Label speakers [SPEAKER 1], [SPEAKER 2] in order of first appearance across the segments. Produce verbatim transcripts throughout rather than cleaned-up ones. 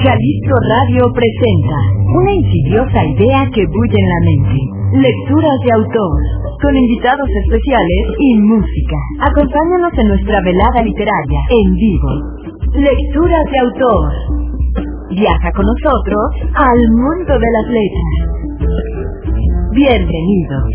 [SPEAKER 1] Jalisco Radio presenta una insidiosa idea que bulle en la mente. Lecturas de autor, con invitados especiales y música. Acompáñanos en nuestra velada literaria, en vivo. Lecturas de autor. Viaja con nosotros al mundo de las letras. Bienvenidos.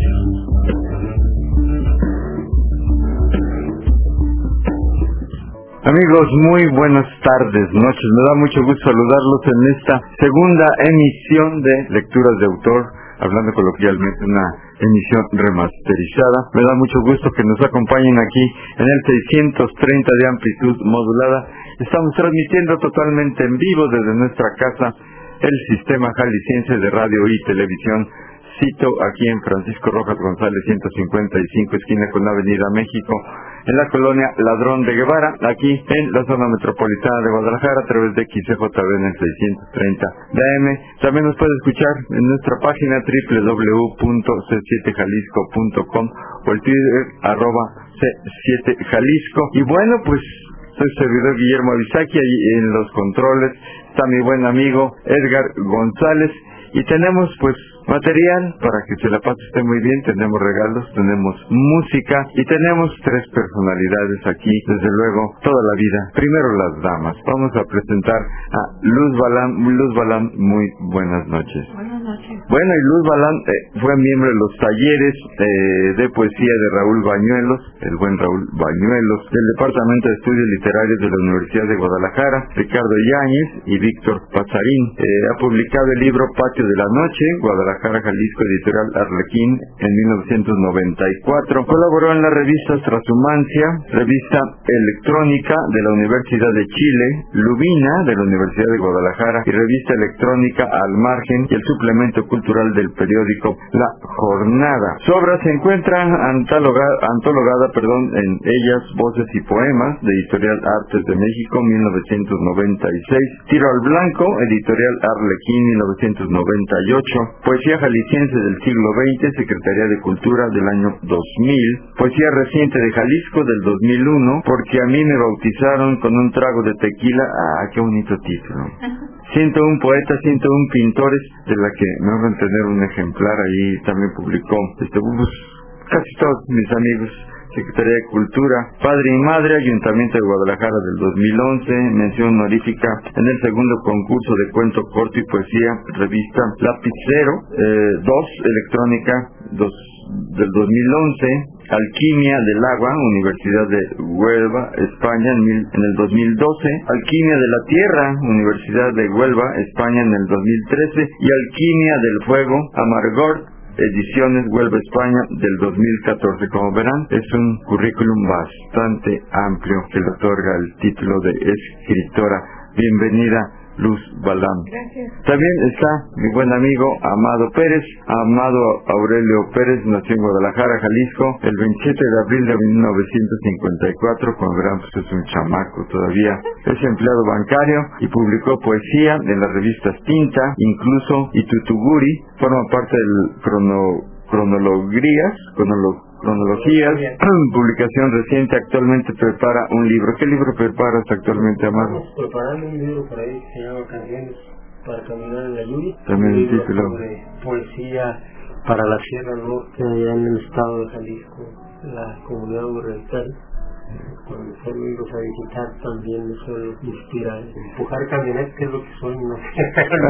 [SPEAKER 2] Amigos, muy buenas tardes, noches. Me da mucho gusto saludarlos en esta segunda emisión de Lecturas de Autor, hablando coloquialmente, una emisión remasterizada. Me da mucho gusto que nos acompañen aquí en el seiscientos treinta de amplitud modulada. Estamos transmitiendo totalmente en vivo desde nuestra casa, el Sistema Jalisciense de Radio y Televisión. Cito aquí en Francisco Rojas González ciento cincuenta y cinco, esquina con la Avenida México, en la colonia Ladrón de Guevara, aquí en la zona metropolitana de Guadalajara, a través de X C J B en el seiscientos treinta de A M. También nos puede escuchar en nuestra página doble u doble u doble u punto c siete jalisco punto com o el Twitter arroba c siete jalisco. Y bueno, pues soy servidor Guillermo Avisaki, ahí en los controles está mi buen amigo Edgar González, y tenemos pues material para que se la pase usted muy bien. Tenemos regalos, tenemos música y tenemos tres personalidades aquí, desde luego, toda la vida. Primero las damas. Vamos a presentar a Luz Balán. Luz Balán, muy buenas noches.
[SPEAKER 3] Buenas noches.
[SPEAKER 2] Bueno, y Luz Balán eh, fue miembro de los talleres eh, de poesía de Raúl Bañuelos, el buen Raúl Bañuelos, del Departamento de Estudios Literarios de la Universidad de Guadalajara, Ricardo Yáñez y Víctor Pazarín. Eh, ha publicado el libro Patio de la Noche, Guadalajara, Jalisco, editorial Arlequín, en mil novecientos noventa y cuatro. Colaboró en las revistas Transhumancia, revista electrónica de la Universidad de Chile, Lubina de la Universidad de Guadalajara y revista electrónica Al Margen, y el suplemento cultural del periódico La Jornada. Su obra se encuentra antologada, antologada perdón, en Ellas, Voces y Poemas, de editorial Artes de México, mil novecientos noventa y seis. Tiro al Blanco, editorial Arlequín, mil novecientos noventa y ocho. Poesía Jalisciense del siglo veinte, Secretaría de Cultura, del año dos mil. Poesía Reciente de Jalisco, del dos mil uno. Porque a mí me bautizaron con un trago de tequila. Ah, qué bonito título. ciento uno poetas, ciento uno pintores, de la que me van a tener un ejemplar ahí. También publicó este pues, casi todos mis amigos. Secretaría de Cultura, Padre y Madre, Ayuntamiento de Guadalajara, del dos mil once, mención honorífica en el segundo concurso de cuento corto y poesía, revista Lapicero, eh, dos, electrónica, dos, del dos mil once, Alquimia del Agua, Universidad de Huelva, España, en, mil, en el dos mil doce, Alquimia de la Tierra, Universidad de Huelva, España, en el dos mil trece, y Alquimia del Fuego, Amargor, Ediciones Huelva, España, del dos mil catorce. Como verán, es un currículum bastante amplio que le otorga el título de escritora. Bienvenida, Luz Balán.
[SPEAKER 3] Gracias.
[SPEAKER 2] También está mi buen amigo Amado Pérez. Amado Aurelio Pérez nació en Guadalajara, Jalisco, el veintisiete de abril de mil novecientos cincuenta y cuatro. Como verán, pues es un chamaco todavía. Es empleado bancario y publicó poesía en las revistas Tinta, Incluso y Tutuguri. Forma parte del crono, cronologías, cronolo, cronologías, publicación reciente. Actualmente prepara un libro. ¿Qué libro preparas actualmente, Amado?
[SPEAKER 4] Estamos preparando un libro por ahí que se llama Canciones para Caminar en la Lluvia.
[SPEAKER 2] También el título.
[SPEAKER 4] Sobre poesía para la Sierra Norte, allá en el estado de Jalisco, la comunidad rural. Cuando suelo irlos a visitar también me suelo inspirar, empujar camionetas, que es lo que soy, no sé,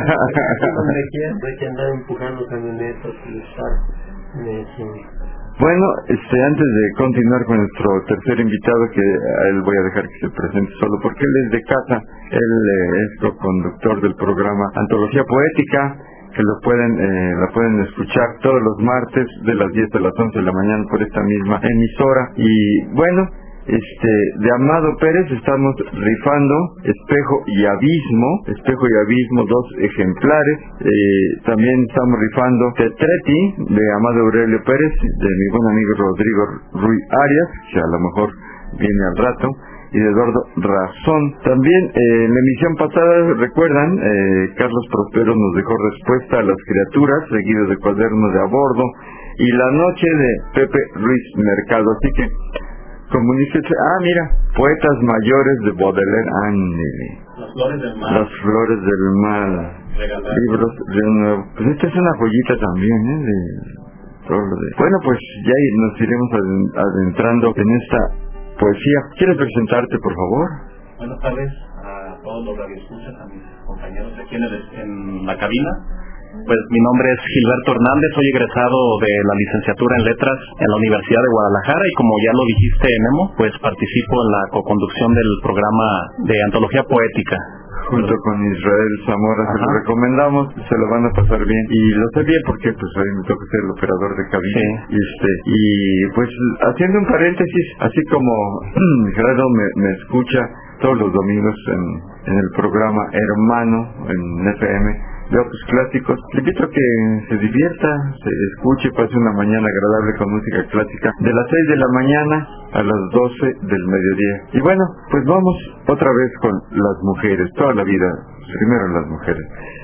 [SPEAKER 4] donde quiera, hay que andar empujando camionetas y estar en eso.
[SPEAKER 2] Bueno, este, antes de continuar con nuestro tercer invitado, que a él voy a dejar que se presente solo porque él es de casa. Él eh, es co-conductor del programa Antología Poética, que lo pueden eh, la pueden escuchar todos los martes de las diez a las once de la mañana por esta misma emisora. Y bueno, Este, de Amado Pérez estamos rifando Espejo y Abismo, Espejo y Abismo, dos ejemplares. Eh, también estamos rifando Tetreti, de Amado Aurelio Pérez, de mi buen amigo Rodrigo Ruy Arias, que a lo mejor viene al rato, y de Eduardo Razón. También eh, en la emisión pasada, recuerdan, eh, Carlos Prospero nos dejó Respuesta a las Criaturas, seguido de Cuaderno de a Bordo, y La Noche de Pepe Ruiz Mercado. Así que comuníquese. Ah, mira, Poetas Mayores de Baudelaire. Ándele.
[SPEAKER 3] Las flores del mal.
[SPEAKER 2] Las flores del mal.
[SPEAKER 3] Regalar.
[SPEAKER 2] Libros de nuevo. Pues esta es una joyita también, ¿eh? De todo lo de... Bueno, pues ya nos iremos adentrando en esta poesía. ¿Quieres presentarte, por favor?
[SPEAKER 3] Buenas tardes a todos los radioescuchas, a mis compañeros aquí en, el, en la cabina. Pues mi nombre es Gilberto Hernández, soy egresado de la licenciatura en Letras en la Universidad de Guadalajara y como ya lo dijiste, Memo, pues participo en la coconducción del programa de antología poética.
[SPEAKER 2] Junto con Israel Zamora. Ajá. Se lo recomendamos, se lo van a pasar bien. Y lo sé bien porque pues hoy me toca ser el operador de cabina. Sí. Y, este, y pues haciendo un paréntesis, así como Gerardo me, me escucha todos los domingos en, en el programa Hermano en F M de Opus Clásicos, le invito a que se divierta, se escuche, pase una mañana agradable con música clásica de las seis de la mañana a las doce del mediodía. Y bueno, pues vamos otra vez con las mujeres, toda la vida, primero las mujeres.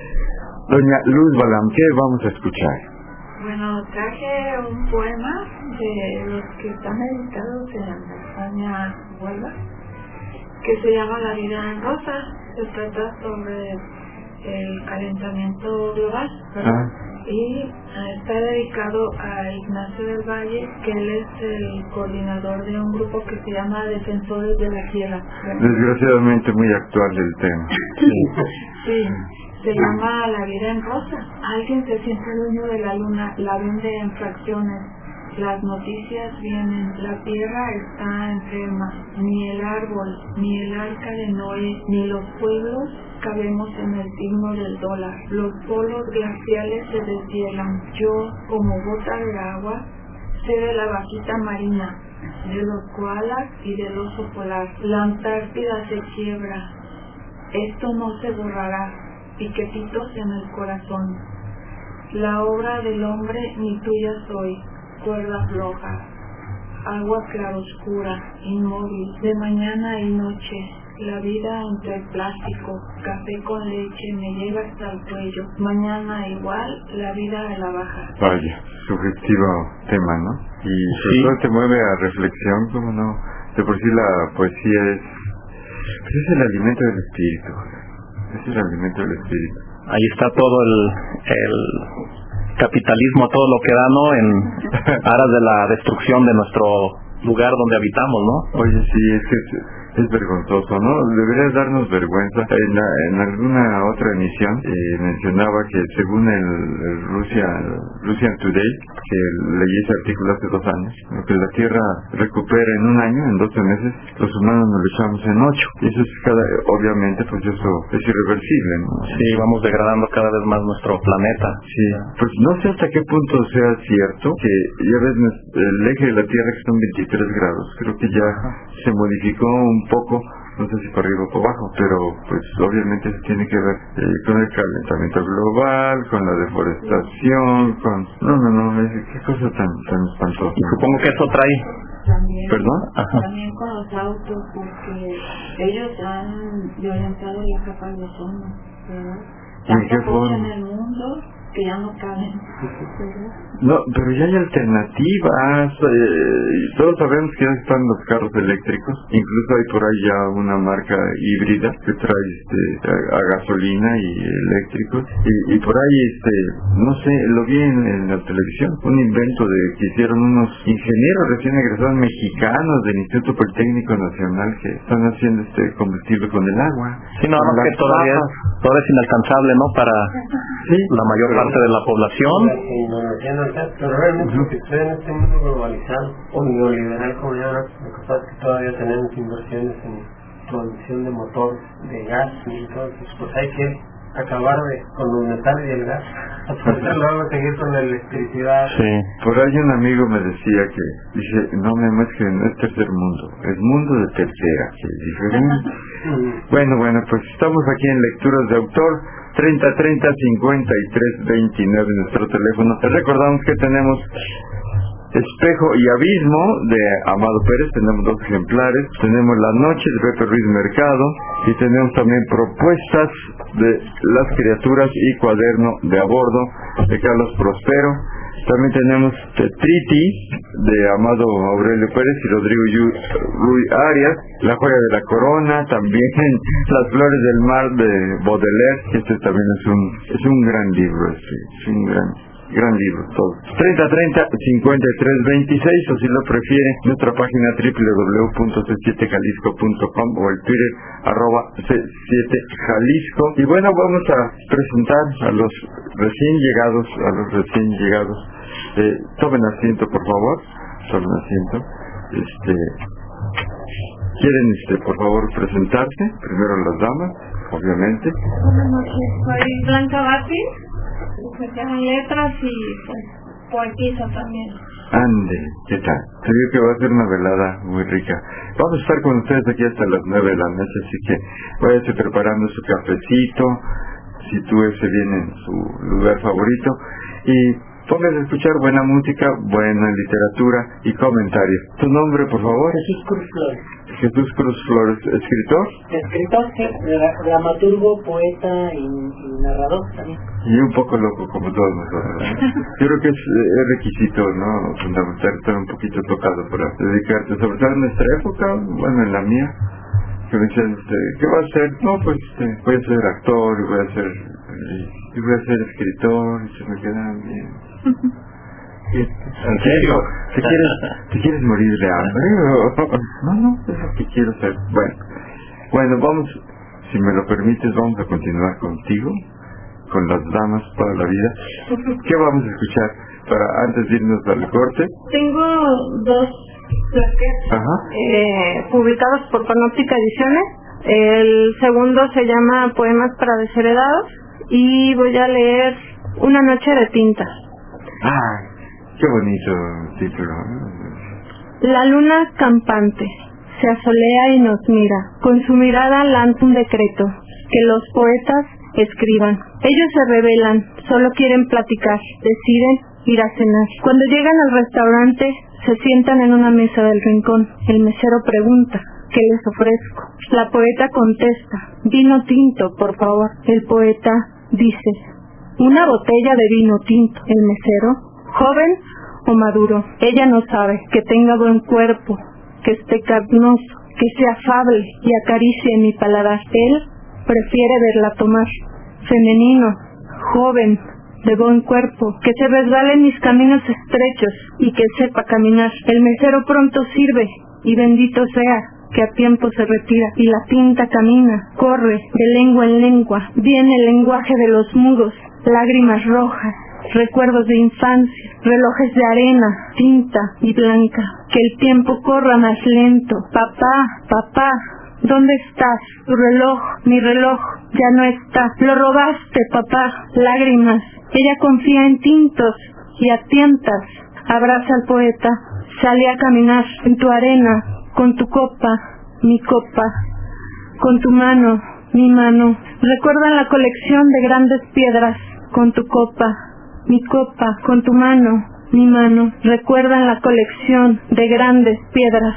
[SPEAKER 2] Doña Luz Balam, ¿qué vamos a escuchar?
[SPEAKER 5] Bueno, traje un poema de los que están editados en la España Huelva, que se llama La vida en rosa. Se trata sobre el calentamiento global, ¿verdad? Ah. Y está dedicado a Ignacio del Valle, que él es el coordinador de un grupo que se llama Defensores de la Tierra.
[SPEAKER 2] Desgraciadamente muy actual el tema.
[SPEAKER 5] Sí, se llama La vida en rosa. Alguien se siente dueño de la luna, la vende en fracciones. Las noticias vienen, la tierra está enferma, ni el árbol, ni el arca de Noé, ni los pueblos cabemos en el signo del dólar. Los polos glaciales se deshielan. Yo, como gota de agua, sé de la vaquita marina, de los koalas y del oso polar. La Antártida se quiebra. Esto no se borrará. Piquetitos en el corazón. La obra del hombre ni tuya soy. Cuerda floja, agua claroscura, inmóvil, de mañana y noche, la vida entre el plástico, café con leche me llega hasta el cuello, mañana igual, la vida a la baja.
[SPEAKER 2] Vaya, sugestivo tema, ¿no? Y sobre sí. todo te mueve a reflexión, como no, de por sí la poesía es, pues es el alimento del espíritu, es el alimento del espíritu.
[SPEAKER 3] Ahí está todo el... el... capitalismo, todo lo que da, ¿no? En aras de la destrucción de nuestro lugar donde habitamos, ¿no?
[SPEAKER 2] Oye, sí, es que es, es vergonzoso, ¿no? Debería darnos vergüenza. En, la, en alguna otra emisión eh, mencionaba que según el, el Rusia, Russian Today, que leí ese artículo hace dos años, lo que la Tierra recupera en un año, en doce meses, los humanos nos lo echamos en ocho. Y eso es cada, obviamente, pues eso es irreversible, ¿no?
[SPEAKER 3] Sí, vamos degradando cada vez más nuestro planeta.
[SPEAKER 2] Sí, pues no sé hasta qué punto sea cierto que ya ves el eje de la Tierra que son veintitrés grados, creo que ya se modificó un poco, no sé si para arriba o para abajo, pero pues obviamente eso tiene que ver eh, con el calentamiento global, con la deforestación, con... No, no, no, es, qué cosa tan, tan espantosa.
[SPEAKER 3] Y supongo que eso trae...
[SPEAKER 5] También,
[SPEAKER 2] ¿Perdón?
[SPEAKER 5] También con los autos, porque ellos han violentado la capa de ozono, ¿verdad?
[SPEAKER 2] ¿En qué forma?
[SPEAKER 5] En el mundo que ya no caben.
[SPEAKER 2] No, pero ya hay alternativas. Eh, todos sabemos que ya están los carros eléctricos. Incluso hay por ahí ya una marca híbrida que trae este, a, a gasolina y eléctricos. Y, y por ahí, este, no sé, lo vi en, en la televisión. Un invento de que hicieron unos ingenieros recién egresados mexicanos del Instituto Politécnico Nacional que están haciendo este combustible con el agua.
[SPEAKER 3] Sí, no, no, que todavía es, todavía es inalcanzable, ¿no? Para sí, la mayor parte de la población.
[SPEAKER 4] Pero realmente lo que sucede en este mundo globalizado o neoliberal, como llaman, lo que pasa es que todavía tenemos inversiones en producción de motores de gas y entonces pues hay que acabar de, con los metales y el gas, luego seguir con la electricidad.
[SPEAKER 2] Sí, por ahí un amigo me decía que, dice, no me muestres, no es tercer mundo, es mundo de tercera, que es diferente. Bueno, bueno, pues estamos aquí en Lecturas de Autor, treinta treinta cincuenta y tres veintinueve nuestro teléfono. Les recordamos que tenemos Espejo y Abismo de Amado Pérez, tenemos dos ejemplares, tenemos La Noche de Pepe Ruiz Mercado y tenemos también Propuestas de las Criaturas y Cuaderno de A Bordo de Carlos Prospero. También tenemos Tetriti de Amado Aurelio Pérez y Rodrigo Ruy Arias, La joya de la corona, también Las flores del mar de Baudelaire. Este también es un es un gran libro, este, es un gran gran libro, todo. treinta treinta cincuenta y tres veintiséis, o si lo prefiere, nuestra página doble u doble u doble u punto c siete jalisco punto com o el Twitter arroba c siete jalisco. Y bueno, vamos a presentar a los recién llegados, a los recién llegados. Eh, tomen asiento, por favor, tomen asiento. Este, ¿quieren, este, por favor, presentarse? Primero las damas, obviamente.
[SPEAKER 5] Buenas noches, soy Blanca Vázquez, licenciada en letras y pues poetisa también.
[SPEAKER 2] Ande, ¿qué tal? Te digo que va a ser una velada muy rica. Vamos a estar con ustedes aquí hasta las nueve de la noche, así que váyase preparando su cafecito, sitúese bien en su lugar favorito y póngase a escuchar buena música, buena literatura y comentarios. ¿Tu nombre, por favor?
[SPEAKER 4] Jesús Cruz Flores.
[SPEAKER 2] Jesús Cruz Flores, ¿escritor?
[SPEAKER 4] Escritor, sí, dramaturgo, poeta y, y narrador también.
[SPEAKER 2] Y un poco loco, como todos nosotros, ¿no? Yo creo que es, es requisito, ¿no? Fundamental estar un poquito tocado para dedicarte, sobre todo en nuestra época, bueno, en la mía, que me decían, este, ¿qué va a hacer? No, pues este, voy a ser actor, y voy a ser, y voy a ser escritor, y se me quedan bien.
[SPEAKER 3] ¿En serio?
[SPEAKER 2] ¿Te quieres, ¿Te quieres morir de hambre? No, no, es lo que quiero ser. Bueno, bueno, vamos, si me lo permites, vamos a continuar contigo, con las damas para la vida. ¿Qué vamos a escuchar para antes de irnos al corte?
[SPEAKER 5] Tengo dos plaquetas eh, publicados por Panóptica Ediciones. El segundo se llama Poemas para Desheredados y voy a leer Una noche de tinta.
[SPEAKER 2] ¡Ay! ¡Qué bonito título!
[SPEAKER 5] La luna campante se asolea y nos mira. Con su mirada lanza un decreto, que los poetas escriban. Ellos se rebelan, solo quieren platicar, deciden ir a cenar. Cuando llegan al restaurante, se sientan en una mesa del rincón. El mesero pregunta, ¿qué les ofrezco? La poeta contesta, vino tinto, por favor. El poeta dice, una botella de vino tinto. El mesero, joven o maduro. Ella no sabe, que tenga buen cuerpo, que esté carnoso, que sea afable y acaricie mi paladar. Él prefiere verla tomar. Femenino, joven, de buen cuerpo, que se resbale en mis caminos estrechos y que sepa caminar. El mesero pronto sirve y bendito sea que a tiempo se retira y la tinta camina, corre de lengua en lengua, viene el lenguaje de los mudos, lágrimas rojas, recuerdos de infancia, relojes de arena, tinta y blanca, que el tiempo corra más lento. Papá, papá, ¿dónde estás? Tu reloj, mi reloj, ya no está. Lo robaste, papá. Lágrimas. Ella confía en tintos y a tientas. Abraza al poeta. Sale a caminar en tu arena, con tu copa, mi copa, con tu mano, mi mano. Recuerdan la colección de grandes piedras, con tu copa, mi copa, con tu mano, mi mano. Recuerdan la colección de grandes piedras.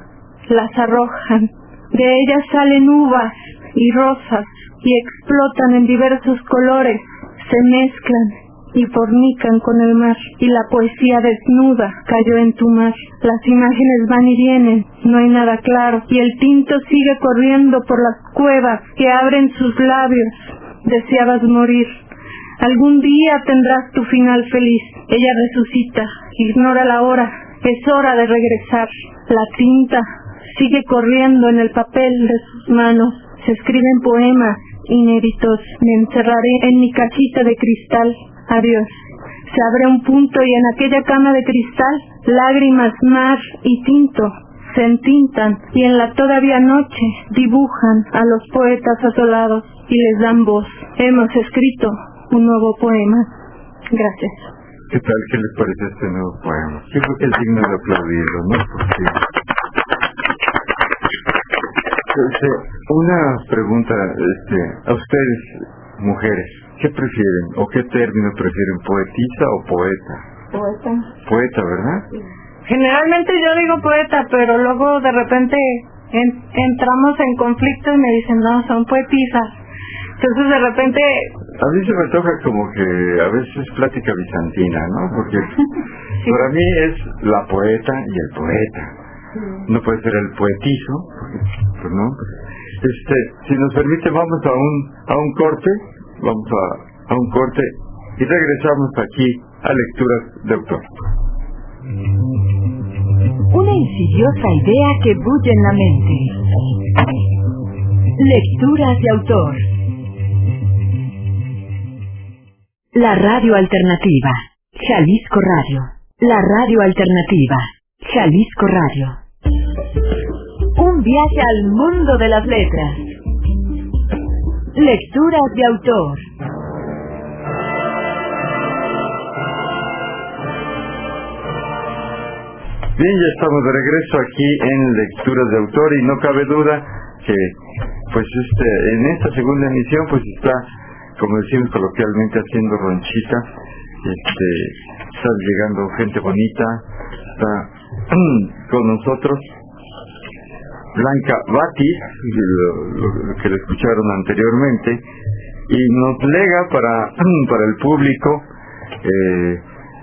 [SPEAKER 5] Las arrojan. De ellas salen uvas y rosas y explotan en diversos colores, se mezclan y fornican con el mar. Y la poesía desnuda cayó en tu mar. Las imágenes van y vienen, no hay nada claro. Y el tinto sigue corriendo por las cuevas que abren sus labios. Deseabas morir. Algún día tendrás tu final feliz. Ella resucita, ignora la hora, es hora de regresar. La tinta sigue corriendo en el papel de sus manos. Se escriben poemas inéditos. Me encerraré en mi cajita de cristal. Adiós. Se abre un punto y en aquella cama de cristal, lágrimas, mar y tinto se entintan y en la todavía noche dibujan a los poetas asolados y les dan voz. Hemos escrito un nuevo poema. Gracias.
[SPEAKER 2] ¿Qué tal? ¿Qué les parece este nuevo poema? Yo creo que es digno de aplaudirlo, ¿no? Porque... Este, una pregunta, este, a ustedes, mujeres, ¿qué prefieren o qué término prefieren, poetisa o poeta?
[SPEAKER 5] Poeta.
[SPEAKER 2] Poeta, ¿verdad?
[SPEAKER 5] Sí. Generalmente yo digo poeta, pero luego de repente en, entramos en conflicto y me dicen, no, son poetisas. Entonces de repente
[SPEAKER 2] A mí se me toca como que a veces es plática bizantina, ¿no? Porque sí. Para mí es la poeta y el poeta. No puede ser el poetizo, pues no. Este, si nos permite, vamos a un a un corte, vamos a, a un corte y regresamos aquí a Lecturas de Autor.
[SPEAKER 1] Una insidiosa idea que bulle en la mente. Lecturas de Autor. La radio alternativa, Jalisco Radio. La radio alternativa, Jalisco Radio. Un viaje al mundo de las letras. Lecturas de Autor.
[SPEAKER 2] Bien, ya estamos de regreso aquí en Lecturas de Autor y no cabe duda que pues este en esta segunda emisión pues está, como decimos coloquialmente, haciendo ronchita. Este, está llegando gente bonita, está con nosotros Blanca Batis, lo, lo, lo que le escucharon anteriormente, y nos lega para para el público eh,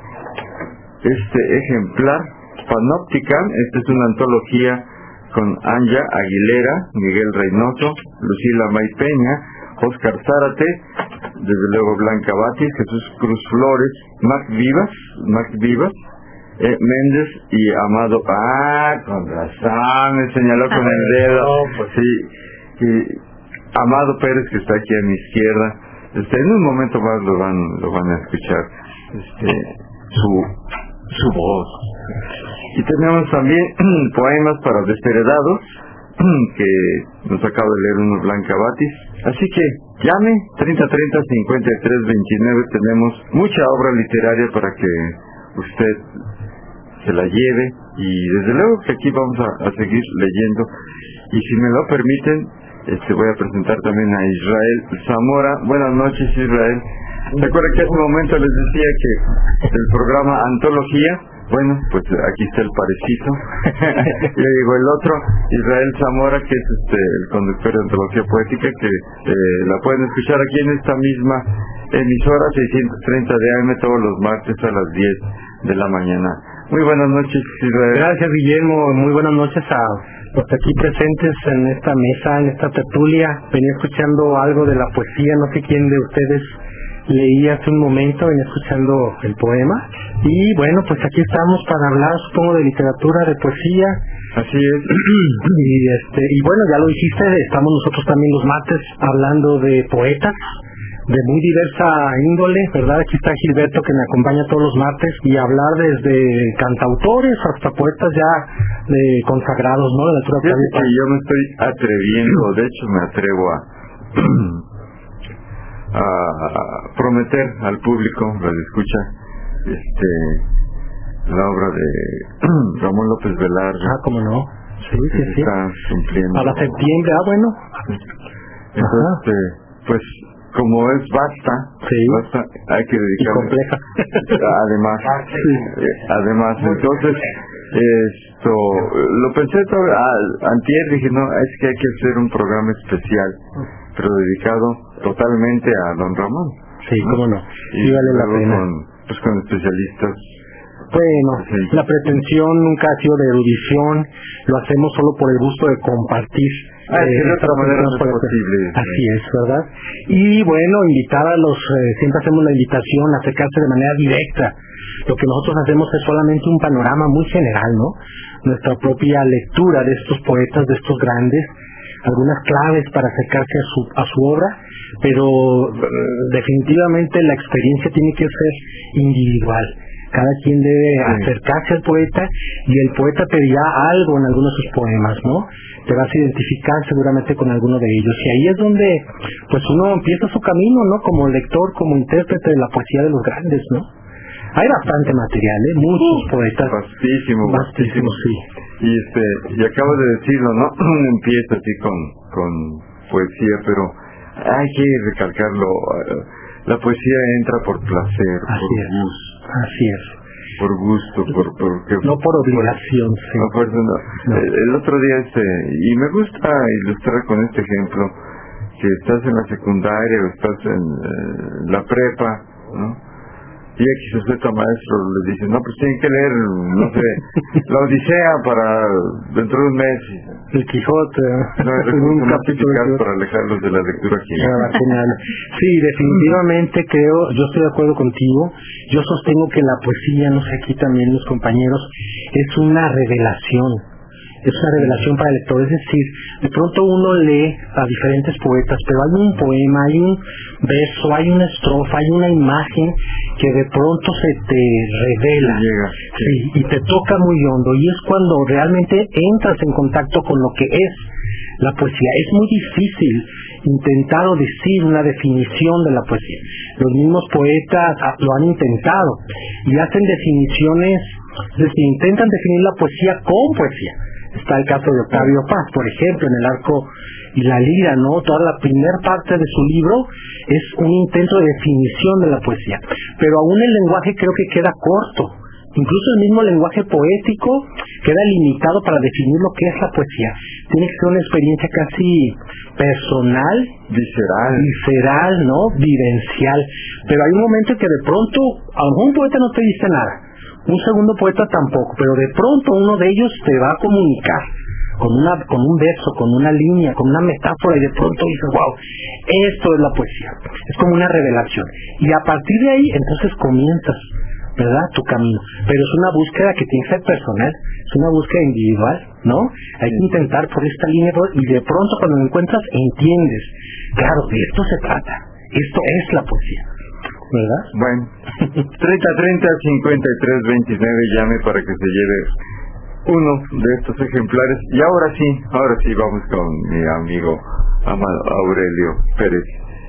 [SPEAKER 2] este ejemplar Panopticon. Esta es una antología con Anja Aguilera, Miguel Reynoso, Lucila May Peña, Óscar Zárate, desde luego Blanca Batis, Jesús Cruz Flores, Mac Vivas, Mac Vivas, eh, Méndez y Amado. Ah, con razón, me señaló con el dedo. Sí, y Amado Pérez, que está aquí a mi izquierda. Este, en un momento más lo van, lo van a escuchar. Este, su, su voz. Y tenemos también poemas para desheredados, que nos acaba de leer uno Blanca Batis. Así que llame treinta treinta cincuenta y tres veintinueve. Tenemos mucha obra literaria para que usted se la lleve, y desde luego que aquí vamos a, a seguir leyendo. Y si me lo permiten, este voy a presentar también a Israel Zamora. Buenas noches, Israel. Recuerda que hace un momento les decía que el programa Antología, bueno, pues aquí está el parecito. Ya llegó el otro, Israel Zamora, que es este el conductor de Antología Poética, que eh, la pueden escuchar aquí en esta misma emisora seiscientos treinta de A M todos los martes a las diez de la mañana. Muy buenas noches, Israel.
[SPEAKER 6] Gracias, Guillermo. Muy buenas noches a los aquí presentes en esta mesa, en esta tertulia. Venía escuchando algo de la poesía, no sé quién de ustedes leía hace un momento, venía escuchando el poema. Y bueno, pues aquí estamos para hablar, supongo, de literatura, de poesía.
[SPEAKER 2] Así es.
[SPEAKER 6] Y, este, y bueno, ya lo dijiste, estamos nosotros también los martes hablando de poetas de muy diversa índole, ¿verdad? Aquí está Gilberto, que me acompaña todos los martes, y hablar desde cantautores hasta poetas ya de consagrados, ¿no? De la literatura.
[SPEAKER 2] Que yo me estoy atreviendo, de hecho me atrevo a a prometer al público, la escucha, este la obra de Ramón López Velarde.
[SPEAKER 6] Ah, ¿cómo no? Sí, sí, sí.
[SPEAKER 2] Está cumpliendo.
[SPEAKER 6] Para septiembre, ah, bueno.
[SPEAKER 2] Entonces, pues, como es vasta,
[SPEAKER 6] sí,
[SPEAKER 2] basta, hay que dedicarle.
[SPEAKER 6] Y compleja.
[SPEAKER 2] Además,
[SPEAKER 6] sí.
[SPEAKER 2] además, entonces, esto, lo pensé todo, ah, antier dije, no, es que hay que hacer un programa especial, pero dedicado totalmente a don Ramón.
[SPEAKER 6] Sí, ¿no? Cómo no.
[SPEAKER 2] Y
[SPEAKER 6] sí, vale la pena.
[SPEAKER 2] Con, pues con especialistas.
[SPEAKER 6] Bueno,
[SPEAKER 2] sí.
[SPEAKER 6] La pretensión nunca ha sido de erudición, lo hacemos solo por el gusto de compartir.
[SPEAKER 2] Ah, eh, de otra manera no es
[SPEAKER 6] posible. Así es, ¿verdad? Y bueno, invitar a los, eh, siempre hacemos la invitación a acercarse de manera directa. Lo que nosotros hacemos es solamente un panorama muy general, ¿no? Nuestra propia lectura de estos poetas, de estos grandes, algunas claves para acercarse a su a su obra, pero eh, definitivamente la experiencia tiene que ser individual. Cada quien debe sí. acercarse al poeta, y el poeta te dirá algo en algunos de sus poemas, ¿no? Te vas a identificar seguramente con alguno de ellos, y ahí es donde pues uno empieza su camino, ¿no? Como lector, como intérprete de la poesía de los grandes, ¿no? Hay bastante material, ¿eh? Muchos sí. poetas.
[SPEAKER 2] Vastísimo,
[SPEAKER 6] vastísimo, sí.
[SPEAKER 2] Y este, y acabo de decirlo, ¿no? Uno empieza así con, con poesía, pero hay que recalcarlo. La poesía entra por placer,
[SPEAKER 6] así
[SPEAKER 2] por
[SPEAKER 6] es,
[SPEAKER 2] gusto.
[SPEAKER 6] Así es.
[SPEAKER 2] Por gusto, por... por que,
[SPEAKER 6] no por obligación, por, sí.
[SPEAKER 2] No, por, no. No. El, el otro día, este, y me gusta ilustrar con este ejemplo, que estás en la secundaria o estás en eh, la prepa, ¿no? Y aquí su suelta maestro le dice, no, pues tienen que leer, no sé, la Odisea para dentro de un mes.
[SPEAKER 6] El Quijote.
[SPEAKER 2] No hay recursos más eficaz para alejarlos de la lectura
[SPEAKER 6] química. Sí, definitivamente creo, yo estoy de acuerdo contigo. Yo sostengo que la poesía, no sé, aquí también los compañeros, es una revelación. Es una revelación para el lector, es decir, de pronto uno lee a diferentes poetas, pero hay un poema, hay un verso, hay una estrofa, hay una imagen que de pronto se te revela,
[SPEAKER 2] llega,
[SPEAKER 6] sí. Sí, y te toca muy hondo, y es cuando realmente entras en contacto con lo que es la poesía. Es muy difícil intentar o decir una definición de la poesía. Los mismos poetas lo han intentado y hacen definiciones, es decir, intentan definir la poesía con poesía. Está el caso de Octavio Paz, por ejemplo, en El arco y la lira, ¿no? Toda la primera parte de su libro es un intento de definición de la poesía, pero aún el lenguaje creo que queda corto. Incluso el mismo lenguaje poético queda limitado para definir lo que es la poesía. Tiene que ser una experiencia casi personal,
[SPEAKER 2] visceral,
[SPEAKER 6] visceral, ¿no? Vivencial. Pero hay un momento en que de pronto algún poeta no te dice nada, un segundo poeta tampoco, pero de pronto uno de ellos te va a comunicar con una con un verso, con una línea, con una metáfora, y de pronto dices, wow, esto es la poesía. Es como una revelación. Y a partir de ahí, entonces comienzas, ¿verdad?, tu camino. Pero es una búsqueda que tiene que ser personal, es una búsqueda individual, ¿no? Hay que intentar por esta línea, y de pronto cuando lo encuentras, entiendes, claro, de esto se trata, esto es la poesía, ¿verdad?
[SPEAKER 2] Bueno, treinta treinta cincuenta y tres veintinueve, llame para que se lleve uno de estos ejemplares. Y ahora sí, ahora sí vamos con mi amigo amado Aurelio Pérez.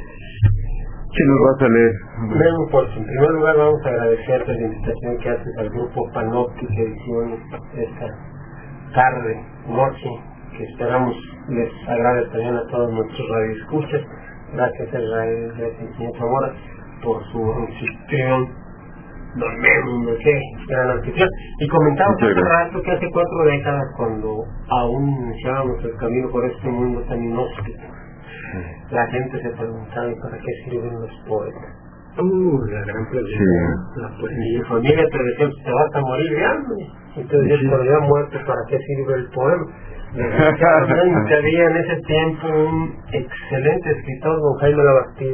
[SPEAKER 2] ¿Qué nos vas a leer?
[SPEAKER 4] Bueno, pues en primer lugar vamos a agradecerte la invitación que haces al grupo Panóptica Ediciones esta tarde, noche, que esperamos les agrade también a todos nuestros radioescuchas. Gracias a Israel, gracias señor Zamora por su anfitrión, don Memo, no sé, gran anfitrión. Y comentamos hace rato que hace cuatro décadas, cuando aún iniciábamos el camino por este mundo tan inhóspito, la gente se preguntaba para qué sirven los poetas. Uh, la gran pregunta. Sí. La poesía. Y mi familia te decía, te vas a morir de hambre. Entonces, sí, cuando ya muerto, ¿para qué sirve el poema? Desgraciadamente había en ese tiempo un excelente escritor, don Jaime Labastida,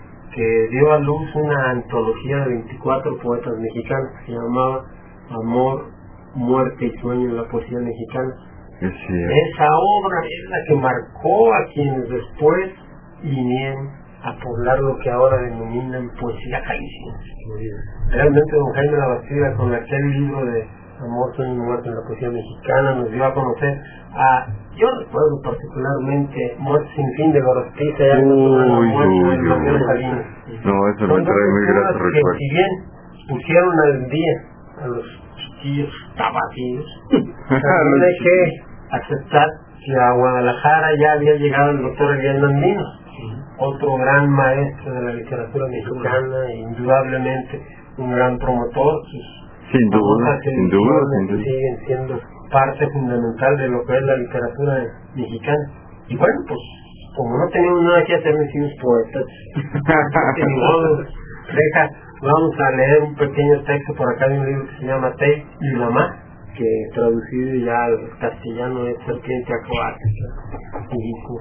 [SPEAKER 4] que dio a luz una antología de veinticuatro poetas mexicanos que se llamaba Amor, Muerte y Sueño en la Poesía Mexicana.
[SPEAKER 2] Sí.
[SPEAKER 4] Esa obra es la que marcó a quienes después vinieron a poblar lo que ahora denominan poesía jalisciense. Realmente don Jaime Labastida, con aquel libro de Amor, Sueño y Muerte en la Poesía Mexicana, nos dio a conocer a, yo recuerdo particularmente, Muerte sin fin de Gorostiza, ya no muerte del Manuel Salinas.
[SPEAKER 2] No, eso me trae muy grato recuerdo.
[SPEAKER 4] Si bien pusieron al día a los chiquillos tabaquillos, también hay que aceptar que a Guadalajara ya había llegado el doctor Eliel Landino, otro gran maestro de la literatura mexicana, e indudablemente un gran promotor. Sus
[SPEAKER 2] sin duda, sin duda, sin duda,
[SPEAKER 4] siguen siendo parte fundamental de lo que es la literatura mexicana. Y bueno, pues como no tenemos nada que hacer, decimos poetas, que ni modo, deja, vamos a leer un pequeño texto por acá de un libro que se llama Tei y Mamá, que traducido ya al castellano es Serpiente Acuática, y dijo: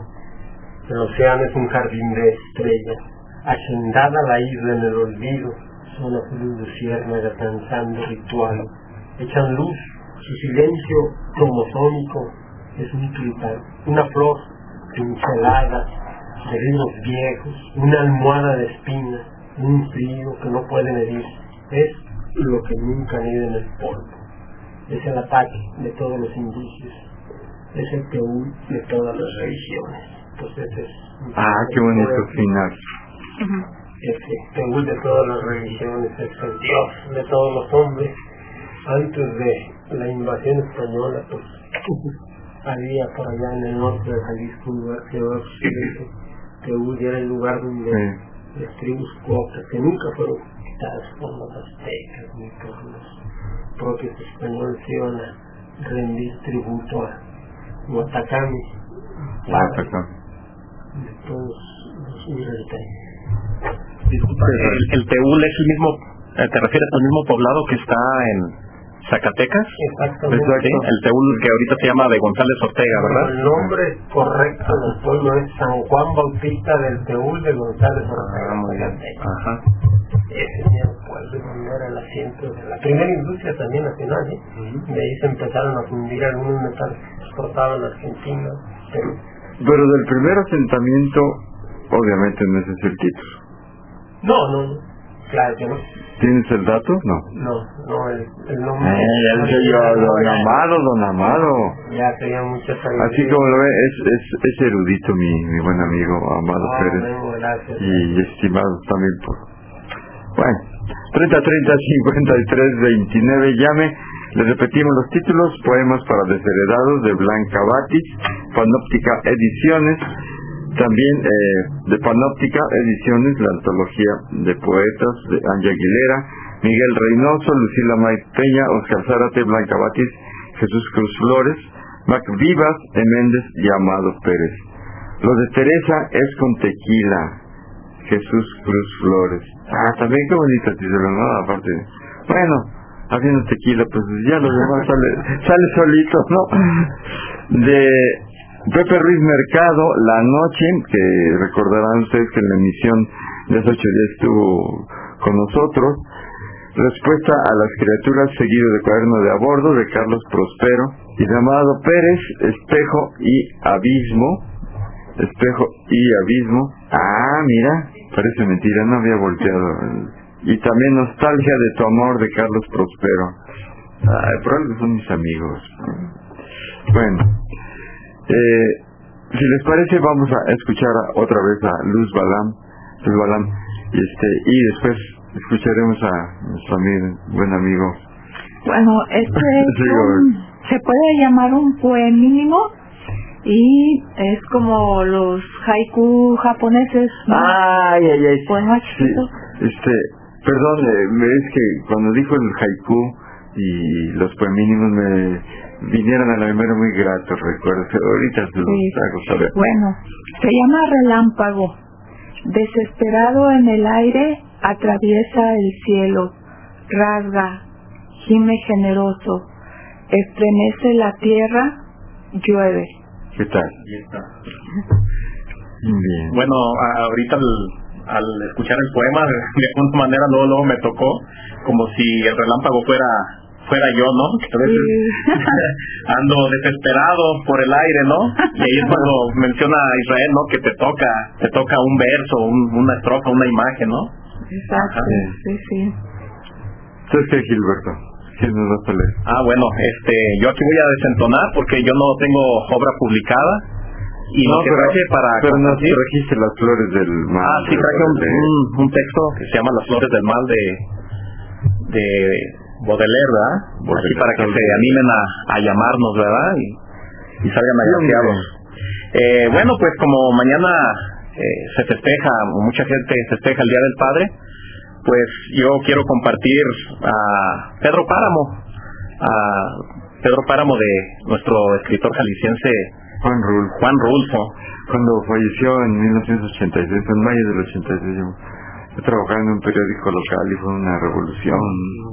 [SPEAKER 4] el océano es un jardín de estrellas, hacendada la isla en el olvido, son azules luciérnagas danzando ritual, echan luz, su silencio cromosómico es un tulipán, una flor pincelada de libros viejos, una almohada de espinas, un frío que no puede medir, es lo que nunca nieve en el polvo, es el ataque de todos los indicios, es el teúl de todas las religiones. Pues ese es
[SPEAKER 2] ah, qué bonito final.
[SPEAKER 4] Ese teúl de todas las religiones, es el Dios de todos los hombres. Antes de la invasión española, pues había por allá en el norte de Jalisco un lugar que se Teúl, era el lugar donde sí, las tribus cuocas, que nunca fueron quitadas por los aztecas ni por los propios españoles, se iban a rendir tributo a Guatacame, de todos los universitarios.
[SPEAKER 3] Disculpa, el, el Teúl es el mismo, ¿te refieres al mismo poblado que está en Zacatecas?
[SPEAKER 4] Exactamente.
[SPEAKER 3] Sí, el Teúl que ahorita se llama de González Ortega, ¿verdad?
[SPEAKER 4] El nombre correcto del pueblo es San Juan Bautista del Teúl de González Ortega.
[SPEAKER 3] Ah, muy bien. Ajá.
[SPEAKER 4] Ese es el pueblo donde era el asiento de la primera industria también nacional, ¿eh? Uh-huh. De ahí se empezaron a fundir algunos metales que exportaban a Argentina, Perú.
[SPEAKER 2] Pero del primer asentamiento, obviamente no ese es el título.
[SPEAKER 4] No, no, no. Claro que no.
[SPEAKER 2] ¿Tienes el dato? No.
[SPEAKER 4] No, no, el, el nombre.
[SPEAKER 2] Eh, ya lo sé yo, don Amado, don Amado.
[SPEAKER 4] Ya tenía mucha sabiduría.
[SPEAKER 2] Así como lo ve, es, es, es erudito mi, mi buen amigo Amado
[SPEAKER 4] oh,
[SPEAKER 2] Pérez.
[SPEAKER 4] Vengo, gracias.
[SPEAKER 2] Y estimado también por... Bueno, treinta treinta cincuenta y tres veintinueve, llame. Le repetimos los títulos: Poemas para Desheredados de Blanca Batis, Panóptica Ediciones. También eh, de Panóptica Ediciones, la antología de poetas de Ángel Aguilera, Miguel Reynoso, Lucila May Peña, Oscar Zárate, Blanca Batis, Jesús Cruz Flores, Mac Vivas, E. Méndez y Amado Pérez. Lo de Teresa es con tequila, Jesús Cruz Flores. Ah, también qué bonita título, ¿no? Aparte, bueno, habiendo tequila, pues ya lo demás sale, sale solito, ¿no? De Pepe Ruiz Mercado, La Noche, que recordarán ustedes que en la emisión de hace ocho días estuvo con nosotros. Respuesta a las criaturas, seguido de Cuaderno de a bordo, de Carlos Prospero y de Amado Pérez. Espejo y Abismo. Espejo y Abismo. Ah, mira, parece mentira, no había volteado. Y también Nostalgia de tu amor, de Carlos Prospero. Ay, probablemente son mis amigos. Bueno, eh, si les parece, vamos a escuchar a, otra vez a Luz Balam, Luz Balam, y este, y después escucharemos a nuestro amigo, buen amigo.
[SPEAKER 5] Bueno, este es un, se puede llamar un poemínimo y es como los haiku japoneses, ¿no?
[SPEAKER 2] Ay, ay, ay.
[SPEAKER 5] Poemas
[SPEAKER 2] sí,
[SPEAKER 5] chiquitos.
[SPEAKER 2] este, perdón, eh, es que cuando dijo el haiku y los poemínimos me vinieron a la memoria muy gratos recuerdos. Ahorita se los
[SPEAKER 5] Sí.
[SPEAKER 2] hago saber.
[SPEAKER 5] Bueno, se llama Relámpago. Desesperado en el aire, atraviesa el cielo, rasga, gime generoso, estremece la tierra, llueve.
[SPEAKER 2] ¿Qué tal?
[SPEAKER 3] Ahí está.
[SPEAKER 2] Bien.
[SPEAKER 3] Bueno, a- ahorita al, al escuchar el poema, de, de alguna manera luego, luego me tocó como si el relámpago fuera fuera yo, ¿no? Que a veces
[SPEAKER 5] Sí.
[SPEAKER 3] ando desesperado por el aire, ¿no? Y ahí es cuando menciona a Israel, ¿no? Que te toca, te toca un verso, un, una estrofa, una imagen, ¿no?
[SPEAKER 5] Exacto,
[SPEAKER 3] Ajá.
[SPEAKER 5] sí, sí.
[SPEAKER 2] ¿Sabes qué, Gilberto? ¿Quién nos va a leer?
[SPEAKER 3] Ah, bueno, este, yo aquí voy a desentonar porque yo no tengo obra publicada y
[SPEAKER 2] No,
[SPEAKER 3] lo que
[SPEAKER 2] pero,
[SPEAKER 3] traje para
[SPEAKER 2] pero nos
[SPEAKER 3] compartir-
[SPEAKER 2] trajiste Las Flores del Mal.
[SPEAKER 3] Ah, sí, traje un, un, un texto que se llama Las Flores del Mal de, de Baudelaire, ¿verdad?
[SPEAKER 2] Baudelaire,
[SPEAKER 3] Así para que
[SPEAKER 2] sí.
[SPEAKER 3] se animen a, a llamarnos, ¿verdad? Y, y salgan agraciados. Eh, bueno, pues como mañana eh, se festeja, mucha gente festeja el Día del Padre, pues yo quiero compartir a Pedro Páramo, a Pedro Páramo de nuestro escritor jalisciense
[SPEAKER 2] Juan Rulfo.
[SPEAKER 3] Juan Rulfo.
[SPEAKER 2] Cuando falleció en mil novecientos ochenta y seis, en mayo del ochenta y seis, yo, yo trabajaba en un periódico local y fue una revolución.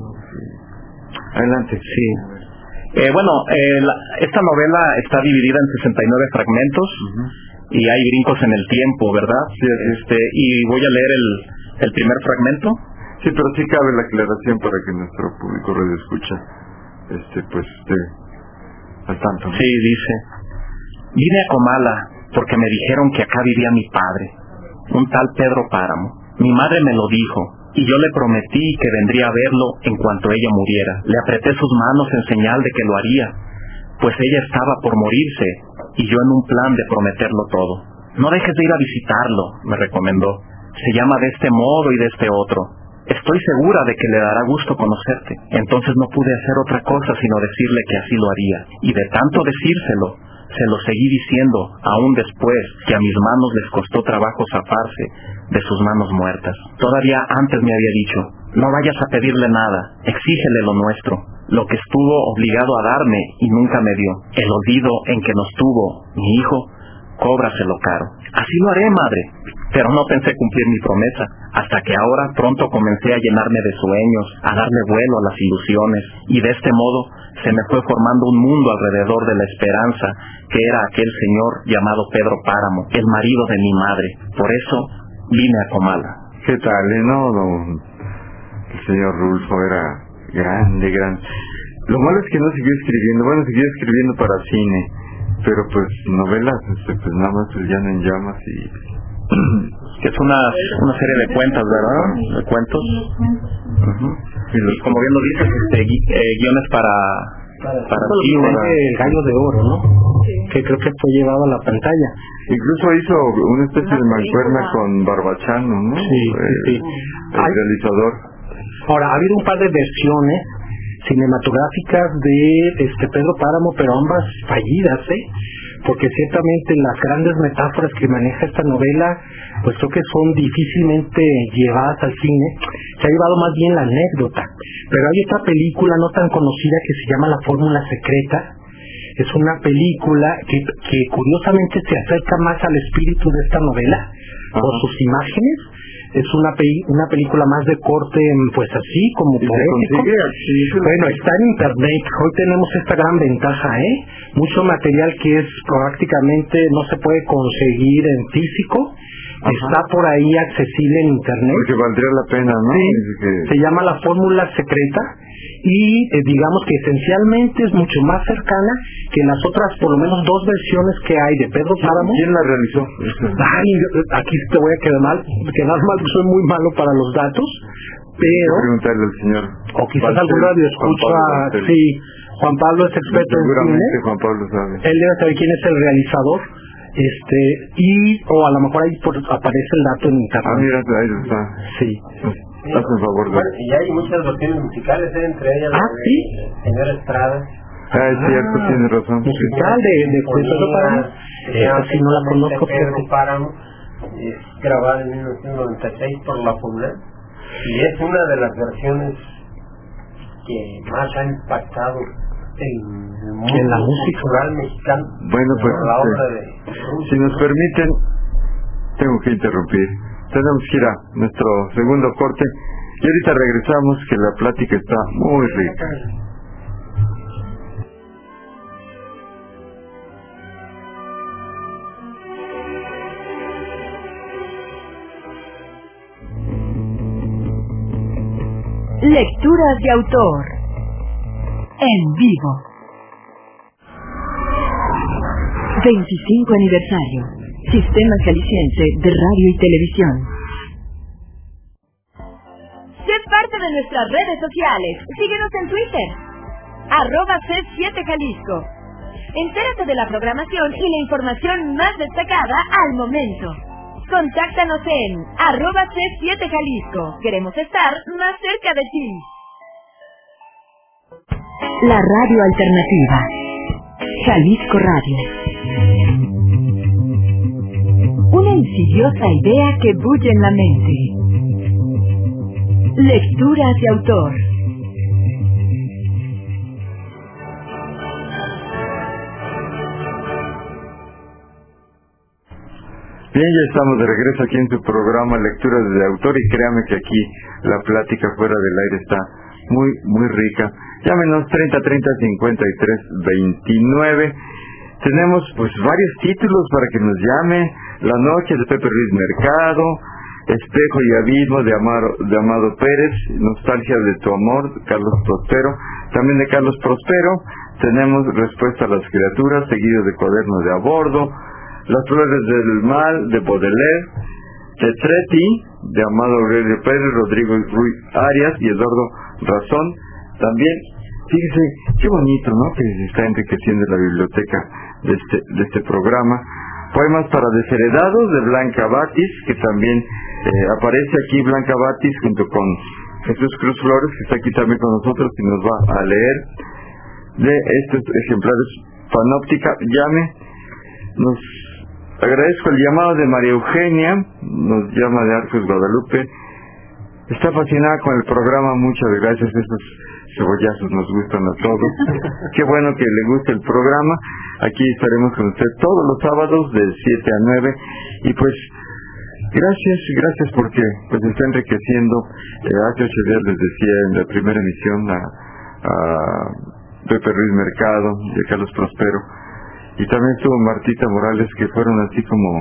[SPEAKER 2] Adelante.
[SPEAKER 3] Sí. Eh, bueno, eh, la, esta novela está dividida en sesenta y nueve fragmentos
[SPEAKER 2] Uh-huh.
[SPEAKER 3] y hay brincos en el tiempo, ¿verdad?
[SPEAKER 2] Sí, así es.
[SPEAKER 3] Este, y voy a leer el, el primer fragmento.
[SPEAKER 2] Sí, pero sí cabe la aclaración para que nuestro público radio escucha, este, pues, esté al tanto, ¿no?
[SPEAKER 3] Sí, dice: vine a Comala porque me dijeron que acá vivía mi padre, un tal Pedro Páramo. Mi madre me lo dijo y yo le prometí que vendría a verlo en cuanto ella muriera. Le apreté sus manos en señal de que lo haría, pues ella estaba por morirse y yo en un plan de prometerlo todo. No dejes de ir a visitarlo, me recomendó. Se llama de este modo y de este otro. Estoy segura de que le dará gusto conocerte. Entonces no pude hacer otra cosa sino decirle que así lo haría. Y de tanto decírselo, se lo seguí diciendo, aún después que a mis manos les costó trabajo zafarse de sus manos muertas. Todavía antes me había dicho: no vayas a pedirle nada, exígele lo nuestro, lo que estuvo obligado a darme y nunca me dio. El olvido en que nos tuvo, mi hijo, cóbraselo caro. Así lo haré, madre. Pero no pensé cumplir mi promesa, hasta que ahora pronto comencé a llenarme de sueños, a darle vuelo a las ilusiones, y de este modo se me fue formando un mundo alrededor de la esperanza, que era aquel señor llamado Pedro Páramo, el marido de mi madre. Por eso vine a Comala.
[SPEAKER 2] ¿Qué tal, eh? No, don... El señor Rulfo era grande, grande. Lo malo es que no siguió escribiendo, bueno, siguió escribiendo para cine, pero pues novelas, este, pues nada más El Llano en Llamas y...
[SPEAKER 3] que es una, una serie de cuentas, ¿verdad? De cuentos. Uh-huh. Y, los, y como bien lo dices, este, gui, eh, guiones para...
[SPEAKER 6] Para, para sí, para... El Gallo de Oro, ¿no? Sí. Que creo que fue llevado a la pantalla.
[SPEAKER 2] Incluso hizo una especie de mancuerna con Barbachano, ¿no?
[SPEAKER 6] Sí,
[SPEAKER 2] el,
[SPEAKER 6] sí.
[SPEAKER 2] El Hay... realizador.
[SPEAKER 6] Ahora, ha habido un par de versiones cinematográficas de este Pedro Páramo, pero ambas fallidas, ¿eh? Porque ciertamente las grandes metáforas que maneja esta novela, pues creo que son difícilmente llevadas al cine. Se ha llevado más bien la anécdota. Pero hay otra película no tan conocida que se llama La Fórmula Secreta. Es una película que, que curiosamente se acerca más al espíritu de esta novela, uh-huh, por sus imágenes. Es una pe- una película más de corte, pues así, como poético. Bueno, está en internet. Hoy tenemos esta gran ventaja, ¿eh? Mucho material que es prácticamente no se puede conseguir en físico. Ajá. Está por ahí accesible en internet.
[SPEAKER 2] Porque valdría la pena, ¿no?
[SPEAKER 6] Sí,
[SPEAKER 2] que...
[SPEAKER 6] se llama La Fórmula Secreta y eh, digamos que esencialmente es mucho más cercana que las otras, por lo menos dos versiones que hay de Pedro Páramo.
[SPEAKER 2] ¿Quién la realizó?
[SPEAKER 6] Ay, aquí te voy a quedar mal, quedar mal, soy muy malo para los datos, pero...
[SPEAKER 2] Preguntarle al señor.
[SPEAKER 6] O quizás algún radio escucha, sí, Juan Pablo es experto en cine.
[SPEAKER 2] Seguramente Juan Pablo sabe.
[SPEAKER 6] Él debe saber quién es el realizador. Este, y, o a lo mejor ahí por, aparece el dato en internet.
[SPEAKER 2] Ah, mira, ahí está.
[SPEAKER 6] Sí.
[SPEAKER 2] Sí, hazme un favor.
[SPEAKER 4] Bueno, y hay muchas versiones musicales, ¿eh? Entre ellas
[SPEAKER 6] ah,
[SPEAKER 4] la de
[SPEAKER 6] ¿sí?
[SPEAKER 4] Señor Estrada.
[SPEAKER 2] Ah, es cierto, ah, tiene razón.
[SPEAKER 6] Musical de, de Pedro Páramo. Esa sí no la conozco.
[SPEAKER 4] Pedro Páramo es grabada en mil novecientos noventa y seis por La Fórmula y es una de las versiones que más ha impactado en el mundo
[SPEAKER 6] en la música
[SPEAKER 4] cultural mexicano.
[SPEAKER 2] Bueno, pues
[SPEAKER 4] la obra de...
[SPEAKER 2] si nos permiten, tengo que interrumpir. Tenemos que ir a nuestro segundo corte y ahorita regresamos, que la plática está muy rica.
[SPEAKER 1] Lecturas de autor en vivo. veinticinco aniversario. Sistema Jalisciense de Radio y Televisión. Sé parte de nuestras redes sociales. Síguenos en Twitter. Arroba C siete Jalisco. Entérate de la programación y la información más destacada al momento. Contáctanos en arroba C siete Jalisco. Queremos estar más cerca de ti. La radio alternativa. Jalisco Radio. Una insidiosa idea que bulle en la mente. Lecturas de autor.
[SPEAKER 2] Bien, ya estamos de regreso aquí en su programa Lecturas de Autor y créame que aquí la plática fuera del aire está muy, muy rica. Llámenos treinta treinta cincuenta y tres veintinueve. Tenemos pues varios títulos para que nos llame. La noche de Pepe Ruiz Mercado, Espejo y Abismo de Amaro, de Amado Pérez, Nostalgia de tu amor, Carlos Prospero. También de Carlos Prospero tenemos Respuesta a las criaturas, seguido de Cuaderno de a bordo, Las flores del mal de Baudelaire, Tetreti de Amado Aurelio Pérez, Rodrigo Ruiz Arias y Eduardo Razón. También, fíjese, qué bonito, ¿no?, que se está enriqueciendo la biblioteca de este, de este programa. Poemas para desheredados de Blanca Batis, que también eh, aparece aquí Blanca Batis junto con Jesús Cruz Flores, que está aquí también con nosotros y nos va a leer de estos ejemplares. Panóptica, llame. Nos agradezco el llamado de María Eugenia, nos llama de Arcos Guadalupe. está fascinada con el programa. Muchas gracias, esos cebollazos nos gustan a todos. Qué bueno que le guste el programa. Aquí estaremos con usted todos los sábados de siete a nueve. Y pues gracias, gracias porque pues está enriqueciendo. Eh, hace ocho días les decía en la primera emisión a, a Pepe Ruiz Mercado y a Carlos Prospero, y también estuvo Martita Morales, que fueron así como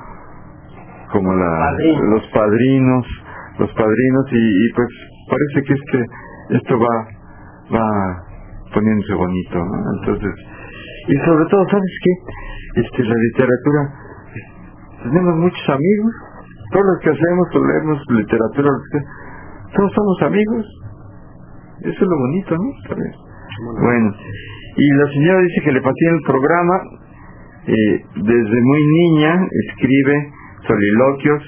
[SPEAKER 2] como la,
[SPEAKER 4] padrinos.
[SPEAKER 2] los padrinos los padrinos y, y pues parece que este esto va va poniéndose bonito, ¿no? Entonces, y sobre todo, ¿sabes qué? Este la literatura, tenemos muchos amigos, todos los que hacemos o leemos literatura, todos somos amigos. Eso es lo bonito, ¿no? También. Bueno, y la señora dice que le fascina el programa. Eh, desde muy niña escribe soliloquios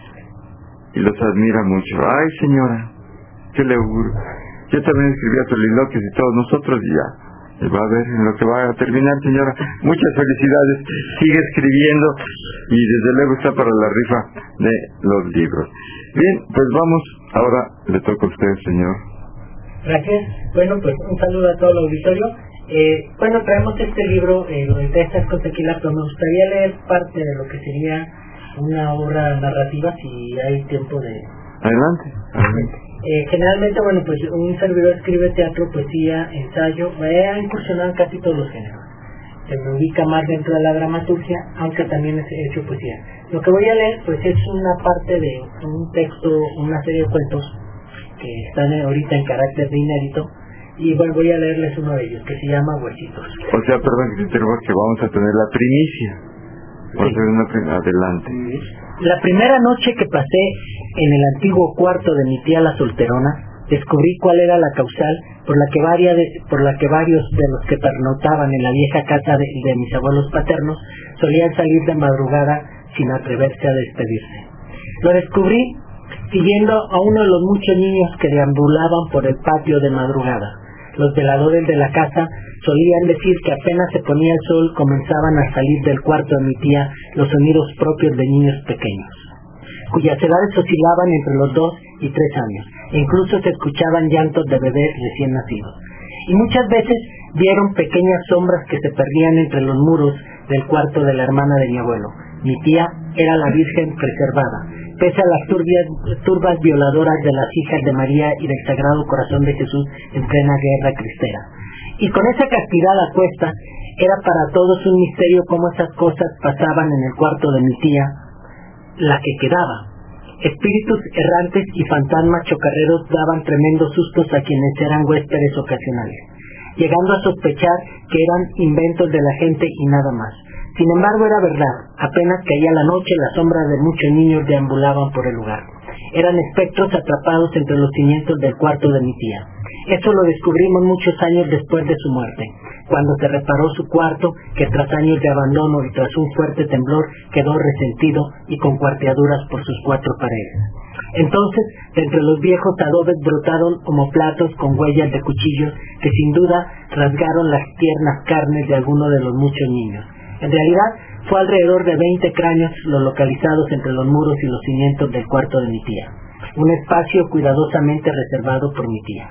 [SPEAKER 2] y los admira mucho. Ay, señora, qué le auguro. Yo también escribía soliloquios y todos nosotros, y ya va a ver en lo que va a terminar, señora. Muchas felicidades, sigue escribiendo y desde luego está para la rifa de los libros. Bien, pues vamos, ahora le toca a usted, señor.
[SPEAKER 7] Gracias. Bueno, pues un saludo a todo el auditorio. Eh, bueno, traemos este libro, eh, lo de Texas con Tequila, pero me gustaría leer parte de lo que sería una obra narrativa, si hay tiempo de...
[SPEAKER 2] Adelante, adelante.
[SPEAKER 7] Eh, generalmente, bueno, pues un servidor escribe teatro, poesía, ensayo, me ha incursionado en casi todos los géneros. Se me ubica más dentro de la dramaturgia, aunque también he hecho poesía. Lo que voy a leer, pues es una parte de un texto, una serie de cuentos que están ahorita en carácter de inédito, y bueno, voy a leerles uno de ellos, que se llama Huesitos.
[SPEAKER 2] O sea, perdón que te interrumpa, que vamos a tener la primicia. Vamos
[SPEAKER 7] Sí.
[SPEAKER 2] a tener una prim- adelante.
[SPEAKER 7] La primera noche que pasé en el antiguo cuarto de mi tía la solterona, descubrí cuál era la causal por la que, varia de, por la que varios de los que pernotaban en la vieja casa de, de mis abuelos paternos solían salir de madrugada sin atreverse a despedirse. Lo descubrí siguiendo a uno de los muchos niños que deambulaban por el patio de madrugada. Los veladores de la casa solían decir que apenas se ponía el sol comenzaban a salir del cuarto de mi tía los sonidos propios de niños pequeños, cuyas edades oscilaban entre los dos y tres años, e incluso se escuchaban llantos de bebés recién nacidos. Y muchas veces vieron pequeñas sombras que se perdían entre los muros del cuarto de la hermana de mi abuelo. Mi tía era la Virgen preservada, pese a las turbias, turbas violadoras de las hijas de María y del Sagrado Corazón de Jesús en plena guerra cristera. Y con esa castidad a cuestas, era para todos un misterio cómo esas cosas pasaban en el cuarto de mi tía, la que quedaba. Espíritus errantes y fantasmas chocarreros daban tremendos sustos a quienes eran huéspedes ocasionales, llegando a sospechar que eran inventos de la gente y nada más. Sin embargo, era verdad. Apenas caía la noche, las sombras de muchos niños deambulaban por el lugar. Eran espectros atrapados entre los cimientos del cuarto de mi tía. Esto lo descubrimos muchos años después de su muerte, cuando se reparó su cuarto, que tras años de abandono y tras un fuerte temblor quedó resentido y con cuarteaduras por sus cuatro paredes. Entonces, de entre los viejos adobes brotaron omoplatos con huellas de cuchillos que sin duda rasgaron las tiernas carnes de alguno de los muchos niños. En realidad, fue alrededor de veinte cráneos los localizados entre los muros y los cimientos del cuarto de mi tía, un espacio cuidadosamente reservado por mi tía.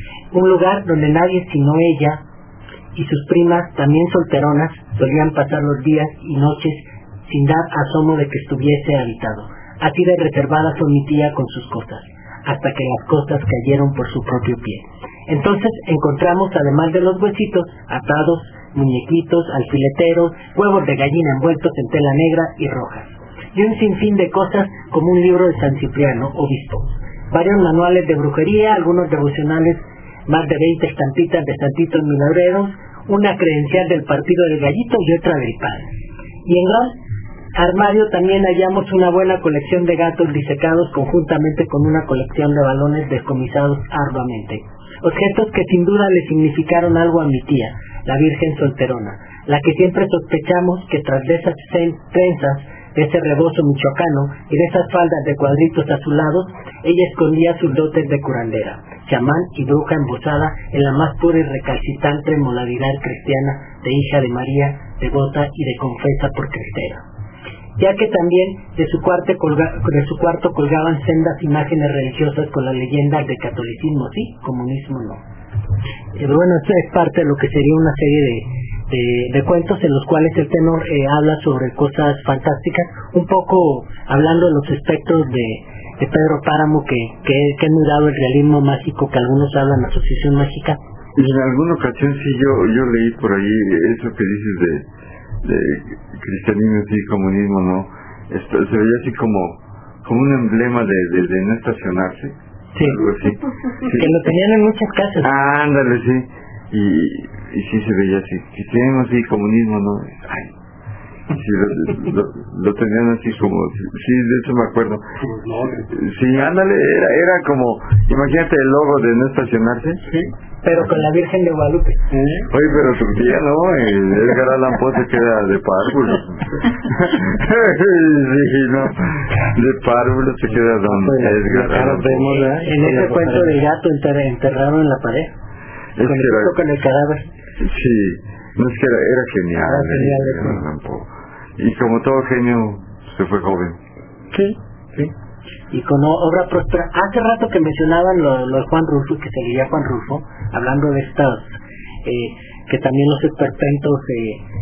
[SPEAKER 7] Un lugar donde nadie sino ella y sus primas, también solteronas, solían pasar los días y noches sin dar asomo de que estuviese habitado. Así de reservada fue mi tía con sus cosas, hasta que las cosas cayeron por su propio pie. Entonces encontramos, además de los huesitos atados, muñequitos, alfileteros, huevos de gallina envueltos en tela negra y roja, y un sinfín de cosas como un libro de San Cipriano, obispo, varios manuales de brujería, algunos devocionales, más de veinte estampitas de santitos milagreros, una credencial del partido del Gallito y otra del padre. Y en gran armario también hallamos una buena colección de gatos disecados conjuntamente con una colección de balones descomisados arduamente. Objetos que sin duda le significaron algo a mi tía, la Virgen solterona, la que siempre sospechamos que tras de esas trenzas, de ese rebozo michoacano y de esas faldas de cuadritos azulados, ella escondía sus dotes de curandera, chamán y bruja embosada en la más pura y recalcitrante modalidad cristiana de hija de María, devota y de confesa por cristera. ya que también de su, cuarto colga, de su cuarto colgaban sendas imágenes religiosas con las leyendas de catolicismo, sí, comunismo no. Eh, bueno, esto es parte de lo que sería una serie de, de, de cuentos en los cuales el tenor eh, habla sobre cosas fantásticas, un poco hablando de los aspectos de, de Pedro Páramo, que, que, que han mirado el realismo mágico, que algunos hablan de asociación mágica.
[SPEAKER 2] Y en alguna ocasión sí yo yo leí por ahí eso que dices de, de cristianismo y comunismo, ¿no? Esto se veía así como como un emblema de, de, de no estacionarse.
[SPEAKER 7] Sí.
[SPEAKER 2] Algo así. Sí.
[SPEAKER 7] Que lo tenían en muchas casas.
[SPEAKER 2] Ah, ándale, sí. Y, y sí se veía así. Cristianismo y comunismo, ¿no? Ay. Sí, lo, lo, lo tenían así como, sí, de eso me acuerdo. Sí, ándale, era, era como, imagínate el logo de no estacionarse.
[SPEAKER 7] Sí, pero con la Virgen de Guadalupe.
[SPEAKER 2] ¿Sí? Oye, pero tu tía no, el Edgar Allan Poe se queda de párvulos. Sí, no, de párvulos se queda don Edgar Allan Poe.
[SPEAKER 7] En ese cuento del gato enterrado en la pared,
[SPEAKER 2] es
[SPEAKER 7] con el,
[SPEAKER 2] era,
[SPEAKER 7] con el cadáver.
[SPEAKER 2] Sí, no es que era, era genial.
[SPEAKER 7] Era genial
[SPEAKER 2] eh, Edgar Allan Poe. Y como todo genio, se fue joven.
[SPEAKER 7] Sí, sí. Y con obra próspera. Hace rato que mencionaban lo, lo de Juan Rulfo, que se leía Juan Rulfo, hablando de estas, eh, que también los esperpentos de,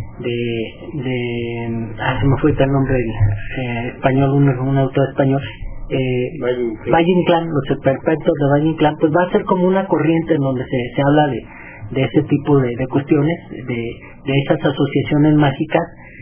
[SPEAKER 7] de, de, ah, se me fue el nombre eh, español, un, un autor español, eh, Valle Inclán, los esperpentos de Valle Inclán, pues va a ser como una corriente en donde se, se habla de, de ese tipo de, de cuestiones, de, de esas asociaciones mágicas.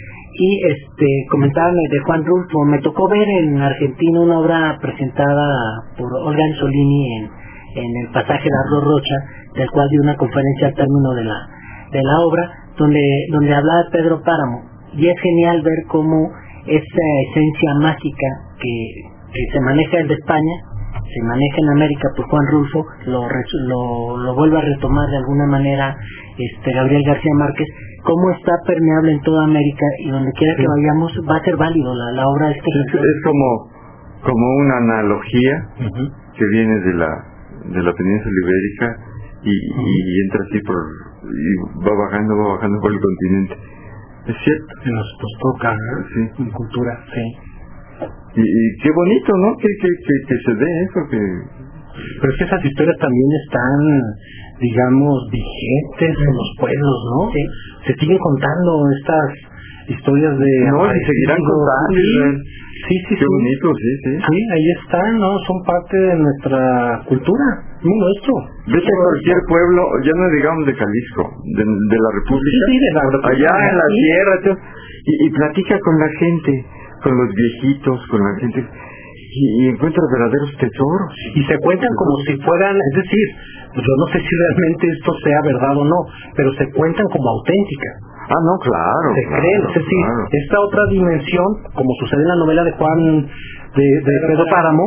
[SPEAKER 7] Y este comentaban de Juan Rulfo, me tocó ver en Argentina una obra presentada por Olga Anzolini en, en el pasaje de Arroz Rocha, del cual dio una conferencia al término de la de la obra, donde donde hablaba de Pedro Páramo, y es genial ver cómo esa esencia mágica que, que se maneja desde España, se maneja en América por Juan Rulfo, lo, lo, lo vuelve a retomar de alguna manera este Gabriel García Márquez, cómo está permeable en toda América, y donde quiera que vayamos va a ser válido la, la obra de este
[SPEAKER 2] es, es como como una analogía uh-huh. que viene de la de la península ibérica y, uh-huh. y entra así por y va bajando va bajando por el continente. Es cierto,
[SPEAKER 6] que nos, nos toca, ¿no?
[SPEAKER 2] Sí.
[SPEAKER 6] En cultura, sí.
[SPEAKER 2] Y, y qué bonito, ¿no? Que, que, que, que se dé eso, que...
[SPEAKER 6] Pero es que esas historias también están, digamos, vigentes en los pueblos, ¿no?
[SPEAKER 7] Sí.
[SPEAKER 6] Se siguen contando estas historias de...
[SPEAKER 2] No, y seguirán contando.
[SPEAKER 6] Sí, sí, sí.
[SPEAKER 2] Qué
[SPEAKER 6] sí.
[SPEAKER 2] bonito, sí, sí.
[SPEAKER 6] Sí, ahí están, ¿no? Son parte de nuestra cultura, muy nuestro.
[SPEAKER 2] Vete a cualquier pueblo, ya no digamos de Jalisco, de, de la República.
[SPEAKER 6] Sí, de la República.
[SPEAKER 2] Allá en la
[SPEAKER 6] sí.
[SPEAKER 2] tierra, y, y platica con la gente, con los viejitos, con la gente... Y, y encuentra verdaderos tesoros.
[SPEAKER 6] Y se cuentan como si fueran, es decir, yo no sé si realmente esto sea verdad o no, pero se cuentan como auténticas.
[SPEAKER 2] Ah, no, claro.
[SPEAKER 6] Se
[SPEAKER 2] claro,
[SPEAKER 6] creen, es decir,
[SPEAKER 2] claro.
[SPEAKER 6] esta otra dimensión, como sucede en la novela de Juan, de, de Pedro Páramo,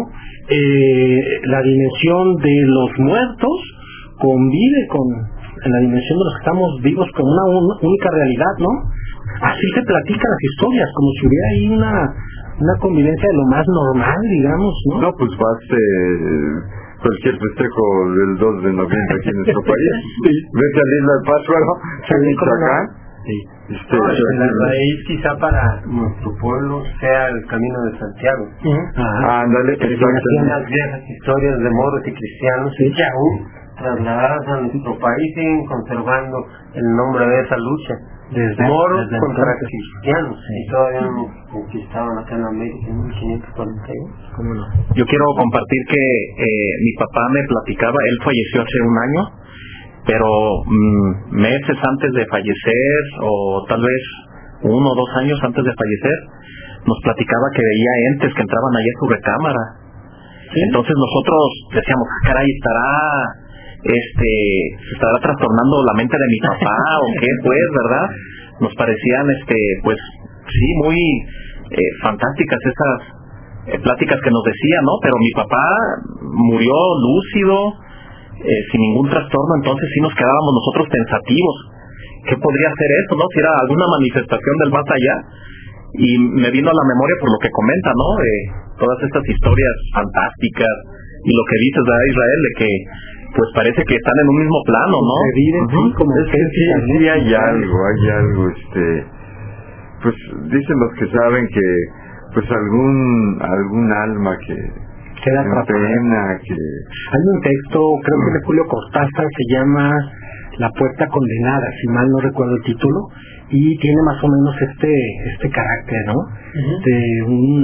[SPEAKER 6] eh, la dimensión de los muertos convive con en la dimensión de los que estamos vivos con una un, única realidad, ¿no? Así se platican las historias, como si hubiera ahí una una convivencia de lo más normal, digamos, ¿no?
[SPEAKER 2] No, pues vas eh, cualquier festejo del dos de noviembre aquí en nuestro país. Sí. Vete a la isla de Pátzcuaro, en Michoacán.
[SPEAKER 4] Sí.
[SPEAKER 2] Este,
[SPEAKER 4] no, la raíz quizá para nuestro pueblo sea el Camino de Santiago.
[SPEAKER 2] Uh-huh. Ah, ándale,
[SPEAKER 4] exactamente. Las viejas historias de moros y cristianos sí. que aún trasladadas a nuestro país siguen conservando el nombre de esa lucha. Desde, moros desde contra entonces. Cristianos, sí. Y todavía no conquistaban acá en América en mil quinientos cuarenta y uno.
[SPEAKER 3] ¿Cómo no? Yo quiero compartir que eh, mi papá me platicaba, él falleció hace un año, pero mmm, meses antes de fallecer, o tal vez uno o dos años antes de fallecer, nos platicaba que veía entes que entraban allá a su recámara. ¿Sí? Entonces nosotros decíamos, caray, estará... este se estará trastornando la mente de mi papá o qué, pues, ¿verdad? Nos parecían este pues sí muy eh, fantásticas esas eh, pláticas que nos decía, ¿no? Pero mi papá murió lúcido, eh, sin ningún trastorno. Entonces sí nos quedábamos nosotros pensativos, ¿qué podría ser eso, no? Si era alguna manifestación del más allá. Y me vino a la memoria por lo que comenta, ¿no? Eh, todas estas historias fantásticas y lo que dices, ¿verdad, Israel? De que pues parece que están en un mismo plano, ¿no?
[SPEAKER 2] Se viven, uh-huh. Sí, como es que sí, sí hay algo, hay algo, este, pues dicen los que saben que pues algún algún alma que
[SPEAKER 6] queda atrapada.
[SPEAKER 2] Que...
[SPEAKER 6] Hay un texto, creo que de Julio Cortázar, se llama La puerta condenada, si mal no recuerdo el título, y tiene más o menos este este carácter, ¿no? Uh-huh. De un,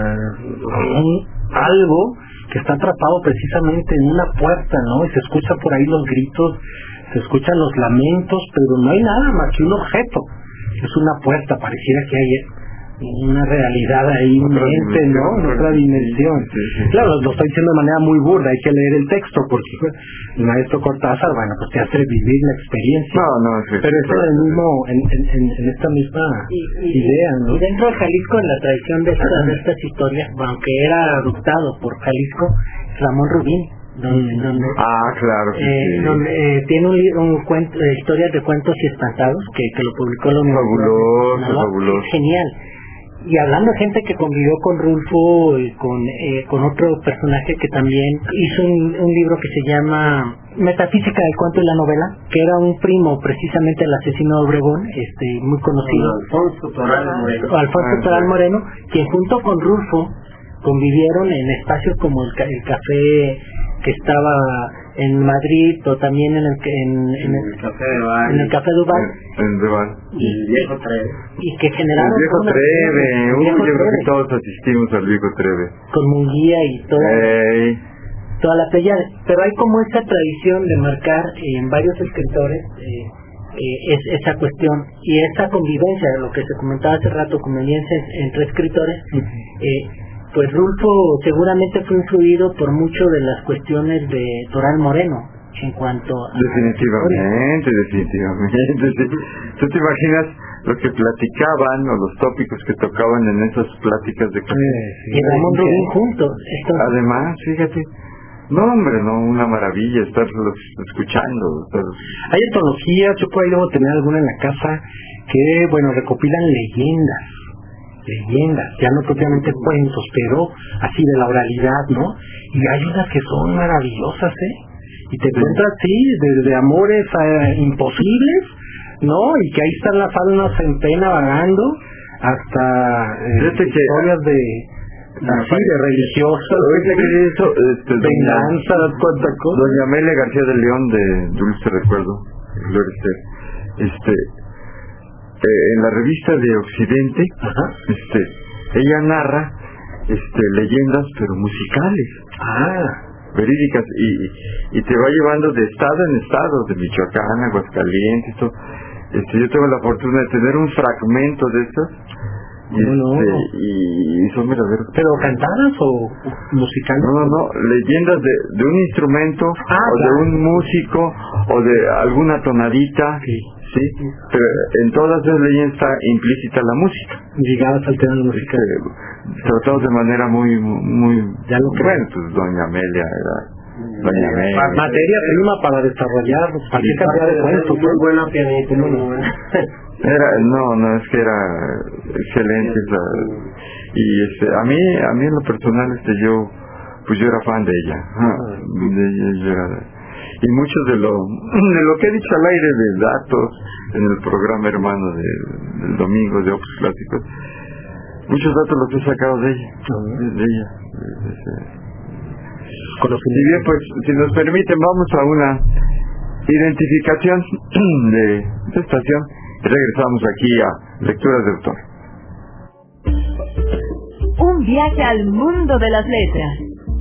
[SPEAKER 6] uh, un algo que está atrapado precisamente en una puerta, ¿no? Y se escucha por ahí los gritos, se escuchan los lamentos, pero no hay nada más que un objeto. Es una puerta, pareciera que hay una realidad ahí, un ente, ¿no? En otra dimensión. Sí, sí. Claro, lo estoy diciendo de manera muy burda, hay que leer el texto, porque el maestro Cortázar, bueno, pues te hace vivir la experiencia.
[SPEAKER 2] No, no, sí,
[SPEAKER 6] pero es en el mismo, en, en, en esta misma
[SPEAKER 7] y, y,
[SPEAKER 6] idea, ¿no?
[SPEAKER 7] Y dentro de Jalisco, en la tradición de estas, de estas historias, aunque era adoptado por Jalisco, Ramón Rubín, donde, donde
[SPEAKER 2] ah claro que
[SPEAKER 7] eh,
[SPEAKER 2] sí.
[SPEAKER 7] donde eh, tiene un, un cuento, eh, historias de cuentos y espantados que, que lo publicó la Universidad.
[SPEAKER 2] Fabuloso, ¿no? Fabuloso.
[SPEAKER 7] Genial. Y hablando de gente que convivió con Rulfo y con eh, con otro personaje que también hizo un, un libro que se llama Metafísica del cuento y la novela, que era un primo precisamente del asesino de Obregón, este muy conocido,
[SPEAKER 4] Alfonso Toral Moreno,
[SPEAKER 7] Alfonso Toral Moreno, quien junto con Rulfo convivieron en espacios como el, el café que estaba en Madrid, o también en el en, en,
[SPEAKER 4] en el café de Bar,
[SPEAKER 7] en el café de Bar,
[SPEAKER 2] en, en Bar.
[SPEAKER 7] y
[SPEAKER 4] el viejo Treve,
[SPEAKER 7] y que generaron
[SPEAKER 2] el viejo Treve,
[SPEAKER 7] el
[SPEAKER 2] uh,
[SPEAKER 7] viejo
[SPEAKER 2] yo creo
[SPEAKER 7] Treve,
[SPEAKER 2] que todos asistimos al viejo Treve
[SPEAKER 7] con Munguía y toda,
[SPEAKER 2] hey.
[SPEAKER 7] toda la playa, pero hay como esa tradición de marcar eh, en varios escritores eh, eh, es, esa cuestión y esa convivencia, lo que se comentaba hace rato, convivencia entre escritores. eh, Pues Rulfo seguramente fue influido por mucho de las cuestiones de Toral Moreno en cuanto a...
[SPEAKER 2] Definitivamente, definitivamente. ¿Tú te imaginas lo que platicaban o los tópicos que tocaban en esas pláticas de café?
[SPEAKER 7] Sí, sí, y Ramón Rubín juntos. Esto...
[SPEAKER 2] Además, fíjate, no hombre, no, una maravilla estarlos escuchando. Estar...
[SPEAKER 6] Hay antologías, yo por ahí debo tener alguna en la casa, que, bueno, recopilan leyendas. leyendas, ya no propiamente cuentos, pero así de la oralidad, ¿no? Y hay unas que son maravillosas, ¿eh? Y te encuentras, sí, desde amores eh, imposibles, ¿no? Y que ahí están las almas en pena vagando, hasta eh, historias de, así, de religiosas,
[SPEAKER 2] eso, este,
[SPEAKER 6] venganza, cuánta cosa.
[SPEAKER 2] Doña Amelia García de León, de Dulce Recuerdo, este... en la revista de Occidente, ajá, este, ella narra este, leyendas pero musicales,
[SPEAKER 6] ah,
[SPEAKER 2] verídicas, y, y te va llevando de estado en estado, de Michoacán, Aguascalientes, todo. Este, yo tengo la fortuna de tener un fragmento de estas, y,
[SPEAKER 6] no,
[SPEAKER 2] este,
[SPEAKER 6] no.
[SPEAKER 2] y son verdaderos.
[SPEAKER 6] ¿Pero cantadas o musicales?
[SPEAKER 2] No, no, no, leyendas de, de un instrumento,
[SPEAKER 6] ah,
[SPEAKER 2] o
[SPEAKER 6] claro,
[SPEAKER 2] de un músico, o de alguna tonadita.
[SPEAKER 6] Sí.
[SPEAKER 2] Sí, pero en todas esas leyendas está implícita la música.
[SPEAKER 6] Ligadas al tema de la música.
[SPEAKER 2] Este, tratados de manera muy, muy...
[SPEAKER 6] Ya lo
[SPEAKER 2] bueno, pues Doña Amelia era... Doña Amelia.
[SPEAKER 6] Materia prima para desarrollar cualquier cantidad de cuentos.
[SPEAKER 4] Muy buena pianista, muy buena.
[SPEAKER 2] Era, no, no, es que era excelente. La, y este, a mí, a mí en lo personal, este, yo, pues yo era fan de ella. De ella yo era... Y mucho de lo de lo que he dicho al aire de datos en el programa hermano de, del domingo de Opus Clásicos, muchos datos los he sacado de ella, de, de ella. De, de, de. Y bien, pues, si nos permiten, vamos a una identificación de, de estación y regresamos aquí a Lecturas de Autor.
[SPEAKER 1] Un viaje al mundo de las letras.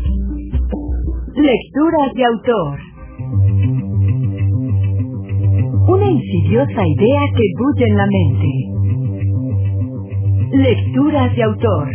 [SPEAKER 1] Lecturas de Autor. Una insidiosa idea que bulle en la mente. Lecturas de Autor.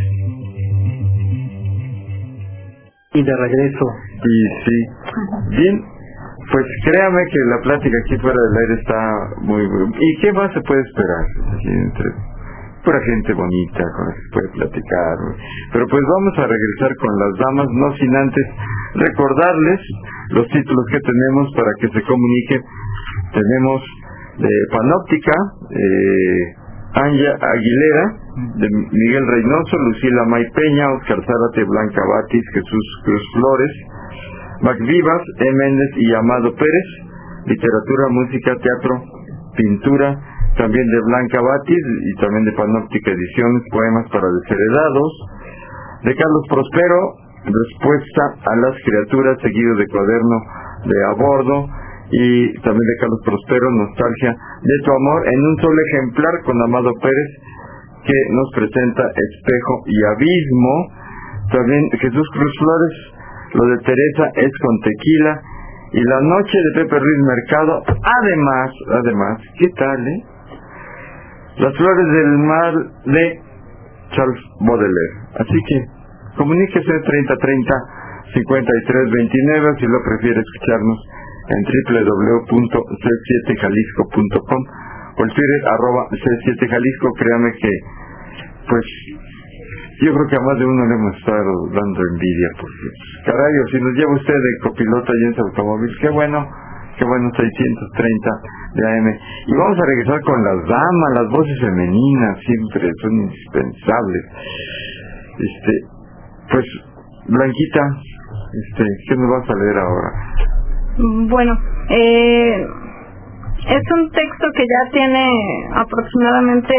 [SPEAKER 6] Y de regreso.
[SPEAKER 2] Y sí, bien, pues créame que la plática aquí fuera del aire está muy buena. ¿Y qué más se puede esperar? Aquí entre pura gente bonita con la que se puede platicar. Pero pues vamos a regresar con las damas, no sin antes recordarles los títulos que tenemos para que se comuniquen. Tenemos de Panóptica, eh, Anja Aguilera, de Miguel Reynoso, Lucila May Peña, Oscar Zárate, Blanca Batis, Jesús Cruz Flores, Macvivas, E. Méndez y Amado Pérez, literatura, música, teatro, pintura, también de Blanca Batis y también de Panóptica Ediciones, Poemas para Desheredados, de Carlos Prospero, Respuesta a las Criaturas, seguido de Cuaderno de A Bordo, y también de Carlos Prospero, Nostalgia de tu amor, en un solo ejemplar, con Amado Pérez, que nos presenta Espejo y Abismo. También Jesús Cruz Flores, lo de Teresa es con Tequila, y La Noche de Pepe Ruiz Mercado. Además, además, ¿qué tal, eh? Las Flores del Mar de Charles Baudelaire. Así que comuníquese treinta treinta cincuenta y tres veintinueve, si lo prefiere escucharnos en doble u doble u doble u punto c siete jalisco punto com o el Twitter arroba c siete jalisco. Créame que pues yo creo que a más de uno le hemos estado dando envidia, porque caray, si nos lleva usted de copiloto allá en su automóvil, qué bueno, qué bueno, seiscientos treinta de A M. Y vamos a regresar con las damas, las voces femeninas siempre son indispensables. Este, pues Blanquita, este, ¿qué nos vas a leer ahora?
[SPEAKER 8] Bueno, eh, es un texto que ya tiene aproximadamente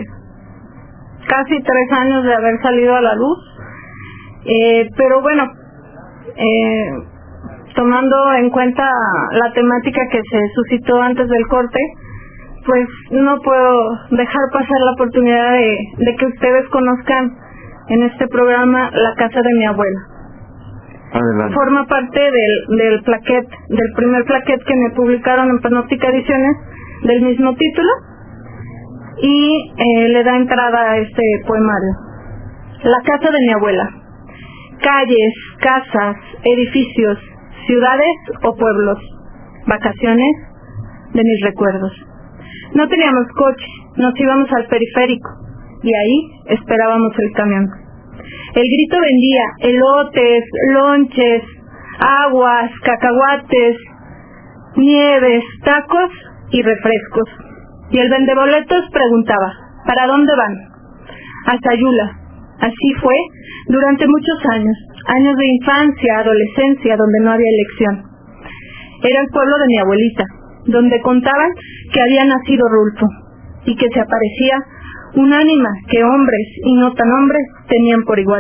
[SPEAKER 8] casi tres años de haber salido a la luz, eh, pero bueno, eh, tomando en cuenta la temática que se suscitó antes del corte, pues no puedo dejar pasar la oportunidad de, de que ustedes conozcan en este programa La Casa de mi Abuela.
[SPEAKER 2] Adelante.
[SPEAKER 8] Forma parte del, del plaquet, del primer plaquet que me publicaron en Panóptica Ediciones, del mismo título, y eh, le da entrada a este poemario. La casa de mi abuela. Calles, casas, edificios, ciudades o pueblos, vacaciones de mis recuerdos. No teníamos coche, nos íbamos al periférico y ahí esperábamos el camión. El grito vendía elotes, lonches, aguas, cacahuates, nieves, tacos y refrescos. Y el vendeboletos preguntaba, ¿para dónde van? A Sayula. Así fue durante muchos años, años de infancia, adolescencia, donde no había elección. Era el pueblo de mi abuelita, donde contaban que había nacido Rulfo, y que se aparecía un ánima que hombres y no tan hombres tenían por igual.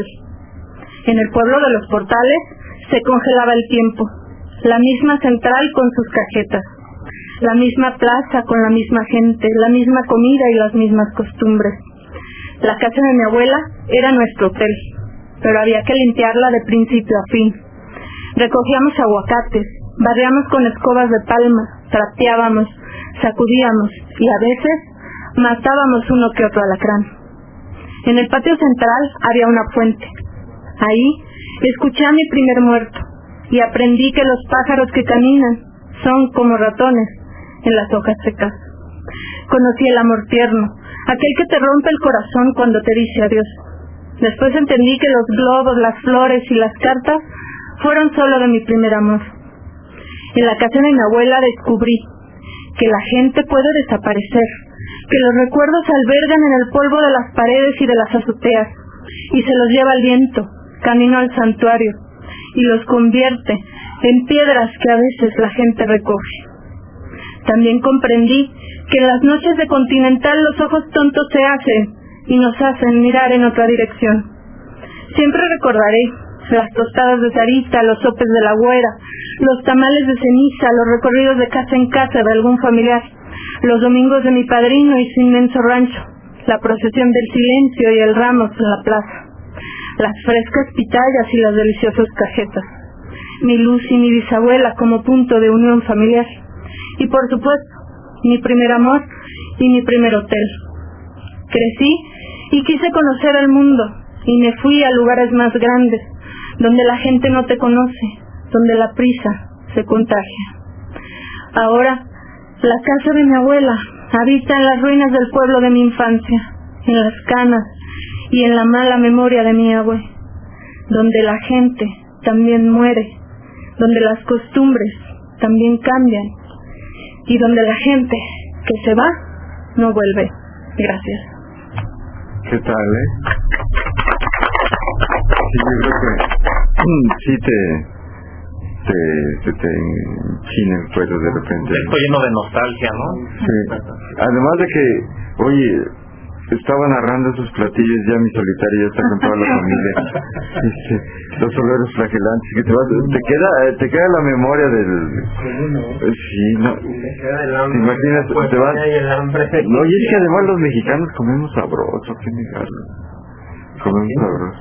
[SPEAKER 8] En el pueblo de los Portales se congelaba el tiempo, la misma central con sus cajetas, la misma plaza con la misma gente, la misma comida y las mismas costumbres. La casa de mi abuela era nuestro hotel, pero había que limpiarla de principio a fin. Recogíamos aguacates, barríamos con escobas de palma, trapeábamos, sacudíamos y a veces matábamos uno que otro alacrán. En el patio central había una fuente. Ahí escuché a mi primer muerto y aprendí que los pájaros que caminan son como ratones en las hojas secas. Conocí el amor tierno, aquel que te rompe el corazón cuando te dice adiós. Después entendí que los globos, las flores y las cartas fueron solo de mi primer amor. En la casa de mi abuela descubrí que la gente puede desaparecer, que los recuerdos se albergan en el polvo de las paredes y de las azoteas, y se los lleva el viento, camino al santuario, y los convierte en piedras que a veces la gente recoge. También comprendí que en las noches de Continental los ojos tontos se hacen y nos hacen mirar en otra dirección. Siempre recordaré las tostadas de Sarita, los sopes de la güera, los tamales de ceniza, los recorridos de casa en casa de algún familiar, los domingos de mi padrino y su inmenso rancho, la procesión del silencio y el ramos en la plaza, las frescas pitayas y las deliciosas cajetas, mi luz y mi bisabuela como punto de unión familiar, y por supuesto, mi primer amor y mi primer hotel. Crecí y quise conocer el mundo, y me fui a lugares más grandes, donde la gente no te conoce, donde la prisa se contagia. Ahora, la casa de mi abuela habita en las ruinas del pueblo de mi infancia, en las canas y en la mala memoria de mi abue, donde la gente también muere, donde las costumbres también cambian, y donde la gente que se va no vuelve. Gracias.
[SPEAKER 2] ¿Qué tal, eh? Sí, yo creo que sí te, te, te, te enchina el cuero de repente.
[SPEAKER 3] Estoy lleno de nostalgia, ¿no?
[SPEAKER 2] Sí. Además de que, oye, estaba narrando esos platillos ya mi solitario, ya está con toda la familia. Este, los olores flagelantes que te vas, te queda, te queda la memoria del. Sí, no. ¿Te imaginas? Te vas. No, y es que además los mexicanos comemos sabroso, qué negarlo. Comemos sabroso.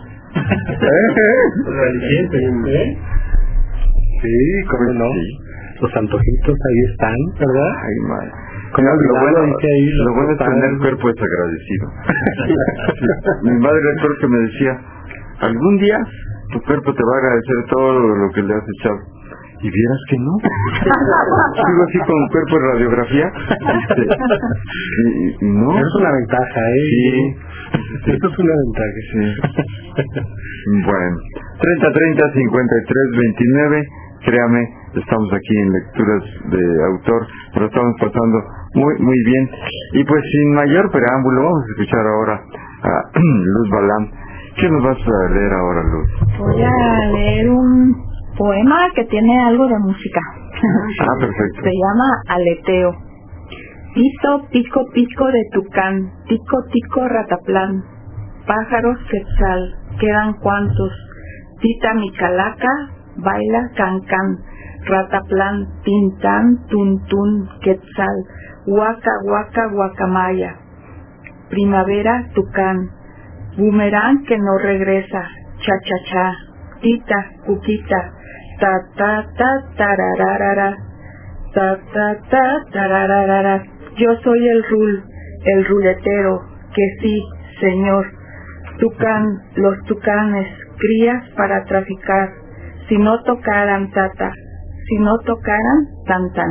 [SPEAKER 6] Sí, cómo no. Sí. Los antojitos ahí están, ¿verdad?
[SPEAKER 2] Ay, madre. Lo, lo bueno, ahí, lo bueno es tener el cuerpo desagradecido. Mi madre recuerdo que me decía, algún día tu cuerpo te va a agradecer todo lo que le has echado. Y vieras que no. Sigo así con el cuerpo de radiografía. Este, y, y no.
[SPEAKER 6] Eso es una ventaja, ¿eh?
[SPEAKER 2] Sí.
[SPEAKER 6] Eso es una ventaja.
[SPEAKER 2] Sí. Bueno. treinta treinta cincuenta y tres veintinueve. Créame, estamos aquí en lecturas de autor, pero estamos pasando muy, muy bien. Y pues sin mayor preámbulo, vamos a escuchar ahora a Luz Balam. ¿Qué nos vas a leer ahora, Luz?
[SPEAKER 8] Voy a leer un poema que tiene algo de música.
[SPEAKER 2] Ah, perfecto.
[SPEAKER 8] Se llama Aleteo. Piso, pico, pico de tucán, tico, tico, rataplán. Pájaros quetzal, quedan cuantos. Tita mi calaca, baila can can. Rataplán, tintán, tuntún, quetzal. Huaca, huaca, guacamaya. Primavera, tucán. Boomerang que no regresa. Cha, cha, cha. Tita, cuquita. Ta, ta, ta, tarararara. Ta, ta, ta, tarararara. Yo soy el rul, el ruletero, que sí, señor. Tucán, los tucanes, crías para traficar. Si no tocaran, tata, si no tocaran, tan tan.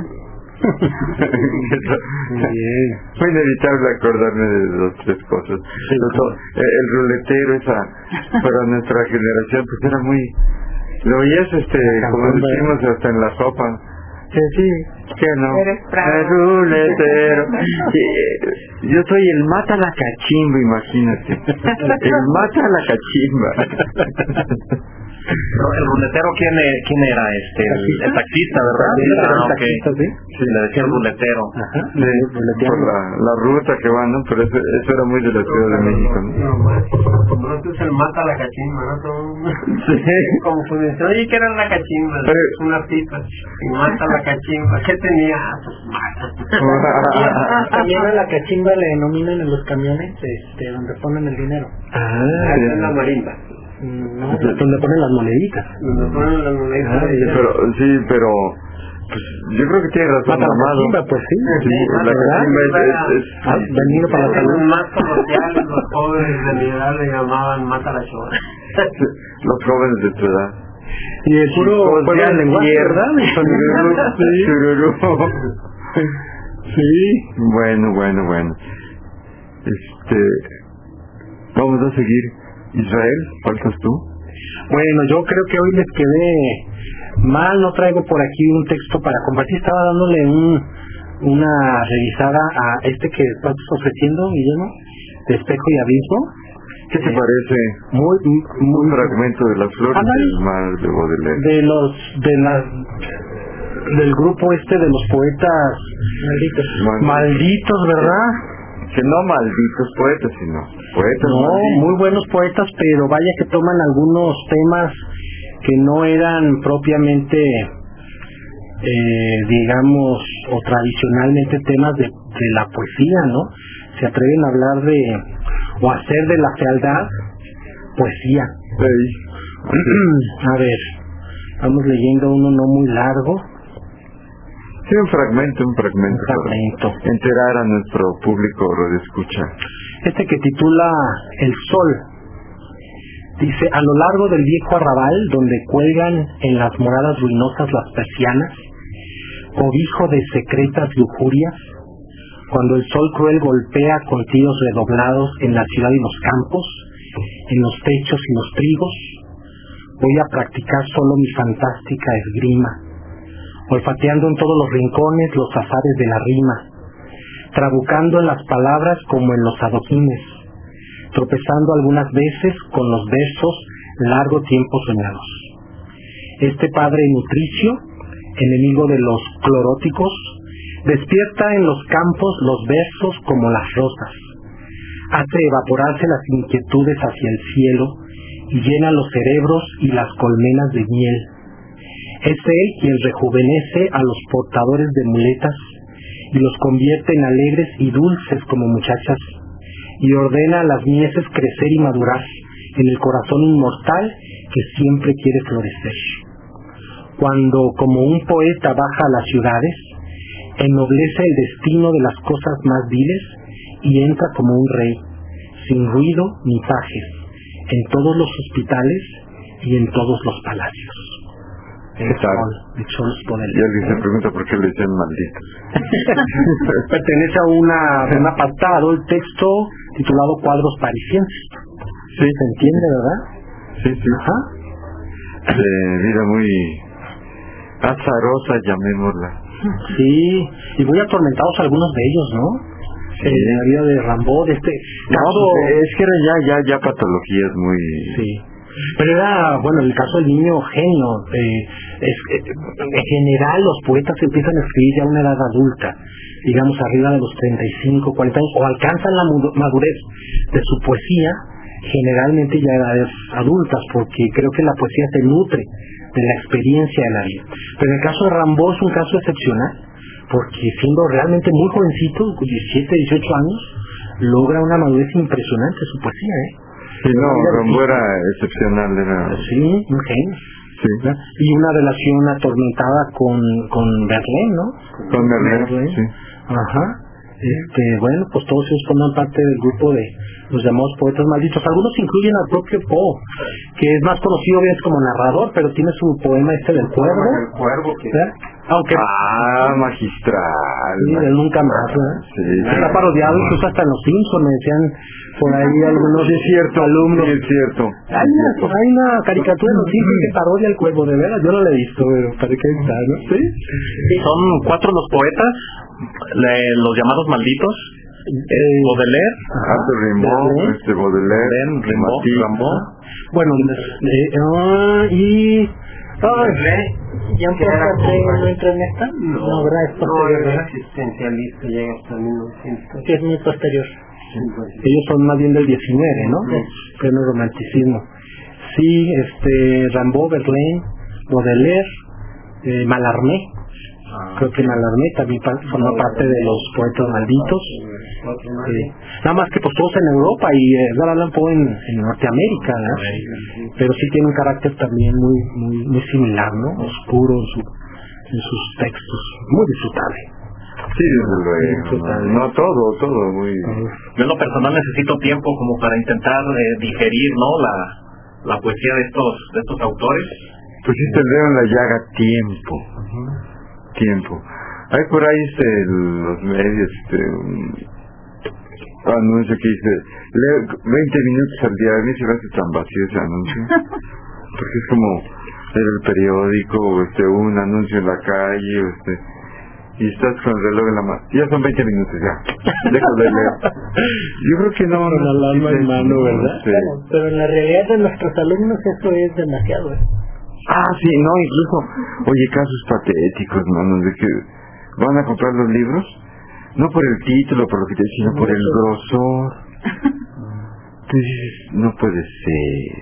[SPEAKER 2] Bien. Fue inevitable acordarme de dos tres cosas. Sí, el, el ruletero, esa, para nuestra generación, pues era muy... Lo oías, este, como decimos, hasta en la sopa. Que sí, que no. El ruletero. Sí, yo soy el mata la cachimba, imagínate. El mata la cachimba.
[SPEAKER 3] No, el ruletero, ¿quién, quién era? este El, el taxista, ¿verdad?
[SPEAKER 6] Sí,
[SPEAKER 3] ah,
[SPEAKER 6] el
[SPEAKER 3] okay.
[SPEAKER 6] taxista, sí.
[SPEAKER 3] Sí, le decía el ruletero.
[SPEAKER 2] Ajá. Le, por la, la ruta que va, ¿no? Pero eso, eso era muy de la Ciudad de México, ¿no?
[SPEAKER 4] No, más. Como no es el mata la cachimba, ¿no?
[SPEAKER 2] Sí.
[SPEAKER 4] Como comenzó, oye, ¿qué era la cachimba?
[SPEAKER 2] Pero,
[SPEAKER 4] una pipa. Y mata la cachimba. ¿Qué tenía?
[SPEAKER 7] También a la cachimba le denominan en los camiones, este, donde ponen el dinero.
[SPEAKER 2] Ah,
[SPEAKER 4] es la marimba.
[SPEAKER 7] No, donde ponen las moneditas.
[SPEAKER 4] Donde ponen las moneditas.
[SPEAKER 2] Ah, sí, pero, sí, pero pues, yo creo que tiene razón,
[SPEAKER 7] Mata la
[SPEAKER 2] Amado.
[SPEAKER 7] cachimba, pues sí.
[SPEAKER 2] Sí,
[SPEAKER 7] sí,
[SPEAKER 2] la cachimba es, es, es,
[SPEAKER 7] ah, venido para la salud.
[SPEAKER 4] Los más coloquiales, los jóvenes de mi edad le llamaban mata la chora.
[SPEAKER 2] Los jóvenes de tu edad.
[SPEAKER 6] Y el puro juego de lenguaje, ¿verdad?
[SPEAKER 2] Sí. Bueno, bueno, bueno. Este, vamos a seguir. Israel, ¿faltas tú?
[SPEAKER 6] Bueno, yo creo que hoy les quedé mal, no traigo por aquí un texto para compartir, estaba dándole un, una revisada a este que estás ofreciendo, Guillermo, de Espejo y Abismo.
[SPEAKER 2] ¿Qué te
[SPEAKER 6] eh,
[SPEAKER 2] parece?
[SPEAKER 6] Muy, muy,
[SPEAKER 2] un fragmento de las flores
[SPEAKER 6] ah,
[SPEAKER 2] del mar de Baudelaire.
[SPEAKER 6] De los, de la, del grupo este de los poetas
[SPEAKER 7] Malditos.
[SPEAKER 2] Malditos,
[SPEAKER 6] malditos, ¿verdad?
[SPEAKER 2] Que no malditos poetas, sino poetas
[SPEAKER 6] No,
[SPEAKER 2] malditos.
[SPEAKER 6] muy buenos poetas, pero vaya que toman algunos temas que no eran propiamente, eh, digamos, o tradicionalmente temas de, de la poesía, ¿no? Se atreven a hablar de, o hacer de la fealdad, poesía.
[SPEAKER 2] Sí.
[SPEAKER 6] A ver, estamos leyendo uno no muy largo.
[SPEAKER 2] Sí, un fragmento, un fragmento,
[SPEAKER 6] Un fragmento.
[SPEAKER 2] para enterar a nuestro público radioescucha.
[SPEAKER 6] Este que titula El Sol. Dice, a lo largo del viejo arrabal, donde cuelgan en las moradas ruinosas las persianas, cobijo de secretas lujurias, cuando el sol cruel golpea con tiros redoblados en la ciudad y los campos, en los techos y los trigos, voy a practicar solo mi fantástica esgrima, olfateando en todos los rincones los azares de la rima, trabucando en las palabras como en los adoquines, tropezando algunas veces con los versos largo tiempo soñados. Este padre nutricio, enemigo de los cloróticos, despierta en los campos los versos como las rosas, hace evaporarse las inquietudes hacia el cielo y llena los cerebros y las colmenas de miel. Es él quien rejuvenece a los portadores de muletas y los convierte en alegres y dulces como muchachas, y ordena a las mieses crecer y madurar en el corazón inmortal que siempre quiere florecer. Cuando, como un poeta, baja a las ciudades, ennoblece el destino de las cosas más viles y entra como un rey, sin ruido ni pajes, en todos los hospitales y en todos los palacios. El sol, el sol es poder.
[SPEAKER 2] Y alguien se pregunta por qué le dicen malditos.
[SPEAKER 6] Pertenece a una, un apartado, el texto titulado Cuadros Parisienses.
[SPEAKER 2] Sí.
[SPEAKER 6] ¿Se entiende, verdad?
[SPEAKER 2] Sí, sí.
[SPEAKER 6] Ajá.
[SPEAKER 2] De vida muy azarosa, llamémosla.
[SPEAKER 6] Sí, y muy atormentados algunos de ellos, ¿no?
[SPEAKER 2] Sí.
[SPEAKER 6] Eh, la vida de Rimbaud, de este
[SPEAKER 2] No,
[SPEAKER 6] caso...
[SPEAKER 2] es que era ya, ya, ya patologías muy...
[SPEAKER 6] Sí. Pero era, bueno, el caso del niño genio. Eh, es, eh, en general, los poetas empiezan a escribir ya a una edad adulta, digamos arriba de los treinta y cinco, cuarenta años, o alcanzan la madurez de su poesía, generalmente ya a edades adultas, porque creo que la poesía se nutre de la experiencia de la vida. Pero el caso de Rimbaud es un caso excepcional, porque siendo realmente muy jovencito, diecisiete, dieciocho años, logra una madurez impresionante su poesía, ¿eh?
[SPEAKER 2] Sí, no, Rimbaud era excepcional, era...
[SPEAKER 6] Sí, un genio.
[SPEAKER 2] Sí.
[SPEAKER 6] ¿Verdad? Y una relación atormentada con, con Verlaine, ¿no?
[SPEAKER 2] Con Verlaine, sí.
[SPEAKER 6] Ajá. Este, bueno, pues todos ellos forman parte del grupo de los llamados poetas malditos. Algunos incluyen al propio Poe, que es más conocido bien como narrador, pero tiene su poema este del cuervo.
[SPEAKER 2] El cuervo, que...
[SPEAKER 6] Aunque...
[SPEAKER 2] Ah, magistral.
[SPEAKER 6] Sí, él nunca más, ¿verdad?
[SPEAKER 2] Sí.
[SPEAKER 6] Está parodiado incluso hasta en los Simpsons, me decían por ahí algunos
[SPEAKER 2] sí, es cierto,
[SPEAKER 6] alumnos.
[SPEAKER 2] Sí, es cierto.
[SPEAKER 6] Hay una, hay una caricatura en los Simpsons que parodia al cuervo, de veras, yo no la he visto, pero parece que está, ¿no? ¿Sí?
[SPEAKER 3] Son cuatro los poetas, le- los llamados malditos. Eh, Baudelaire,
[SPEAKER 2] Arthur Rimbaud, este Baudelaire,
[SPEAKER 3] Rimbaud,
[SPEAKER 2] Matisse.
[SPEAKER 3] Rimbaud.
[SPEAKER 6] Bueno, eh, ah, y... Ay, ¿ya un poco no entra en esta? No, no, ¿verdad? Es posterior,
[SPEAKER 4] No,
[SPEAKER 6] ¿verdad?
[SPEAKER 4] era existencialista, llega hasta mil novecientos.
[SPEAKER 6] Que es muy posterior. Ellos son más bien del diecinueve, ¿no? Pleno romanticismo. Sí, este, Rimbaud, Verlaine, Baudelaire, eh, Mallarmé. Creo que Mallarmé también pa- forma parte de los poetas malditos. Eh, nada más que pues todos en Europa y eh, Edgar Allan Poe en, en Norteamérica, ¿no? Pero sí tiene un carácter también muy muy muy similar, ¿no? Oscuro en, su, en sus textos, muy disfrutable.
[SPEAKER 2] Sí, desde luego. No, no todo, todo muy...
[SPEAKER 3] Yo en lo personal necesito tiempo como para intentar eh, digerir, ¿no? La, la poesía de estos, de estos autores.
[SPEAKER 2] Pues sí, te veo en la llaga tiempo. Tiempo. Hay por ahí este, los medios, este, un anuncio que dice, lee veinte minutos al día. A mí se me hace tan vacío ese anuncio. Porque es como leer el periódico, o este, un anuncio en la calle, o este, y estás con el reloj en la mano. Ya son veinte minutos, ya. Deja de leer. Yo creo que no.
[SPEAKER 6] Con
[SPEAKER 2] no,
[SPEAKER 6] el alma en mano, ¿verdad?
[SPEAKER 2] Sí.
[SPEAKER 7] Bueno, pero en la realidad de nuestros alumnos eso es demasiado, ¿eh?
[SPEAKER 2] Ah, sí, no, incluso, oye, casos patéticos, manos, de que van a comprar los libros, no por el título, por lo que te dicen, sino por el grosor. Tú dices, no puede ser.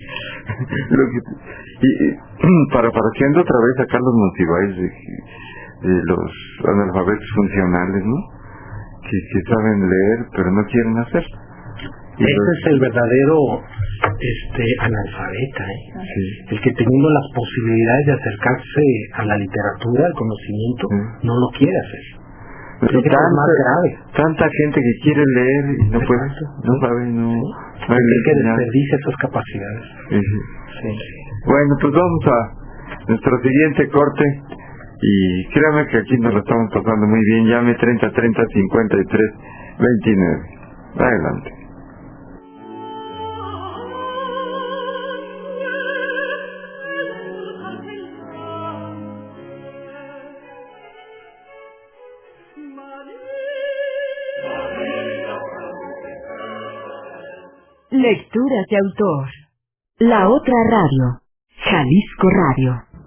[SPEAKER 2] Lo que, y, y, para, pareciendo otra vez a Carlos Monsiváis de, de los analfabetos funcionales, ¿no? Que, que saben leer, pero no quieren hacer. Y
[SPEAKER 6] Ese
[SPEAKER 2] los,
[SPEAKER 6] es el verdadero este analfabeta, ¿eh?
[SPEAKER 2] sí.
[SPEAKER 6] El que teniendo las posibilidades de acercarse a la literatura, al conocimiento,
[SPEAKER 2] Sí.
[SPEAKER 6] no lo quiere hacer.
[SPEAKER 2] Pero
[SPEAKER 6] Creo que es
[SPEAKER 2] tanta,
[SPEAKER 6] más grave.
[SPEAKER 2] tanta gente que quiere leer y no puede, no sabe, no, no hay
[SPEAKER 6] El que
[SPEAKER 2] enseñanza.
[SPEAKER 6] desperdicia esas capacidades.
[SPEAKER 2] Sí.
[SPEAKER 6] Sí.
[SPEAKER 2] Bueno, pues vamos a nuestro siguiente corte y créame que aquí nos lo estamos pasando muy bien. Llame treinta treinta cincuenta y tres veintinueve. Adelante.
[SPEAKER 1] Lecturas de autor. La otra radio. Jalisco Radio.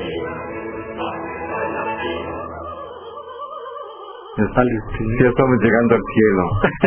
[SPEAKER 2] Ya estamos llegando al cielo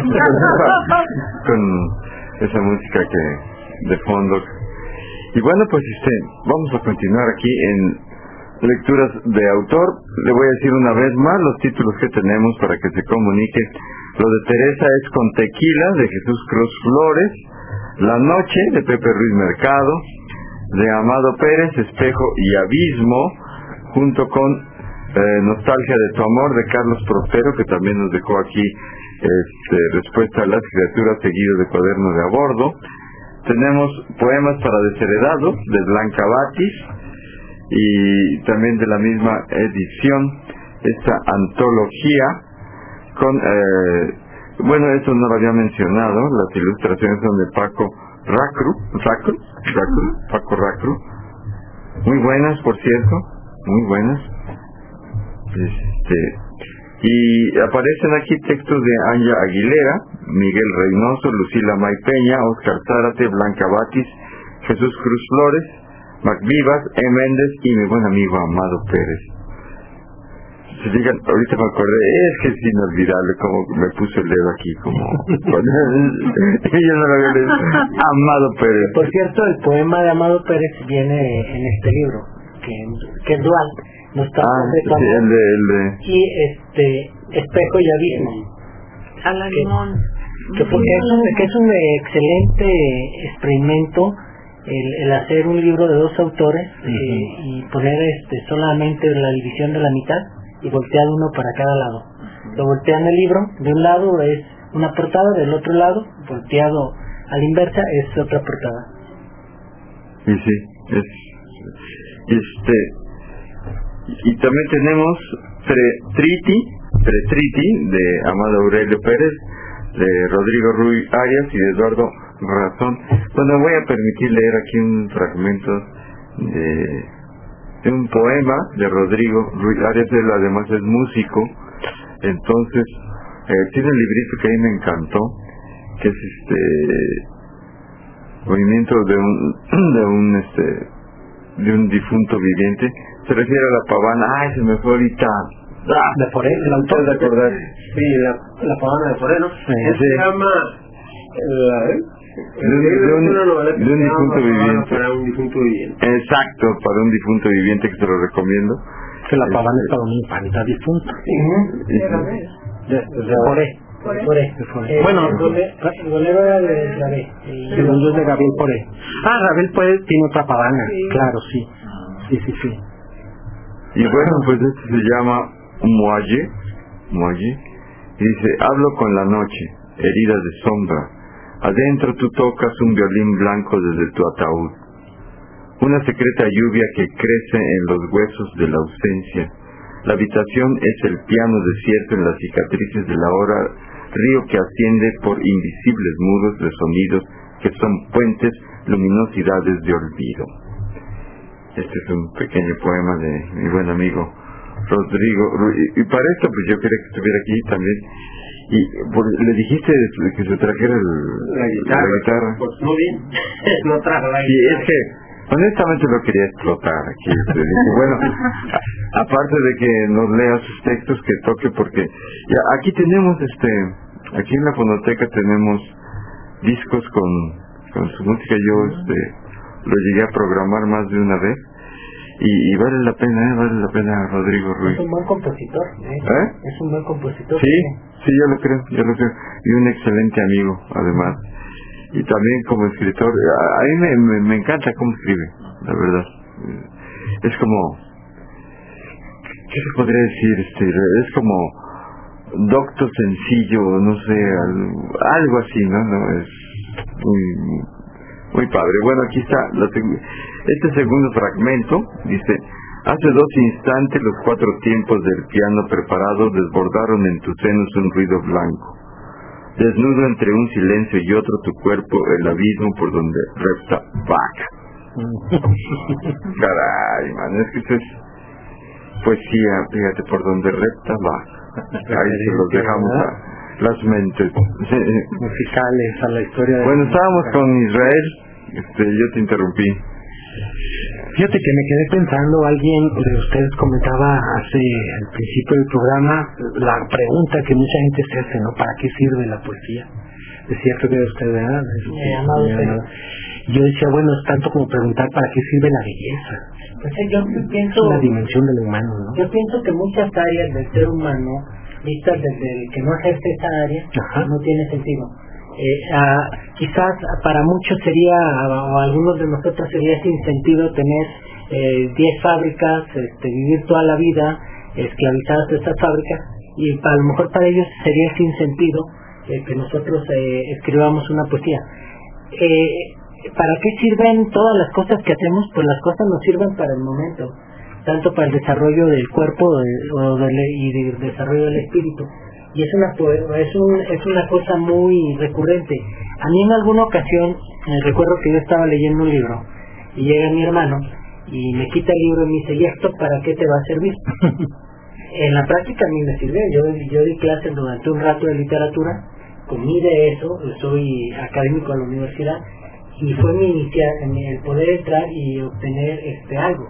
[SPEAKER 2] con esa música que de fondo. Y bueno, pues este, vamos a continuar aquí en lecturas de autor. Le voy a decir una vez más los títulos que tenemos para que se comunique. Lo de Teresa es Con Tequila, de Jesús Cruz Flores. La Noche, de Pepe Ruiz Mercado. De Amado Pérez, Espejo y Abismo, junto con Eh, Nostalgia de tu amor, de Carlos Prospero, que también nos dejó aquí este, Respuesta a las criaturas, seguido de Cuaderno de a bordo. Tenemos Poemas para desheredados, de Blanca Batis, y también de la misma edición esta antología con eh, bueno, esto no lo había mencionado, las ilustraciones son de Paco Racru Racru, Racru Paco Racru, muy buenas, por cierto, muy buenas. Este, y aparecen aquí textos de Anya Aguilera, Miguel Reynoso, Lucila May Peña, Oscar Zárate, Blanca Batis, Jesús Cruz Flores, Macvivas, E. Méndez y mi buen amigo Amado Pérez. Se digan, ahorita me acordé, es que es inolvidable como me puse el dedo aquí, como yo no lo había leído. Amado Pérez.
[SPEAKER 7] Por cierto, el poema de Amado Pérez viene en este libro, que, que es dual. No está
[SPEAKER 2] ah, sí, el de, el de...
[SPEAKER 7] y este Espejo y Abismo
[SPEAKER 5] a la limón
[SPEAKER 7] que, porque es un, que es un excelente experimento el, el hacer un libro de dos autores uh-huh. eh, y poner este solamente la división de la mitad y voltear uno para cada lado. Uh-huh. Lo voltean el libro, de un lado es una portada, del otro lado volteado a la inversa es otra portada.
[SPEAKER 2] Y sí, es este y también tenemos Triti, Triti de Amado Aurelio Pérez, de Rodrigo Ruiz Arias y de Eduardo Razón. Bueno, voy a permitir leer aquí un fragmento de, de un poema de Rodrigo Ruiz Arias. Él además es músico, entonces eh, tiene un librito que a mí me encantó, que es este movimiento de un de un este de un difunto viviente. Se refiere a la pavana. Ay, se me fue ahorita.
[SPEAKER 4] Ah, de Forero, el autor
[SPEAKER 2] de acordar.
[SPEAKER 4] Sí, la, la pavana de Forero. Sí,
[SPEAKER 2] sí.
[SPEAKER 4] Se llama la, ¿eh?
[SPEAKER 2] de, un, de un, de un difunto viviente.
[SPEAKER 4] Para un difunto viviente.
[SPEAKER 2] Exacto, para un difunto viviente, que se lo recomiendo.
[SPEAKER 6] Que la pavana es para un infanta difunto.
[SPEAKER 2] Sí.
[SPEAKER 6] De Foré.
[SPEAKER 7] Foré.
[SPEAKER 6] Bueno,
[SPEAKER 7] el bolero era de Rabel.
[SPEAKER 6] El segundo es de Gabriel Foré. Ah, Rabel pues tiene otra pavana. Sí. Claro, sí. Sí, sí, sí.
[SPEAKER 2] Y bueno, pues este se llama Muaye, Muaye, y dice: hablo con la noche, herida de sombra, adentro tú tocas un violín blanco desde tu ataúd, una secreta lluvia que crece en los huesos de la ausencia. La habitación es el piano desierto en las cicatrices de la hora, río que asciende por invisibles muros de sonidos que son puentes, luminosidades de olvido. Este es un pequeño poema de mi buen amigo Rodrigo Ruiz. Y para esto pues yo quería que estuviera aquí también. Y por, le dijiste que se trajera el,
[SPEAKER 4] la, guitarra.
[SPEAKER 2] la guitarra.
[SPEAKER 4] Pues muy bien, no trajo la
[SPEAKER 2] sí,
[SPEAKER 4] guitarra.
[SPEAKER 2] Es que honestamente lo quería explotar aquí. Bueno, a, aparte de que nos lea sus textos, que toque, porque ya, aquí tenemos este, aquí en la fonoteca tenemos discos con, con su música. Yo este lo llegué a programar más de una vez y, y vale la pena, ¿eh? Vale la pena Rodrigo Ruiz.
[SPEAKER 7] Es un buen compositor, ¿eh?
[SPEAKER 2] ¿Eh?
[SPEAKER 7] Es un buen compositor.
[SPEAKER 2] Sí, sí, yo lo creo, yo lo creo. Y un excelente amigo, además. Y también como escritor, a, a mí me, me, me encanta cómo escribe, la verdad. Es como, ¿qué se podría decir? Este, es como docto sencillo, no sé, algo así, ¿no? No es muy... Muy padre. Bueno, aquí está la seg- este segundo fragmento. Dice: hace dos instantes los cuatro tiempos del piano preparado desbordaron en tus senos un ruido blanco. Desnudo entre un silencio y otro tu cuerpo, el abismo por donde repta vaca. Caray, man, es que esto es poesía, fíjate, por donde repta vaca. Ahí se los dejamos a las mentes
[SPEAKER 6] musicales a la historia de...
[SPEAKER 2] Bueno, estábamos con Israel, este, yo te interrumpí.
[SPEAKER 6] Fíjate que me quedé pensando, alguien de ustedes comentaba hace al principio del programa la pregunta que mucha gente se hace, ¿no? ¿Para qué sirve la poesía? Es cierto que usted, ¿verdad?
[SPEAKER 7] Me amado,
[SPEAKER 6] amado. Yo decía, bueno, es tanto como preguntar ¿para qué sirve la belleza?
[SPEAKER 7] Pues yo pienso,
[SPEAKER 6] es una dimensión de lo humano, ¿no?
[SPEAKER 7] Yo pienso que muchas áreas del ser humano, vistas desde el que no ejerce esa área, Ajá. no tiene sentido. Eh, ah, quizás para muchos sería, o a algunos de nosotros sería sin sentido tener eh, diez fábricas, este, vivir toda la vida esclavizados de estas fábricas, y a lo mejor para ellos sería sin sentido eh, que nosotros eh, escribamos una poesía. Eh, ¿Para qué sirven todas las cosas que hacemos? Pues las cosas nos sirven para el momento, tanto para el desarrollo del cuerpo de, o del, y del desarrollo del espíritu. Y es una es un, es una cosa muy recurrente. A mí en alguna ocasión me recuerdo que yo estaba leyendo un libro y llega mi hermano y me quita el libro y me dice, ¿y esto para qué te va a servir? En la práctica a mí me sirve. Yo, yo di clases durante un rato de literatura, comí de eso, soy académico en la universidad, y fue mi iniciar, el poder entrar y obtener este algo.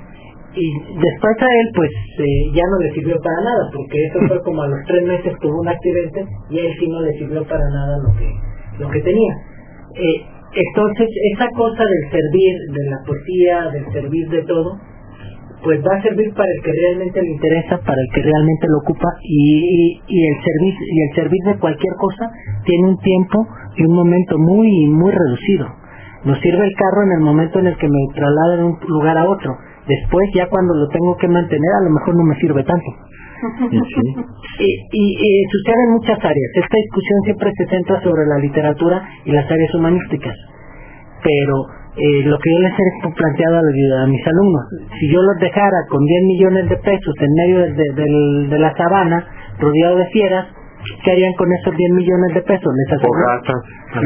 [SPEAKER 7] Y después a él pues eh, ya no le sirvió para nada, porque eso fue como a los tres meses tuvo un accidente y a él sí no le sirvió para nada lo que lo que tenía. Eh, entonces esa cosa del servir, de la poesía, del servir de todo, pues va a servir para el que realmente le interesa, para el que realmente lo ocupa, y, y, y el servir y el servir de cualquier cosa tiene un tiempo y un momento muy muy reducido. Nos sirve el carro en el momento en el que me traslada de un lugar a otro. Después, ya cuando lo tengo que mantener, a lo mejor no me sirve tanto. Sí. Y, y, y sucede en muchas áreas. Esta discusión siempre se centra sobre la literatura y las áreas humanísticas. Pero eh, lo que yo les he planteado a, a mis alumnos, si yo los dejara con diez millones de pesos en medio de, de, de, de la sabana, rodeado de fieras, ¿qué harían con esos diez millones de pesos? Les aseguro.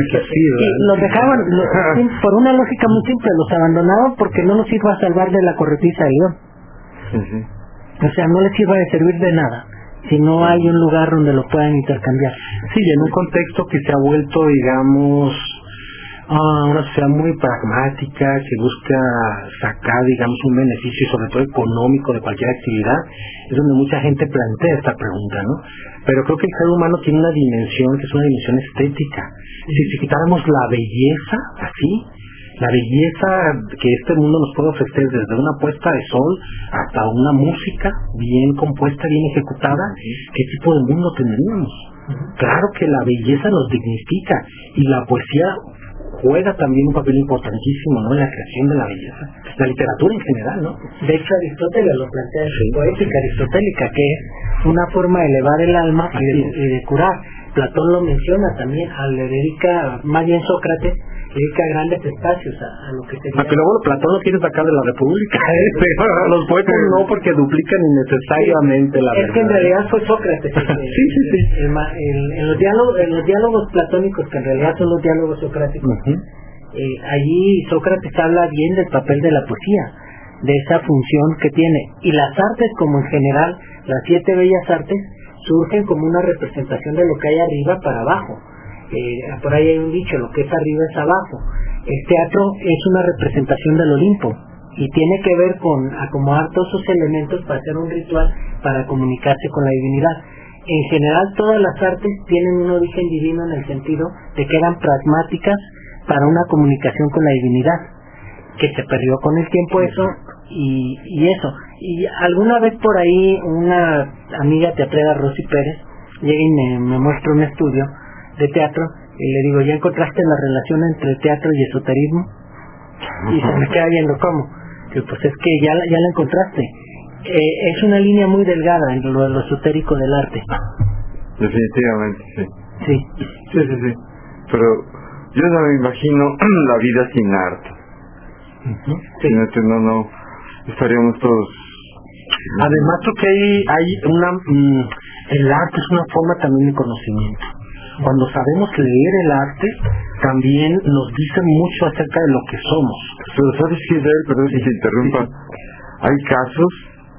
[SPEAKER 7] Y los dejaban, los, por una lógica muy simple, los abandonaban porque no los iba a salvar de la corretiza de León. Uh-huh. O sea, no les iba a servir de nada si no hay un lugar donde lo puedan intercambiar.
[SPEAKER 6] Sí, en un contexto que se ha vuelto, digamos, uh, una sociedad muy pragmática, que busca sacar, digamos, un beneficio, sobre todo económico, de cualquier actividad, es donde mucha gente plantea esta pregunta, ¿no? Pero creo que el ser humano tiene una dimensión que es una dimensión estética. Si, si quitáramos la belleza, así, la belleza que este mundo nos puede ofrecer, desde una puesta de sol hasta una música bien compuesta, bien ejecutada, ¿qué tipo de mundo tendríamos? Claro que la belleza nos dignifica, y la poesía juega también un papel importantísimo, ¿no?, en la creación de la belleza, la literatura en general, ¿no?
[SPEAKER 7] De hecho, Aristóteles lo plantea en su sí. poética aristotélica, que es una forma de elevar el alma y de, y de curar. Platón lo menciona también, al le dedica, más bien Sócrates, le dedica grandes espacios a, a lo que sería...
[SPEAKER 6] Aunque luego Platón lo quiere sacar de la República, ¿eh? Pero los poetas no, porque duplican innecesariamente sí, la
[SPEAKER 7] es
[SPEAKER 6] verdad.
[SPEAKER 7] Es que en realidad fue Sócrates. El,
[SPEAKER 6] sí, sí, sí.
[SPEAKER 7] El, el, el, en, los diálogos, en los diálogos platónicos, que en realidad son los diálogos socráticos, uh-huh. eh, allí Sócrates habla bien del papel de la poesía, de esa función que tiene. Y las artes, como en general, las siete bellas artes, surgen como una representación de lo que hay arriba para abajo. Eh, por ahí hay un dicho, lo que es arriba es abajo. El teatro es una representación del Olimpo y tiene que ver con acomodar todos esos elementos para hacer un ritual para comunicarse con la divinidad. En general, todas las artes tienen un origen divino en el sentido de que eran pragmáticas para una comunicación con la divinidad, que se perdió con el tiempo eso y, y eso. Y alguna vez por ahí una amiga teatrera, Rosy Pérez, llega y me, me muestra un estudio de teatro y le digo, ¿ya encontraste la relación entre teatro y esoterismo? Y se me queda viendo, ¿cómo? Que pues es que ya, ya la encontraste. Eh, es una línea muy delgada entre lo, lo esotérico del arte.
[SPEAKER 2] Definitivamente, sí.
[SPEAKER 7] Sí.
[SPEAKER 2] Sí, sí, sí. Pero yo no me imagino la vida sin arte. Uh-huh. Sí. No, no, no, estaríamos todos...
[SPEAKER 6] Además, creo que hay, hay una... Mmm, el arte es una forma también de conocimiento. Cuando sabemos leer el arte, también nos dice mucho acerca de lo que somos.
[SPEAKER 2] Pero sabes que, perdón si te interrumpa, hay casos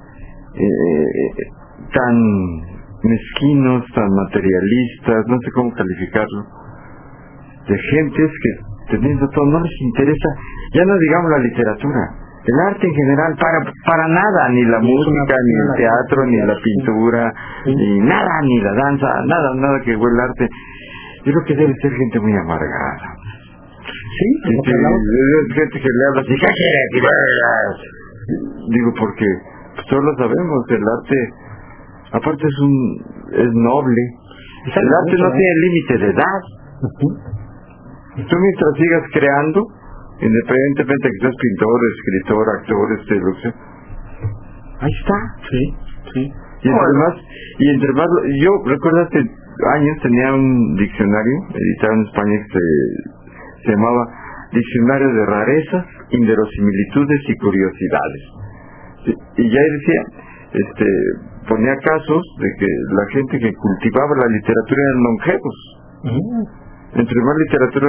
[SPEAKER 2] eh, tan mezquinos, tan materialistas, no sé cómo calificarlo, de gentes que teniendo todo no les interesa, ya no digamos la literatura, El arte en general, para para nada, ni la música, ni el teatro, ni la pintura, ni nada, ni la danza, nada, nada que huele el arte. Yo creo que debe ser gente muy amargada.
[SPEAKER 6] Sí,
[SPEAKER 2] este, es gente que le habla así, ¿qué quieres? Digo, porque pues, todos lo sabemos, el arte, aparte es un es noble. El arte no tiene límite de edad. Tú mientras sigas creando, independientemente de que seas pintor, escritor, actor, este, lo que sea, ahí está.
[SPEAKER 6] Sí, sí.
[SPEAKER 2] Y entre más, y entre más, yo recuerdo hace años tenía un diccionario editado en España que se, se llamaba Diccionario de Rarezas, Inverosimilitudes y Curiosidades. Y ya decía, este, ponía casos de que la gente que cultivaba la literatura eran longevos. Uh-huh. Entre más literatura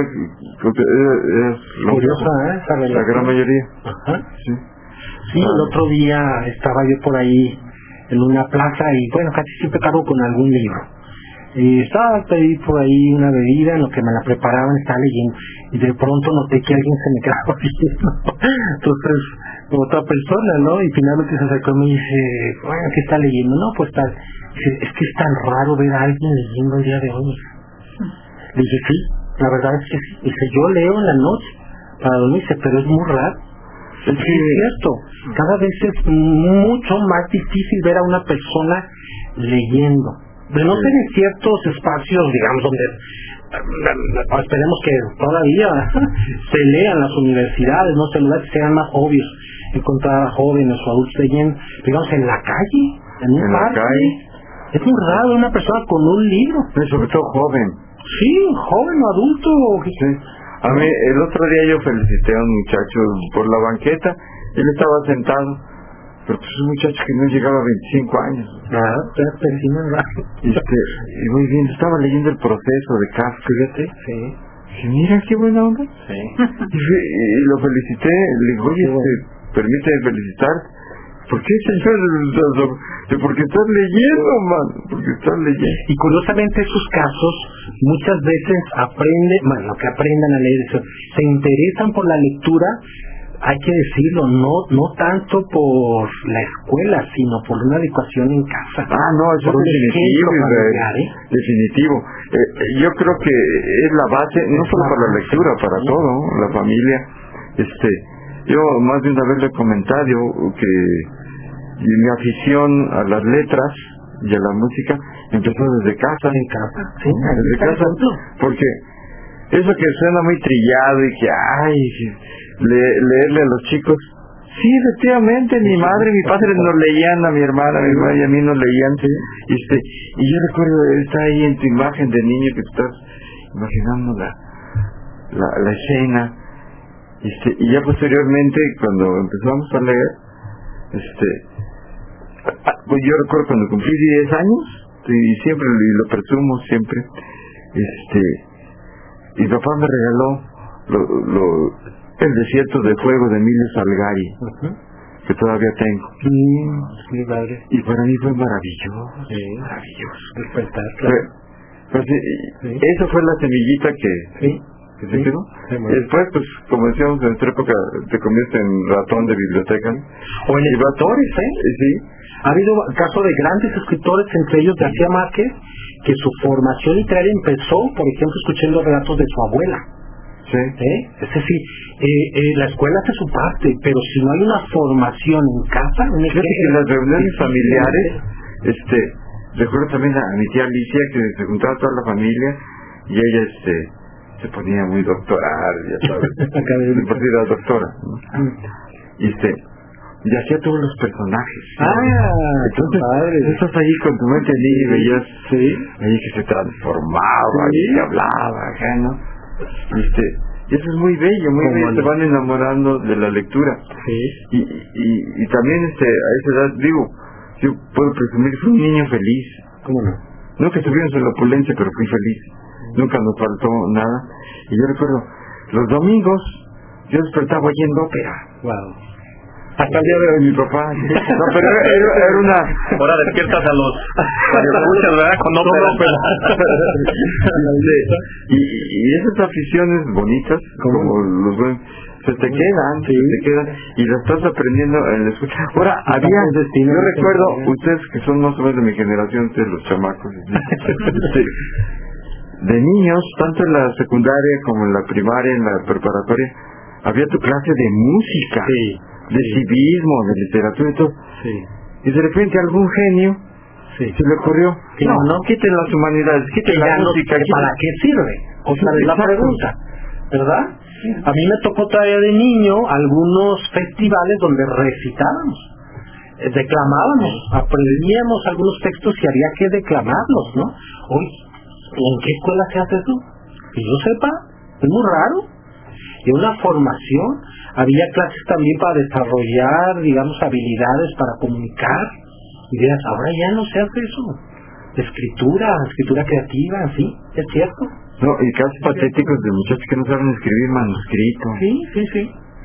[SPEAKER 2] es
[SPEAKER 6] curiosa, ¿eh?
[SPEAKER 2] La gran mayoría.
[SPEAKER 6] Ajá. Sí. Sí, el otro día estaba yo por ahí en una plaza y bueno, casi siempre cargo con algún libro. Y estaba pedí por ahí una bebida, en lo que me la preparaban, estaba leyendo y de pronto noté que alguien se me quedaba viendo. Entonces, otra persona, ¿no? Y finalmente se acercó y me dice, bueno, ¿qué está leyendo? No, pues tal. Dice, es que es tan raro ver a alguien leyendo el día de hoy. Le dije, sí, la verdad es que sí. Dice, yo leo en la noche para dormirse, pero es muy raro. Es que es cierto, cada vez es mucho más difícil ver a una persona leyendo. De no ser en ciertos espacios, digamos, donde esperemos que todavía se lean las universidades, no celulares que sean más obvios, encontrar a jóvenes o adultos leyendo, digamos, en la calle, en un
[SPEAKER 2] en
[SPEAKER 6] parque.
[SPEAKER 2] La calle.
[SPEAKER 6] Es muy raro una persona con un libro.
[SPEAKER 2] Pero sobre todo joven.
[SPEAKER 6] Sí, joven o adulto.
[SPEAKER 2] Sí. A mí, el otro día yo felicité a un muchacho por la banqueta, él estaba sentado, pero pues un muchacho que no llegaba a veinticinco años.
[SPEAKER 6] Ah, pero pensando en
[SPEAKER 2] este, y muy bien, estaba leyendo El proceso de Kafka, fíjate.
[SPEAKER 6] Sí.
[SPEAKER 2] Y mira qué buena onda.
[SPEAKER 6] Sí.
[SPEAKER 2] Y, y lo felicité, le digo, oye, este, permíteme felicitar. ¿Por qué, señor? Porque estás leyendo, man. Porque estás leyendo.
[SPEAKER 6] Y curiosamente esos casos muchas veces aprenden, bueno, que aprendan a leer eso, se interesan por la lectura, hay que decirlo, no no tanto por la escuela, sino por una educación en casa.
[SPEAKER 2] Ah, no, eso es definitivo, familiar, ¿eh? Definitivo. Eh, yo creo que es la base, no solo para la lectura, para sí. todo, la familia. Este, yo más de una vez le he comentado que y mi afición a las letras y a la música empezó desde casa.
[SPEAKER 6] En casa, sí,
[SPEAKER 2] desde casa, porque eso que suena muy trillado y que, ay, le, leerle a los chicos, sí, efectivamente, mi madre y mi padre nos leían, a mi hermana, a mi madre y a mí nos leían, y, este, y yo recuerdo, está ahí en tu imagen de niño que estás imaginando la, la, la escena, este, y ya posteriormente, cuando empezamos a leer, este, pues yo recuerdo cuando cumplí diez años y siempre y lo presumo siempre, este, mi papá me regaló lo, lo, El desierto de fuego de Emilio Salgari, uh-huh. que todavía tengo.
[SPEAKER 6] Mm, sí, padre.
[SPEAKER 2] Y para mí fue maravilloso,
[SPEAKER 6] sí.
[SPEAKER 2] maravilloso.
[SPEAKER 6] Despertar, claro.
[SPEAKER 2] Pues, pues, sí. Eso fue la semillita que,
[SPEAKER 6] sí.
[SPEAKER 2] que se
[SPEAKER 6] sí.
[SPEAKER 2] quedó. Sí, después, pues, como decíamos en nuestra época, te conviertes en ratón de biblioteca.
[SPEAKER 6] O en escritores, ¿eh?
[SPEAKER 2] Sí.
[SPEAKER 6] Ha habido casos de grandes escritores, entre ellos García Márquez, que su formación literaria empezó, por ejemplo, escuchando relatos de su abuela.
[SPEAKER 2] Sí.
[SPEAKER 6] ¿Eh? Es decir, eh, eh, la escuela hace su parte, pero si no hay una formación en casa, en
[SPEAKER 2] fíjate que en las reuniones familiares, este, recuerdo también a mi tía Alicia que se juntaba toda la familia y ella, este, se ponía muy doctoral, ya sabes, de por sí era doctora, ¿no? Y este, y hacía todos los personajes.
[SPEAKER 6] Ah,
[SPEAKER 2] entonces padre. Estás ahí con tu mente niña y veías,
[SPEAKER 6] sí,
[SPEAKER 2] ahí que se transformaba,
[SPEAKER 6] sí.
[SPEAKER 2] y que hablaba, ¿no? Este, y eso es muy bello, muy bello, te van enamorando de la lectura.
[SPEAKER 6] Sí.
[SPEAKER 2] Y, y, y también este, a esa edad, digo, yo puedo presumir que fui un niño feliz.
[SPEAKER 6] ¿Cómo no?
[SPEAKER 2] No que estuvimos en la opulencia, pero fui feliz. Nunca nos faltó nada. Y yo recuerdo, los domingos, yo despertaba oyendo ópera.
[SPEAKER 6] Wow.
[SPEAKER 2] Hasta el día de hoy mi papá. No, pero era, era una...
[SPEAKER 3] Ahora despiertas a los... escuchas, ¿verdad? Con ópera.
[SPEAKER 2] y, y esas aficiones bonitas, como los buenos, se te quedan, sí. se te quedan, y lo estás aprendiendo en la escuela. Ahora, había, yo recuerdo, ustedes que son más o menos de mi generación, ustedes los chamacos, sí, de niños, tanto en la secundaria como en la primaria, en la preparatoria, había tu clase de música,
[SPEAKER 6] sí,
[SPEAKER 2] de
[SPEAKER 6] sí.
[SPEAKER 2] civismo, de literatura y todo,
[SPEAKER 6] sí.
[SPEAKER 2] y de repente algún genio sí. se le ocurrió, sí. no, no quiten las humanidades, quiten la música.
[SPEAKER 6] No, ¿para qué sirve? O sea, es la pregunta, ¿verdad? Sí. A mí me tocó todavía de niño algunos festivales donde recitábamos, eh, declamábamos, aprendíamos algunos textos y había que declamarlos, ¿no? Hoy, ¿en qué escuela se hace eso? Que yo sepa, es muy raro. Y una formación, había clases también para desarrollar, digamos, habilidades para comunicar ideas. Ahora ya no se hace eso. Escritura, escritura creativa, sí, es cierto.
[SPEAKER 2] No, y casos patéticos de muchachos que no saben escribir manuscrito.
[SPEAKER 6] Sí, sí, sí.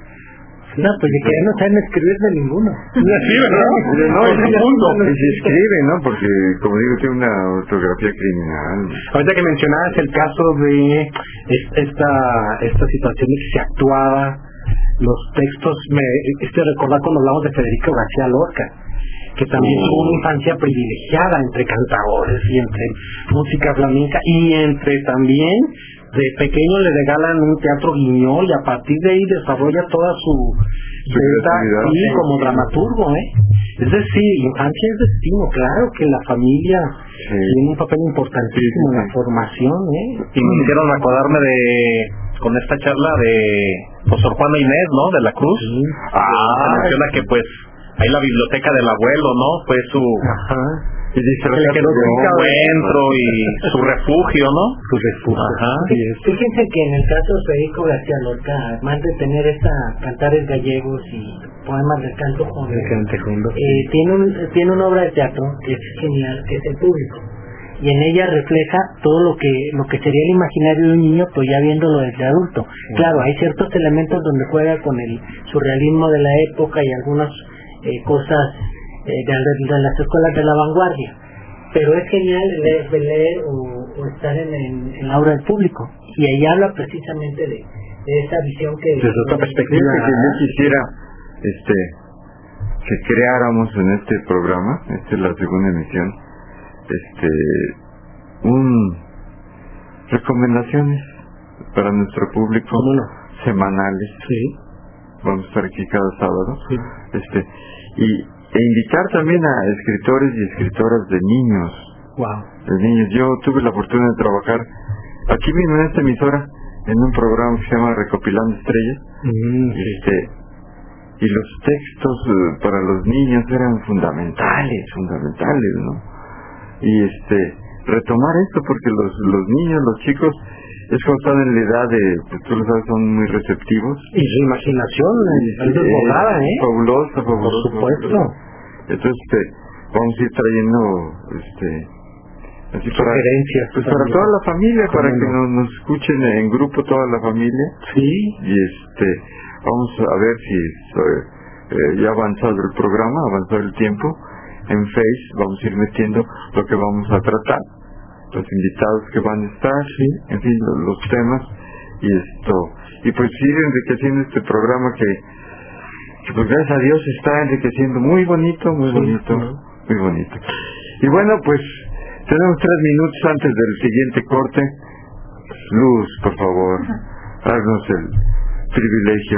[SPEAKER 6] No, pues de que ya no saben escribir de ninguno. Sí, ¿verdad?
[SPEAKER 2] No, es punto. Y se escribe, ¿no? Porque, como digo, tiene una ortografía criminal.
[SPEAKER 6] Ahorita que mencionabas el caso de esta esta situación de que se actuaba, los textos, me este recordar cuando hablamos de Federico García Lorca, que también tuvo una infancia privilegiada entre cantadores y entre música flamenca, y entre también de pequeño le regalan un teatro Guiñol y a partir de ahí desarrolla toda su vida sí, como dramaturgo, ¿eh? Es decir, infancia es destino, claro que la familia sí. tiene un papel importantísimo sí, sí, en la formación, ¿eh?
[SPEAKER 3] Y me hicieron acordarme de, con esta charla de pues, Sor Juana Inés, ¿no? De la Cruz. Sí. Ah, menciona que pues ahí la biblioteca del abuelo, ¿no? Fue su... Ajá.
[SPEAKER 6] Y dice,
[SPEAKER 3] el que lo encuentro y su refugio, ¿no?
[SPEAKER 6] Su refugio.
[SPEAKER 7] Ajá. Fíjense que en el caso de Federico García Lorca, además de tener esta cantares gallegos y poemas del canto joven, eh, tiene, un, tiene una obra de teatro que es genial, que es El Público. Y en ella refleja todo lo que lo que sería el imaginario de un niño, pues ya viéndolo desde adulto. Sí. Claro, hay ciertos elementos donde juega con el surrealismo de la época y algunas eh, cosas Eh, de, de las escuelas de la vanguardia, pero es genial leer, leer o, o estar en, en, en la obra del público, y ahí habla precisamente de, de esa visión que
[SPEAKER 2] desde otra perspectiva que yo quisiera este que creáramos en este programa, esta es la segunda emisión, este un recomendaciones para nuestro público
[SPEAKER 6] no?
[SPEAKER 2] semanales,
[SPEAKER 6] sí.
[SPEAKER 2] vamos a estar aquí cada sábado,
[SPEAKER 6] sí.
[SPEAKER 2] este y e invitar también a escritores y escritoras de niños.
[SPEAKER 6] Wow.
[SPEAKER 2] De niños. Yo tuve la fortuna de trabajar aquí mismo en esta emisora en un programa que se llama Recopilando Estrellas.
[SPEAKER 6] Mm,
[SPEAKER 2] este y los textos uh, para los niños eran fundamentales, fundamentales, ¿no? Y este retomar esto porque los los niños, los chicos es cuando están en la edad de, pues tú lo sabes, son muy receptivos.
[SPEAKER 6] Y su imaginación es desbordada, ¿eh?
[SPEAKER 2] Fabulosa, fabulosa.
[SPEAKER 6] Por supuesto.
[SPEAKER 2] Entonces, este, vamos a ir trayendo, este, así para,
[SPEAKER 6] sugerencias.
[SPEAKER 2] Pues para toda la familia, para que nos, nos escuchen en grupo toda la familia.
[SPEAKER 6] Sí.
[SPEAKER 2] Y este, vamos a ver si eh, ya ha avanzado el programa, ha avanzado el tiempo. En Face vamos a ir metiendo lo que vamos a tratar, los invitados que van a estar, sí, en fin, los, los temas y esto, y pues ir enriqueciendo este programa que, que pues gracias a Dios está enriqueciendo muy bonito, muy sí, bonito, ¿no? Muy bonito. Y bueno, pues tenemos tres minutos antes del siguiente corte. Luz, por favor, haznos el privilegio.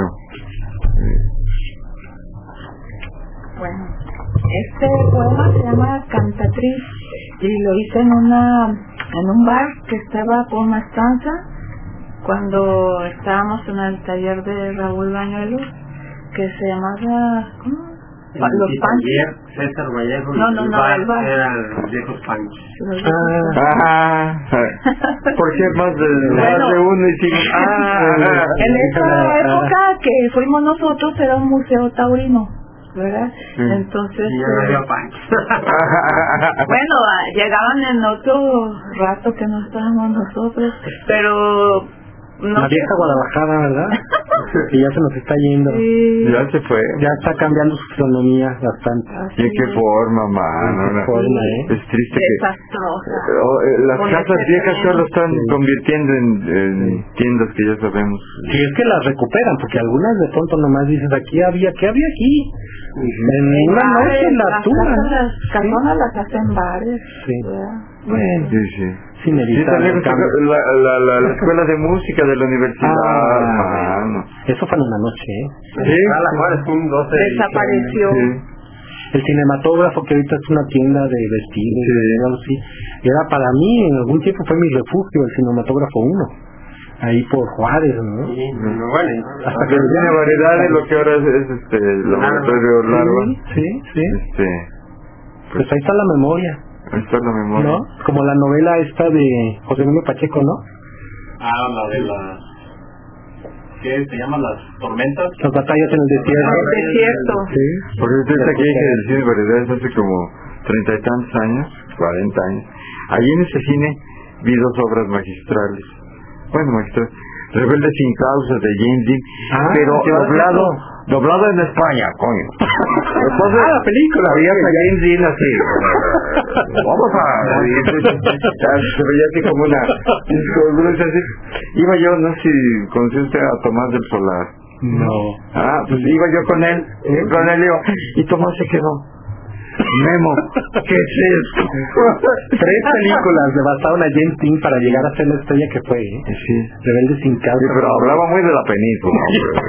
[SPEAKER 5] Bueno, este poema se llama Cantatriz y lo hice en una en un bar que estaba por Mastanza cuando estábamos en el taller de Raúl Bañuelos, que se llamaba ¿cómo?
[SPEAKER 4] El los Panchos. César Vallejo,
[SPEAKER 5] no, no,
[SPEAKER 4] el
[SPEAKER 5] no,
[SPEAKER 4] bar
[SPEAKER 5] el bar.
[SPEAKER 4] eran los viejos Panchos.
[SPEAKER 2] Ah, ah, ¿por qué más de,
[SPEAKER 5] bueno,
[SPEAKER 2] más de uno y cinco? Ah,
[SPEAKER 5] en esa época que fuimos nosotros era un museo taurino, ¿verdad? Sí. Entonces
[SPEAKER 4] y ya había Panchos.
[SPEAKER 5] bueno, llegaban en otro rato que no estábamos nosotros, pero
[SPEAKER 8] No
[SPEAKER 6] la vieja Guadalajara, ¿verdad? Que ya se nos está yendo.
[SPEAKER 8] Sí.
[SPEAKER 2] Ya se fue.
[SPEAKER 6] Ya está cambiando su fisonomía bastante.
[SPEAKER 2] ¿Y en qué forma, mano?
[SPEAKER 6] ¿En qué forma, eh?
[SPEAKER 2] Es triste que...
[SPEAKER 5] Desastrosa.
[SPEAKER 2] Oh, eh, las
[SPEAKER 5] Con
[SPEAKER 2] casas
[SPEAKER 5] ese
[SPEAKER 2] viejas
[SPEAKER 5] terreno.
[SPEAKER 2] solo están
[SPEAKER 6] Sí.
[SPEAKER 2] convirtiendo en, en tiendas que ya sabemos.
[SPEAKER 6] Si es que las recuperan, porque algunas de pronto nomás dices, aquí había, ¿qué había aquí? En una noche
[SPEAKER 5] Bares,
[SPEAKER 6] en la
[SPEAKER 5] las
[SPEAKER 6] tumba.
[SPEAKER 5] casas, las casonas las hacen bares.
[SPEAKER 6] Sí.
[SPEAKER 5] ¿verdad?
[SPEAKER 6] Bueno,
[SPEAKER 2] Sí, sí.
[SPEAKER 6] sin
[SPEAKER 2] Sí,
[SPEAKER 6] evitar
[SPEAKER 2] también
[SPEAKER 6] el cambio.
[SPEAKER 2] la, la, la, la escuela de música de la universidad,
[SPEAKER 6] Ah,
[SPEAKER 2] mano.
[SPEAKER 6] eso fue en una noche, ¿eh?
[SPEAKER 2] Sí.
[SPEAKER 4] Ah, la cual es un doce de
[SPEAKER 5] Desapareció.
[SPEAKER 2] Sí.
[SPEAKER 6] El cinematógrafo, que ahorita es una tienda de vestidos,
[SPEAKER 2] Sí.
[SPEAKER 6] y algo así, era para mí, en algún tiempo fue mi refugio, el cinematógrafo uno, ahí por Juárez, ¿no?
[SPEAKER 4] Sí, muy bueno.
[SPEAKER 6] Hasta
[SPEAKER 2] Porque tiene variedad de lo que ahora es, es este el laboratorio Larva.
[SPEAKER 6] Sí, sí, sí.
[SPEAKER 2] Este,
[SPEAKER 6] Pues ahí está la memoria,
[SPEAKER 2] ahí está la memoria.
[SPEAKER 6] ¿no? Como la novela esta de José Emilio Pacheco, ¿no?
[SPEAKER 3] Ah, la de las... ¿Qué se llaman las tormentas?
[SPEAKER 6] Las batallas en el desierto.
[SPEAKER 5] En el desierto.
[SPEAKER 6] Sí.
[SPEAKER 2] Porque usted aquí que el cine variedades hace como treinta y tantos años, cuarenta años. Allí en ese cine vi dos obras magistrales. Bueno, magistrales. Rebelde sin causa de James Dean,
[SPEAKER 6] Ah,
[SPEAKER 2] pero
[SPEAKER 6] ¿qué vas a
[SPEAKER 2] doblado,
[SPEAKER 6] hacer?
[SPEAKER 2] doblado en España, coño. Entonces,
[SPEAKER 6] Ah, la película.
[SPEAKER 2] había a James Dean así. Vamos a... y entonces, ya se veía así como una... como así. Iba yo, no sé si conoció usted a Tomás del Solar.
[SPEAKER 6] No.
[SPEAKER 2] Ah, pues iba yo con él, eh, con él, digo, y Tomás se quedó. Memo, ¿qué es esto?
[SPEAKER 6] Tres películas le bastaron a James Dean para llegar a ser la estrella que fue, ¿eh?
[SPEAKER 2] Sí.
[SPEAKER 6] Rebelde sin causa.
[SPEAKER 2] Sí, pero hablaba muy de la península.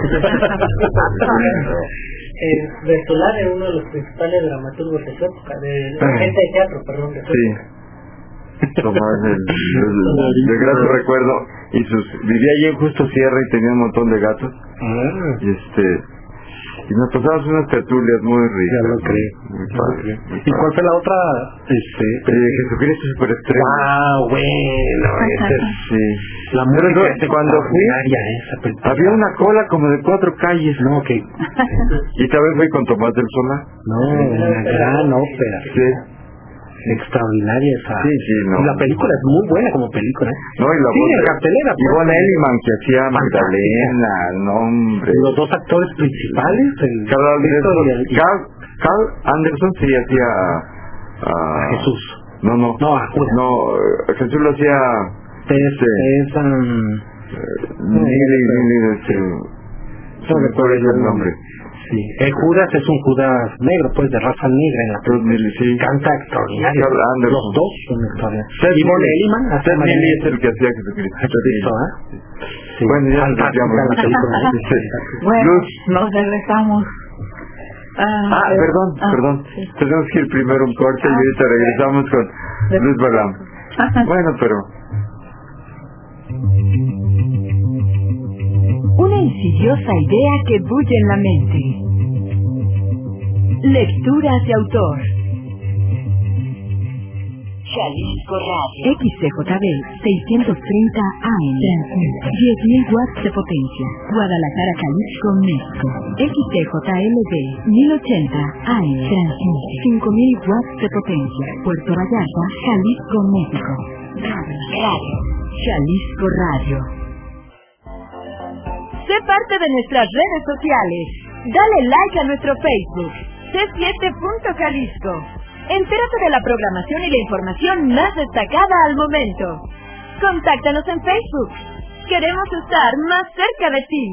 [SPEAKER 7] Eh, Bertolar era uno de los principales dramaturgos de su época, de, de gente de teatro, perdón, de su
[SPEAKER 2] Sí.
[SPEAKER 7] época.
[SPEAKER 2] Tomás del, del, de grato recuerdo. Y sus, vivía allí en Justo Sierra y tenía un montón de gatos.
[SPEAKER 6] Ah,
[SPEAKER 2] Y este... Y nos pasamos unas tertulias muy ricas.
[SPEAKER 6] ya lo creo.
[SPEAKER 2] Muy
[SPEAKER 6] ya lo
[SPEAKER 2] padre.
[SPEAKER 6] creo.
[SPEAKER 2] muy
[SPEAKER 6] ¿Y cuál
[SPEAKER 2] padre.
[SPEAKER 6] fue la otra? Este,
[SPEAKER 2] Eh, Jesucristo Superestrella.
[SPEAKER 6] ah, bueno, esa es
[SPEAKER 2] Sí.
[SPEAKER 6] la
[SPEAKER 2] Pero
[SPEAKER 6] música
[SPEAKER 2] yo,
[SPEAKER 6] es
[SPEAKER 2] cuando fui,
[SPEAKER 6] extraordinaria, esa película.
[SPEAKER 2] había una cola como de cuatro calles.
[SPEAKER 6] No, que
[SPEAKER 2] Y también fui con Tomás del Solar.
[SPEAKER 6] no, una gran ópera.
[SPEAKER 2] Sí.
[SPEAKER 6] Extraordinaria esa.
[SPEAKER 2] Sí, sí, no.
[SPEAKER 6] Y la película es muy buena como película. ¿eh?
[SPEAKER 2] No, y la
[SPEAKER 6] Sí,
[SPEAKER 2] voz
[SPEAKER 6] en
[SPEAKER 2] de
[SPEAKER 6] cartelera, pues.
[SPEAKER 2] Ivonne Elliman, que hacía
[SPEAKER 6] Fantástica.
[SPEAKER 2] Magdalena, no, hombre.
[SPEAKER 6] Los dos actores principales, el
[SPEAKER 2] Carl Anderson,
[SPEAKER 6] Víctor y el- y
[SPEAKER 2] Carl, Carl Anderson sí hacía a, a
[SPEAKER 6] Jesús.
[SPEAKER 2] No, no.
[SPEAKER 6] No, a Judas.
[SPEAKER 2] No, eh, Jesús lo hacía
[SPEAKER 6] Es,
[SPEAKER 2] este,
[SPEAKER 6] es, um,
[SPEAKER 2] Lili, Lili, este,
[SPEAKER 6] no
[SPEAKER 2] me
[SPEAKER 6] recuerdo
[SPEAKER 2] acuerdo el nombre.
[SPEAKER 6] Sí. El Judas es un Judas negro, pues de raza negra en la
[SPEAKER 2] Ted Neely, sí.
[SPEAKER 6] canta extraordinario.
[SPEAKER 2] Carl Anderson.
[SPEAKER 6] Los dos son extraordinarios.
[SPEAKER 2] Ted
[SPEAKER 6] Yvonne
[SPEAKER 2] Neely.
[SPEAKER 6] Elliman hace
[SPEAKER 2] Ted
[SPEAKER 6] María
[SPEAKER 2] Neely es
[SPEAKER 6] Jesús.
[SPEAKER 2] el que hacía Jesucristo.
[SPEAKER 6] Jesucristo, ¿eh? Sí.
[SPEAKER 2] Bueno, ya nos
[SPEAKER 6] Fantástica
[SPEAKER 2] desviamos.
[SPEAKER 6] la película, ¿eh?
[SPEAKER 2] Sí.
[SPEAKER 5] Bueno,
[SPEAKER 2] Luz.
[SPEAKER 5] nos regresamos.
[SPEAKER 2] Ah,
[SPEAKER 5] eh,
[SPEAKER 2] perdón,
[SPEAKER 5] ah,
[SPEAKER 2] perdón.
[SPEAKER 5] sí.
[SPEAKER 2] Tenemos que ir primero un corte y
[SPEAKER 5] Ah,
[SPEAKER 2] ahorita regresamos con Luz Balam. Bueno, pero...
[SPEAKER 1] Una insidiosa idea que bulle en la mente. Lecturas de autor. Jalisco Radio. X C J B seiscientos treinta A M. Transmite diez mil watts de potencia. Guadalajara, Jalisco, México. X C J L B mil ochenta A M. Transmite cinco mil watts de potencia. Puerto Vallarta, Jalisco, México. Radio. Jalisco Radio. Sé parte de nuestras redes sociales. Dale like a nuestro Facebook. C siete punto Jalisco. Entérate de la programación y la información más destacada al momento. Contáctanos en Facebook. Queremos estar más cerca de ti.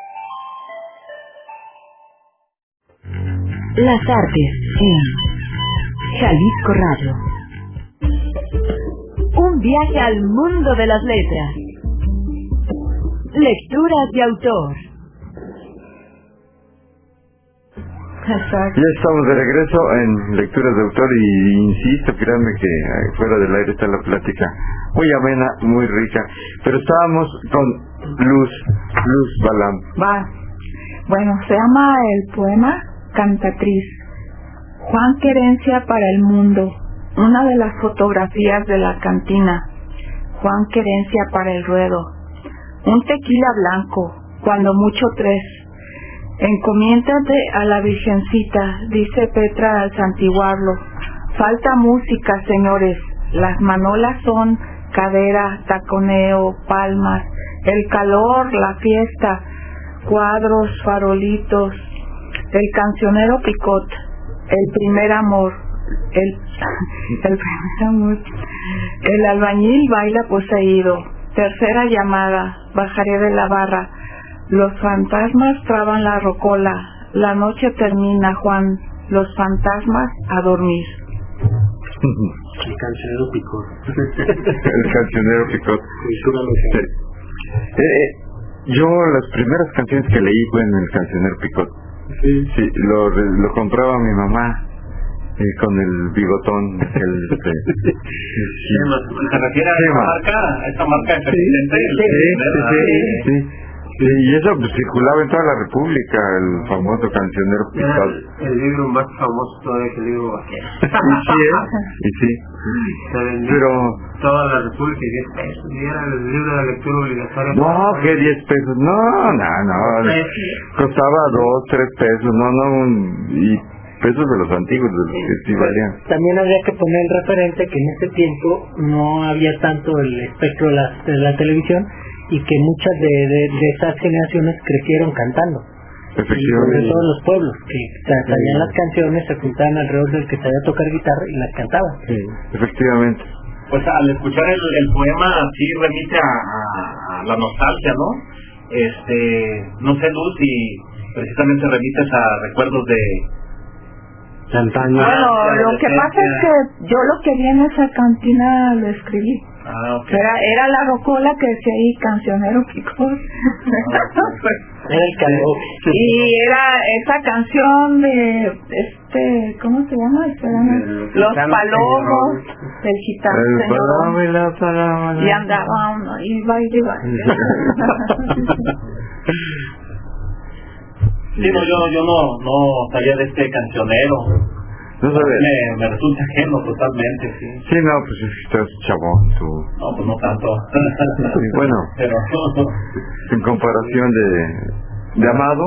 [SPEAKER 1] Las artes en Jalisco Radio. Un viaje al mundo de las letras. Lecturas de autor.
[SPEAKER 2] Ya estamos de regreso en Lecturas de Autor y insisto, créanme que eh, fuera del aire está la plática muy amena, muy rica, pero estábamos con Luz, Luz Balam.
[SPEAKER 5] Va. Bueno, se llama el poema Cantatriz. Juan Querencia para el mundo. Una de las fotografías de la cantina. Juan Querencia para el ruedo. Un tequila blanco, cuando mucho tres. Encomiéntate a la Virgencita, dice Petra al santiguarlo. Falta música, señores. Las manolas son cadera, taconeo, palmas, El calor, la fiesta, cuadros, farolitos, el cancionero picot, el primer amor, el, el primer amor, el albañil baila poseído, tercera llamada, bajaré de la barra, los fantasmas traban la rocola, la noche termina, Juan, los fantasmas a dormir.
[SPEAKER 4] El cancionero picot.
[SPEAKER 2] El cancionero picot. Sí. Eh, eh, yo las primeras canciones que leí fue en el cancionero picot. Sí, sí, lo, lo compraba mi mamá eh, con el bigotón. El, este, sí.
[SPEAKER 3] ¿Se refiere a esta marca? ¿A esta marca de presidente?
[SPEAKER 2] Sí, sí, sí, sí, sí. Sí, y eso pues, circulaba en toda la República, el famoso cancionero picot.
[SPEAKER 4] El, el libro más famoso todavía que el libro vaquero.
[SPEAKER 2] Y sí, ¿eh? Y sí. Pero
[SPEAKER 4] toda la República y diez pesos, y era el libro de lectura obligatoria.
[SPEAKER 2] No, que diez pesos, no, no, no, costaba dos, tres pesos, no, no, un, y pesos de los antiguos, de los que sí valían.
[SPEAKER 7] También habría que poner el referente que en ese tiempo no había tanto el espectro de la, de la televisión y que muchas de, de, de esas generaciones crecieron cantando.
[SPEAKER 2] Efectivamente.
[SPEAKER 7] Sobre todo en los pueblos, que salían las canciones, se juntaban alrededor del que sabía tocar guitarra y las cantaban.
[SPEAKER 2] Sí, efectivamente.
[SPEAKER 3] Pues al escuchar el, el poema sí remite a, a, a la nostalgia, ¿no? Este, no sé, Luz, si precisamente remites a recuerdos de
[SPEAKER 5] antaño. Bueno, lo que pasa es que yo lo que vi en esa cantina lo escribí.
[SPEAKER 3] Ah, okay.
[SPEAKER 5] Era, era la rocola que decía ahí, cancionero picot.
[SPEAKER 7] Ah, era el karaoke.
[SPEAKER 5] Y era esa canción de, este, ¿cómo se llama? El Los palomos, del gitano
[SPEAKER 2] el
[SPEAKER 5] señor.
[SPEAKER 2] paloma y la paloma.
[SPEAKER 5] Y andaba uno, y va y iba.
[SPEAKER 3] Sí, no, yo, yo no, no sabía de este cancionero.
[SPEAKER 2] No sabes.
[SPEAKER 3] Me, me resulta ajeno totalmente, sí.
[SPEAKER 2] Sí, no, pues es que estás chabón, tú.
[SPEAKER 3] No, pues no tanto.
[SPEAKER 2] Sí, bueno,
[SPEAKER 3] pero
[SPEAKER 2] en comparación de, de Amado.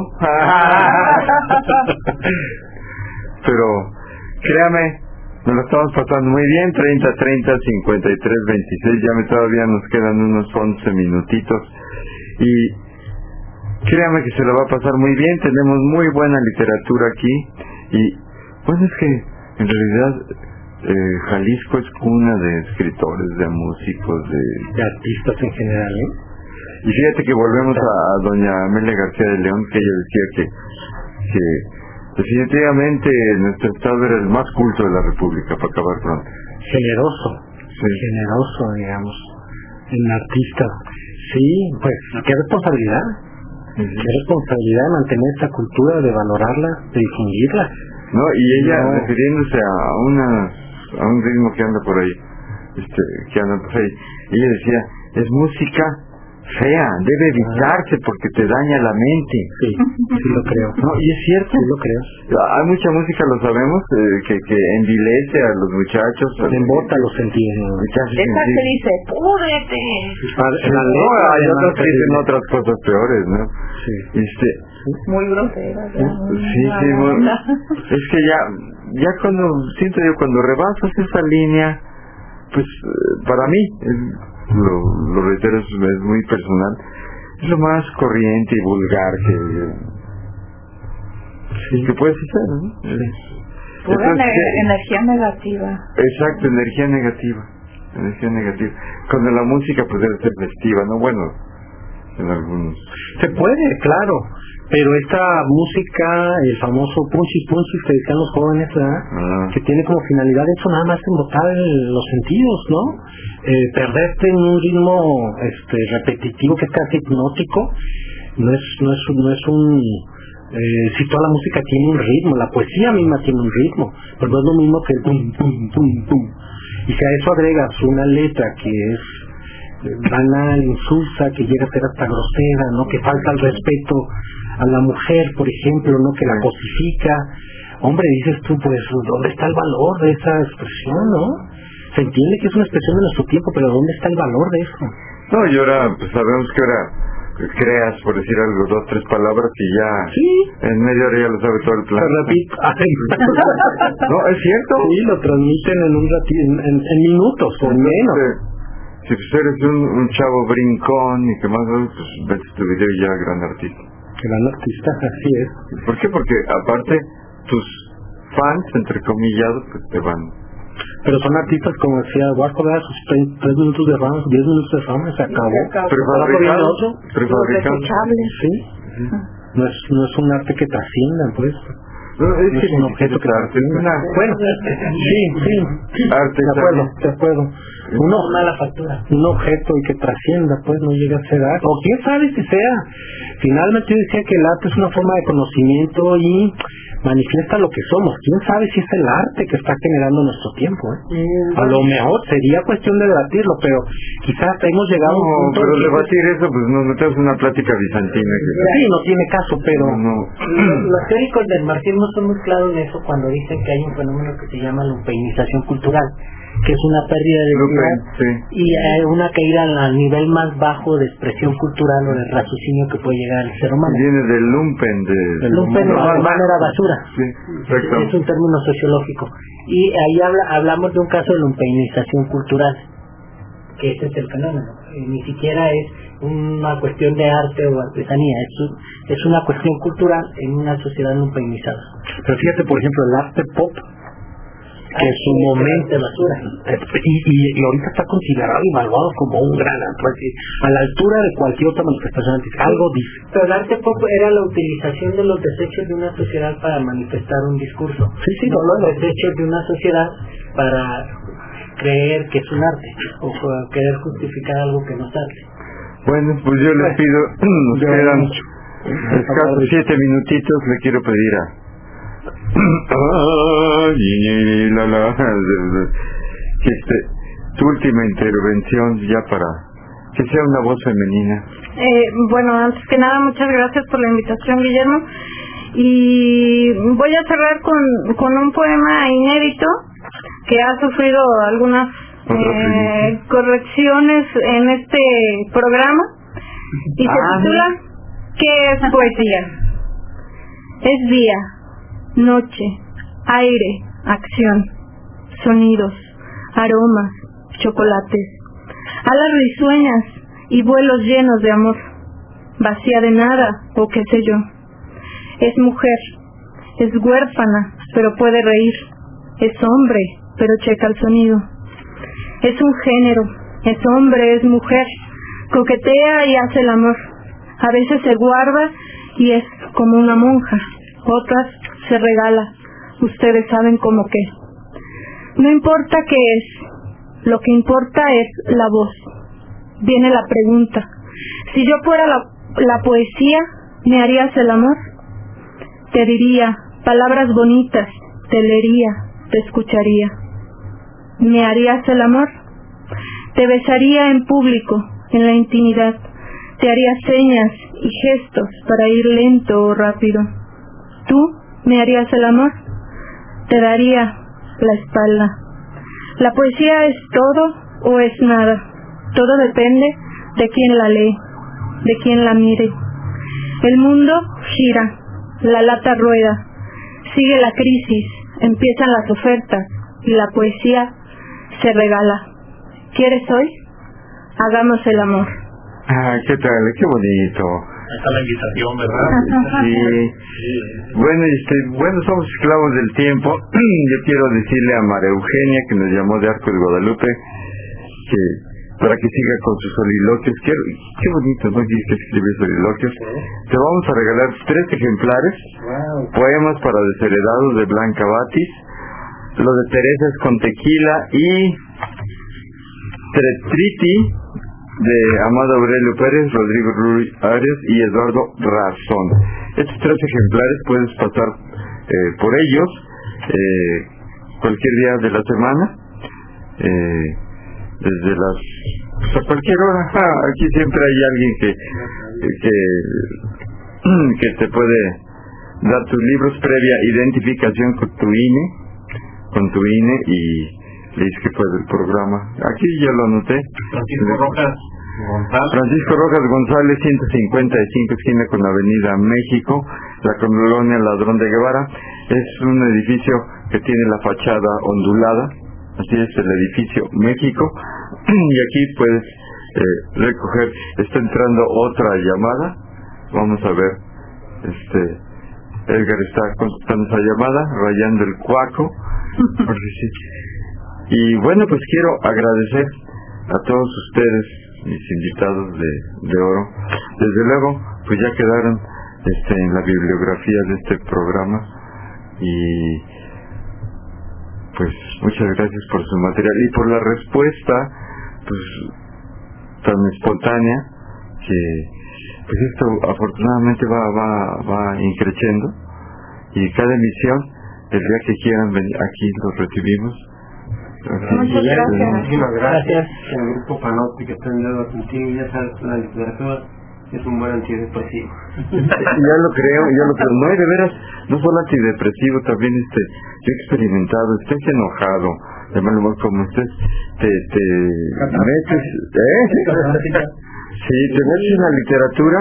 [SPEAKER 2] Pero, créame, nos lo estamos pasando muy bien. Treinta, treinta, cincuenta y tres, veintiséis. Ya me todavía nos quedan unos once minutitos. Y créame que se lo va a pasar muy bien. Tenemos muy buena literatura aquí. Y bueno, es que en realidad eh, Jalisco es cuna de escritores, de músicos, de,
[SPEAKER 7] de artistas en general, ¿eh?
[SPEAKER 2] Y fíjate que volvemos a, a doña Amelia García de León, que ella decía que, que definitivamente nuestro estado era el más culto de la República, para acabar pronto.
[SPEAKER 7] Generoso,
[SPEAKER 2] sí.
[SPEAKER 7] generoso, digamos, en artistas. Sí, pues, qué responsabilidad, uh-huh. qué responsabilidad de mantener esta cultura, de valorarla, de difundirla.
[SPEAKER 2] No, y ella
[SPEAKER 7] no.
[SPEAKER 2] refiriéndose a una a un ritmo que anda por ahí, este, que anda por ahí, ella decía, es música fea, debe evitarse porque te daña la mente.
[SPEAKER 7] Sí, sí lo creo.
[SPEAKER 2] No, y es cierto.
[SPEAKER 7] Sí lo creo.
[SPEAKER 2] Hay mucha música, lo sabemos, eh, que, que envilece a los muchachos.
[SPEAKER 7] Se embota los sentidos.
[SPEAKER 5] Esa se dice, púdrete.
[SPEAKER 2] La no, hay otras que dicen otras cosas peores, ¿no?
[SPEAKER 7] Sí.
[SPEAKER 2] Este,
[SPEAKER 5] muy grosera.
[SPEAKER 2] Sí, sí, muy, es que ya, ya cuando, siento yo, cuando rebasas esa línea, pues para mí, es, lo, lo reitero, es, es muy personal, es lo más corriente y vulgar que, sí. que puedes hacer, ¿no?
[SPEAKER 5] Sí. Pura Entonces, ener- energía negativa.
[SPEAKER 2] Exacto, energía negativa, energía negativa. Cuando la música pues debe ser festiva, ¿no? Bueno, en algunos.
[SPEAKER 7] Se puede, claro. Pero esta música, el famoso punchy punchy que dicen los jóvenes, ¿verdad? Ah. Que tiene como finalidad eso nada más embotar el, los sentidos, ¿no? Eh, perderte en un ritmo este repetitivo que es casi hipnótico, no es no es no es un eh, si toda la música tiene un ritmo, la poesía misma tiene un ritmo, pero no es lo mismo que el pum pum pum pum. Y si a eso agregas una letra que es banal, insulsa, que llega a ser hasta grosera, ¿no? Que falta el respeto a la mujer, por ejemplo, ¿no? Que la cosifica. Hombre, dices tú, pues, ¿dónde está el valor de esa expresión, no? Se entiende que es una expresión de nuestro tiempo, pero ¿dónde está el valor de eso?
[SPEAKER 2] No, y ahora, pues sabemos que ahora creas, por decir algo, dos, tres palabras y ya
[SPEAKER 7] sí.
[SPEAKER 2] en media hora ya lo sabe todo el plan.
[SPEAKER 7] Se repite.
[SPEAKER 2] No, es cierto.
[SPEAKER 7] Sí, lo transmiten en un ratito, en, en, en minutos o en menos.
[SPEAKER 2] Sí. Si pues eres un, un chavo brincón y que más, pues ves tu video y ya gran artista.
[SPEAKER 6] Gran artista, así es.
[SPEAKER 2] ¿Por qué? Porque aparte tus fans, entre comillados, pues te van.
[SPEAKER 6] Pero son artistas, como decía Vasco, ¿verdad? Sus tres, tres minutos de fama, diez minutos de fama, se acabó.
[SPEAKER 2] Prefabricado.
[SPEAKER 6] otro.
[SPEAKER 2] Prefabricado.
[SPEAKER 6] Sí. No es, no es un arte que trascienda, pues.
[SPEAKER 2] No, es,
[SPEAKER 6] no
[SPEAKER 2] que
[SPEAKER 6] es un objeto que trascienda. Bueno, sí, sí.
[SPEAKER 2] Arte,
[SPEAKER 6] de acuerdo, de acuerdo. Uno,
[SPEAKER 7] mala factura.
[SPEAKER 6] Un objeto y que trascienda, pues no llega a ser arte. O quién sabe si sea. Finalmente yo decía que el arte es una forma de conocimiento y manifiesta lo que somos. Quién sabe si es el arte que está generando nuestro tiempo, ¿eh? Mm, a lo mejor sería cuestión de debatirlo, pero quizás hemos llegado
[SPEAKER 2] no,
[SPEAKER 6] a un punto.
[SPEAKER 2] Pero debatir eso, pues nos metemos en una plática bizantina. Que...
[SPEAKER 6] Sí, no tiene caso, pero
[SPEAKER 2] no.
[SPEAKER 7] Los, los teóricos del marxismo son muy claros en eso cuando dicen que hay un fenómeno que se llama lumpeinización cultural, que es una pérdida de identidad
[SPEAKER 2] sí.
[SPEAKER 7] y hay una caída al nivel más bajo de expresión cultural o de raciocinio que puede llegar al ser humano.
[SPEAKER 2] Viene del lumpen. De,
[SPEAKER 7] el lumpen en alemán era basura.
[SPEAKER 2] Sí,
[SPEAKER 7] es, es un término sociológico. Y ahí habla, hablamos de un caso de lumpeinización cultural, que ese es el fenómeno. Eh, ni siquiera es una cuestión de arte o artesanía, es, es una cuestión cultural en una sociedad lumpeinizada.
[SPEAKER 6] Pero fíjate, por ejemplo, el arte pop, que en su momento
[SPEAKER 7] de basura
[SPEAKER 6] y, y, y ahorita está considerado y evaluado como un gran arte, a la altura de cualquier otra manifestación artística. Algo dice.
[SPEAKER 7] Pero el arte pop era la utilización de los desechos de una sociedad para manifestar un discurso.
[SPEAKER 6] Sí, sí, no,
[SPEAKER 7] no los desechos de una sociedad para creer que es un arte o querer justificar algo que no es arte.
[SPEAKER 2] Bueno, pues yo les pido, nos quedan escasos siete minutitos, le quiero pedir a Ay, la, la, que este, tu última intervención ya para que sea una voz femenina.
[SPEAKER 8] Eh, bueno, antes que nada, muchas gracias por la invitación, Guillermo. Y voy a cerrar con, con un poema inédito que ha sufrido algunas eh, correcciones en este programa y se ah, titula ¿Qué es poesía? Es día, noche, aire, acción, sonidos, aromas, chocolates, alas risueñas y vuelos llenos de amor, vacía de nada o qué sé yo. Es mujer, es huérfana, pero puede reír, es hombre, pero checa el sonido. Es un género, es hombre, es mujer, coquetea y hace el amor. A veces se guarda y es como una monja, otras se regala, ustedes saben cómo qué. No importa qué es, lo que importa es la voz. Viene la pregunta, si yo fuera la, la poesía, ¿me harías el amor? Te diría palabras bonitas, te leería, te escucharía. ¿Me harías el amor? Te besaría en público, en la intimidad. Te haría señas y gestos para ir lento o rápido. ¿Tú me harías el amor? Te daría la espalda. ¿La poesía es todo o es nada? Todo depende de quién la lee, de quién la mire. El mundo gira, la lata rueda, sigue la crisis, empiezan las ofertas y la poesía se regala. ¿Quieres hoy? Hagamos el amor.
[SPEAKER 2] Ah, ¿qué tal? Qué bonito.
[SPEAKER 3] Está la invitación, ¿verdad?
[SPEAKER 2] Sí. Bueno, este, bueno, somos esclavos del tiempo. Yo quiero decirle a María Eugenia, que nos llamó de Arcos de Guadalupe, que para que siga con sus soliloquios. Qué, qué bonito, ¿no? Dice que escribe soliloquios. Te vamos a regalar tres ejemplares. Wow. Poemas para desheredados de Blanca Batis, lo de Teresa es con tequila y Tretriti de Amado Aurelio Pérez, Rodrigo Ruiz Arias y Eduardo Razón. Estos tres ejemplares puedes pasar eh, por ellos eh, cualquier día de la semana, eh, desde las pues a cualquier hora. Ah, aquí siempre hay alguien que que que te puede dar tus libros previa identificación con tu I N E, con tu I N E y le dices que fue del programa. Aquí ya lo anoté.
[SPEAKER 3] Francisco Rojas González.
[SPEAKER 2] Francisco Rojas González, ciento cincuenta y cinco, esquina con la Avenida México, la colonia Ladrón de Guevara. Es un edificio que tiene la fachada ondulada. Así es el edificio México. y aquí puedes eh, recoger. Está entrando otra llamada, vamos a ver. Este Edgar está contestando esa llamada, rayando el cuaco. Y bueno, pues quiero agradecer a todos ustedes, mis invitados de, de oro. Desde luego, pues ya quedaron este, en la bibliografía de este programa, y pues muchas gracias por su material y por la respuesta pues tan espontánea, que pues esto afortunadamente va va va increciendo, y cada emisión, el día que quieran venir aquí, los recibimos.
[SPEAKER 4] Muchas gracias. Muchísimas gracias. El grupo Panopti, que está en deuda contigo, ya sabes, la literatura es un buen antidepresivo.
[SPEAKER 2] Ya lo creo, ya lo creo. No, y de veras, no solo antidepresivo, también este, yo he experimentado, estés enojado, de mal humor, como estés, te, te metes, ¿eh? Sí, te metes en la literatura,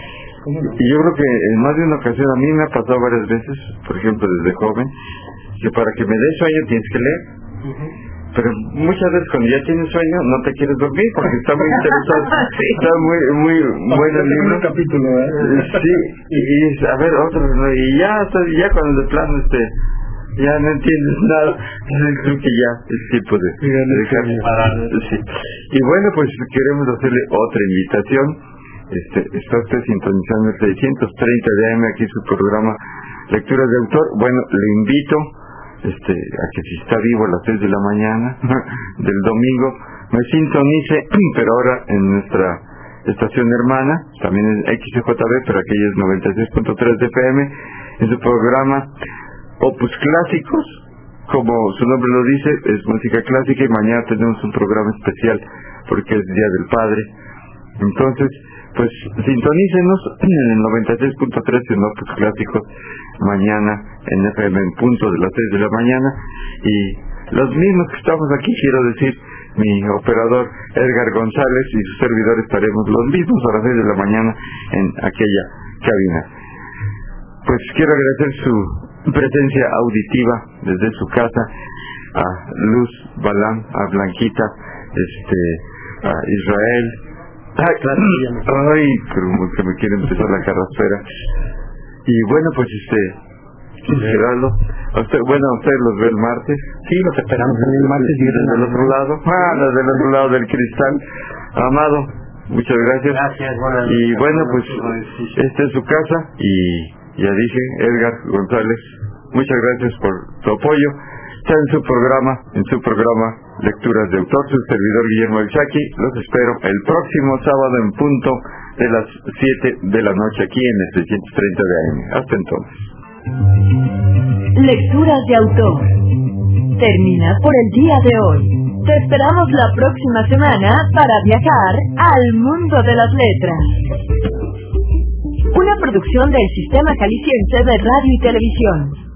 [SPEAKER 2] y yo creo que en más de una ocasión, a mí me ha pasado varias veces, por ejemplo, desde joven, que para que me dé sueño tienes que leer. Uh-huh. Pero muchas veces cuando ya tienes sueño no te quieres dormir porque está muy interesante, sí. Está muy muy bueno el libro.
[SPEAKER 6] Un capítulo, ¿eh?
[SPEAKER 2] Sí, y, y a ver otro, y ya ya cuando de plano este ya no entiendes nada, creo que ya es tiempo de, de dejar parar. Sí. Y bueno, pues queremos hacerle otra invitación. Este, está usted sintonizando el seiscientos treinta de A M, aquí su programa Lecturas de Autor. Bueno, le invito Este, a que si está vivo a las seis de la mañana del domingo me sintonice, pero ahora en nuestra estación hermana, también en X J B, pero aquella es noventa y seis punto tres de F M, en su programa Opus Clásicos, como su nombre lo dice, es música clásica, y mañana tenemos un programa especial porque es Día del Padre. Entonces, pues sintonícenos en el noventa y seis punto tres en Opus Clásicos mañana en F M en punto de las seis de la mañana, y los mismos que estamos aquí, quiero decir, mi operador Edgar González y su servidor estaremos los mismos a las seis de la mañana en aquella cabina. Pues quiero agradecer su presencia auditiva desde su casa a Luz Balán, a Blanquita, este, a Israel. Ah, claro, ay, como que me quiere empezar la carraspera. Y bueno, pues este, Gerardo, a usted, bueno, a usted los ve el martes.
[SPEAKER 6] Sí, los esperamos el martes.
[SPEAKER 2] Y desde el otro lado, ah, desde el otro lado del cristal. Amado, muchas gracias.
[SPEAKER 4] Gracias, buenas
[SPEAKER 2] Y bueno, pues esta es su casa, y ya dije, Edgar González, muchas gracias por tu apoyo. Está en su programa, en su programa Lecturas de Autor, su servidor Guillermo El Chaki. Los espero el próximo sábado en punto de las siete de la noche aquí en el seiscientos treinta de A M. Hasta entonces.
[SPEAKER 1] Lecturas de Autor termina por el día de hoy. Te esperamos la próxima semana para viajar al mundo de las letras. Una producción del Sistema Jalisciense de Radio y Televisión.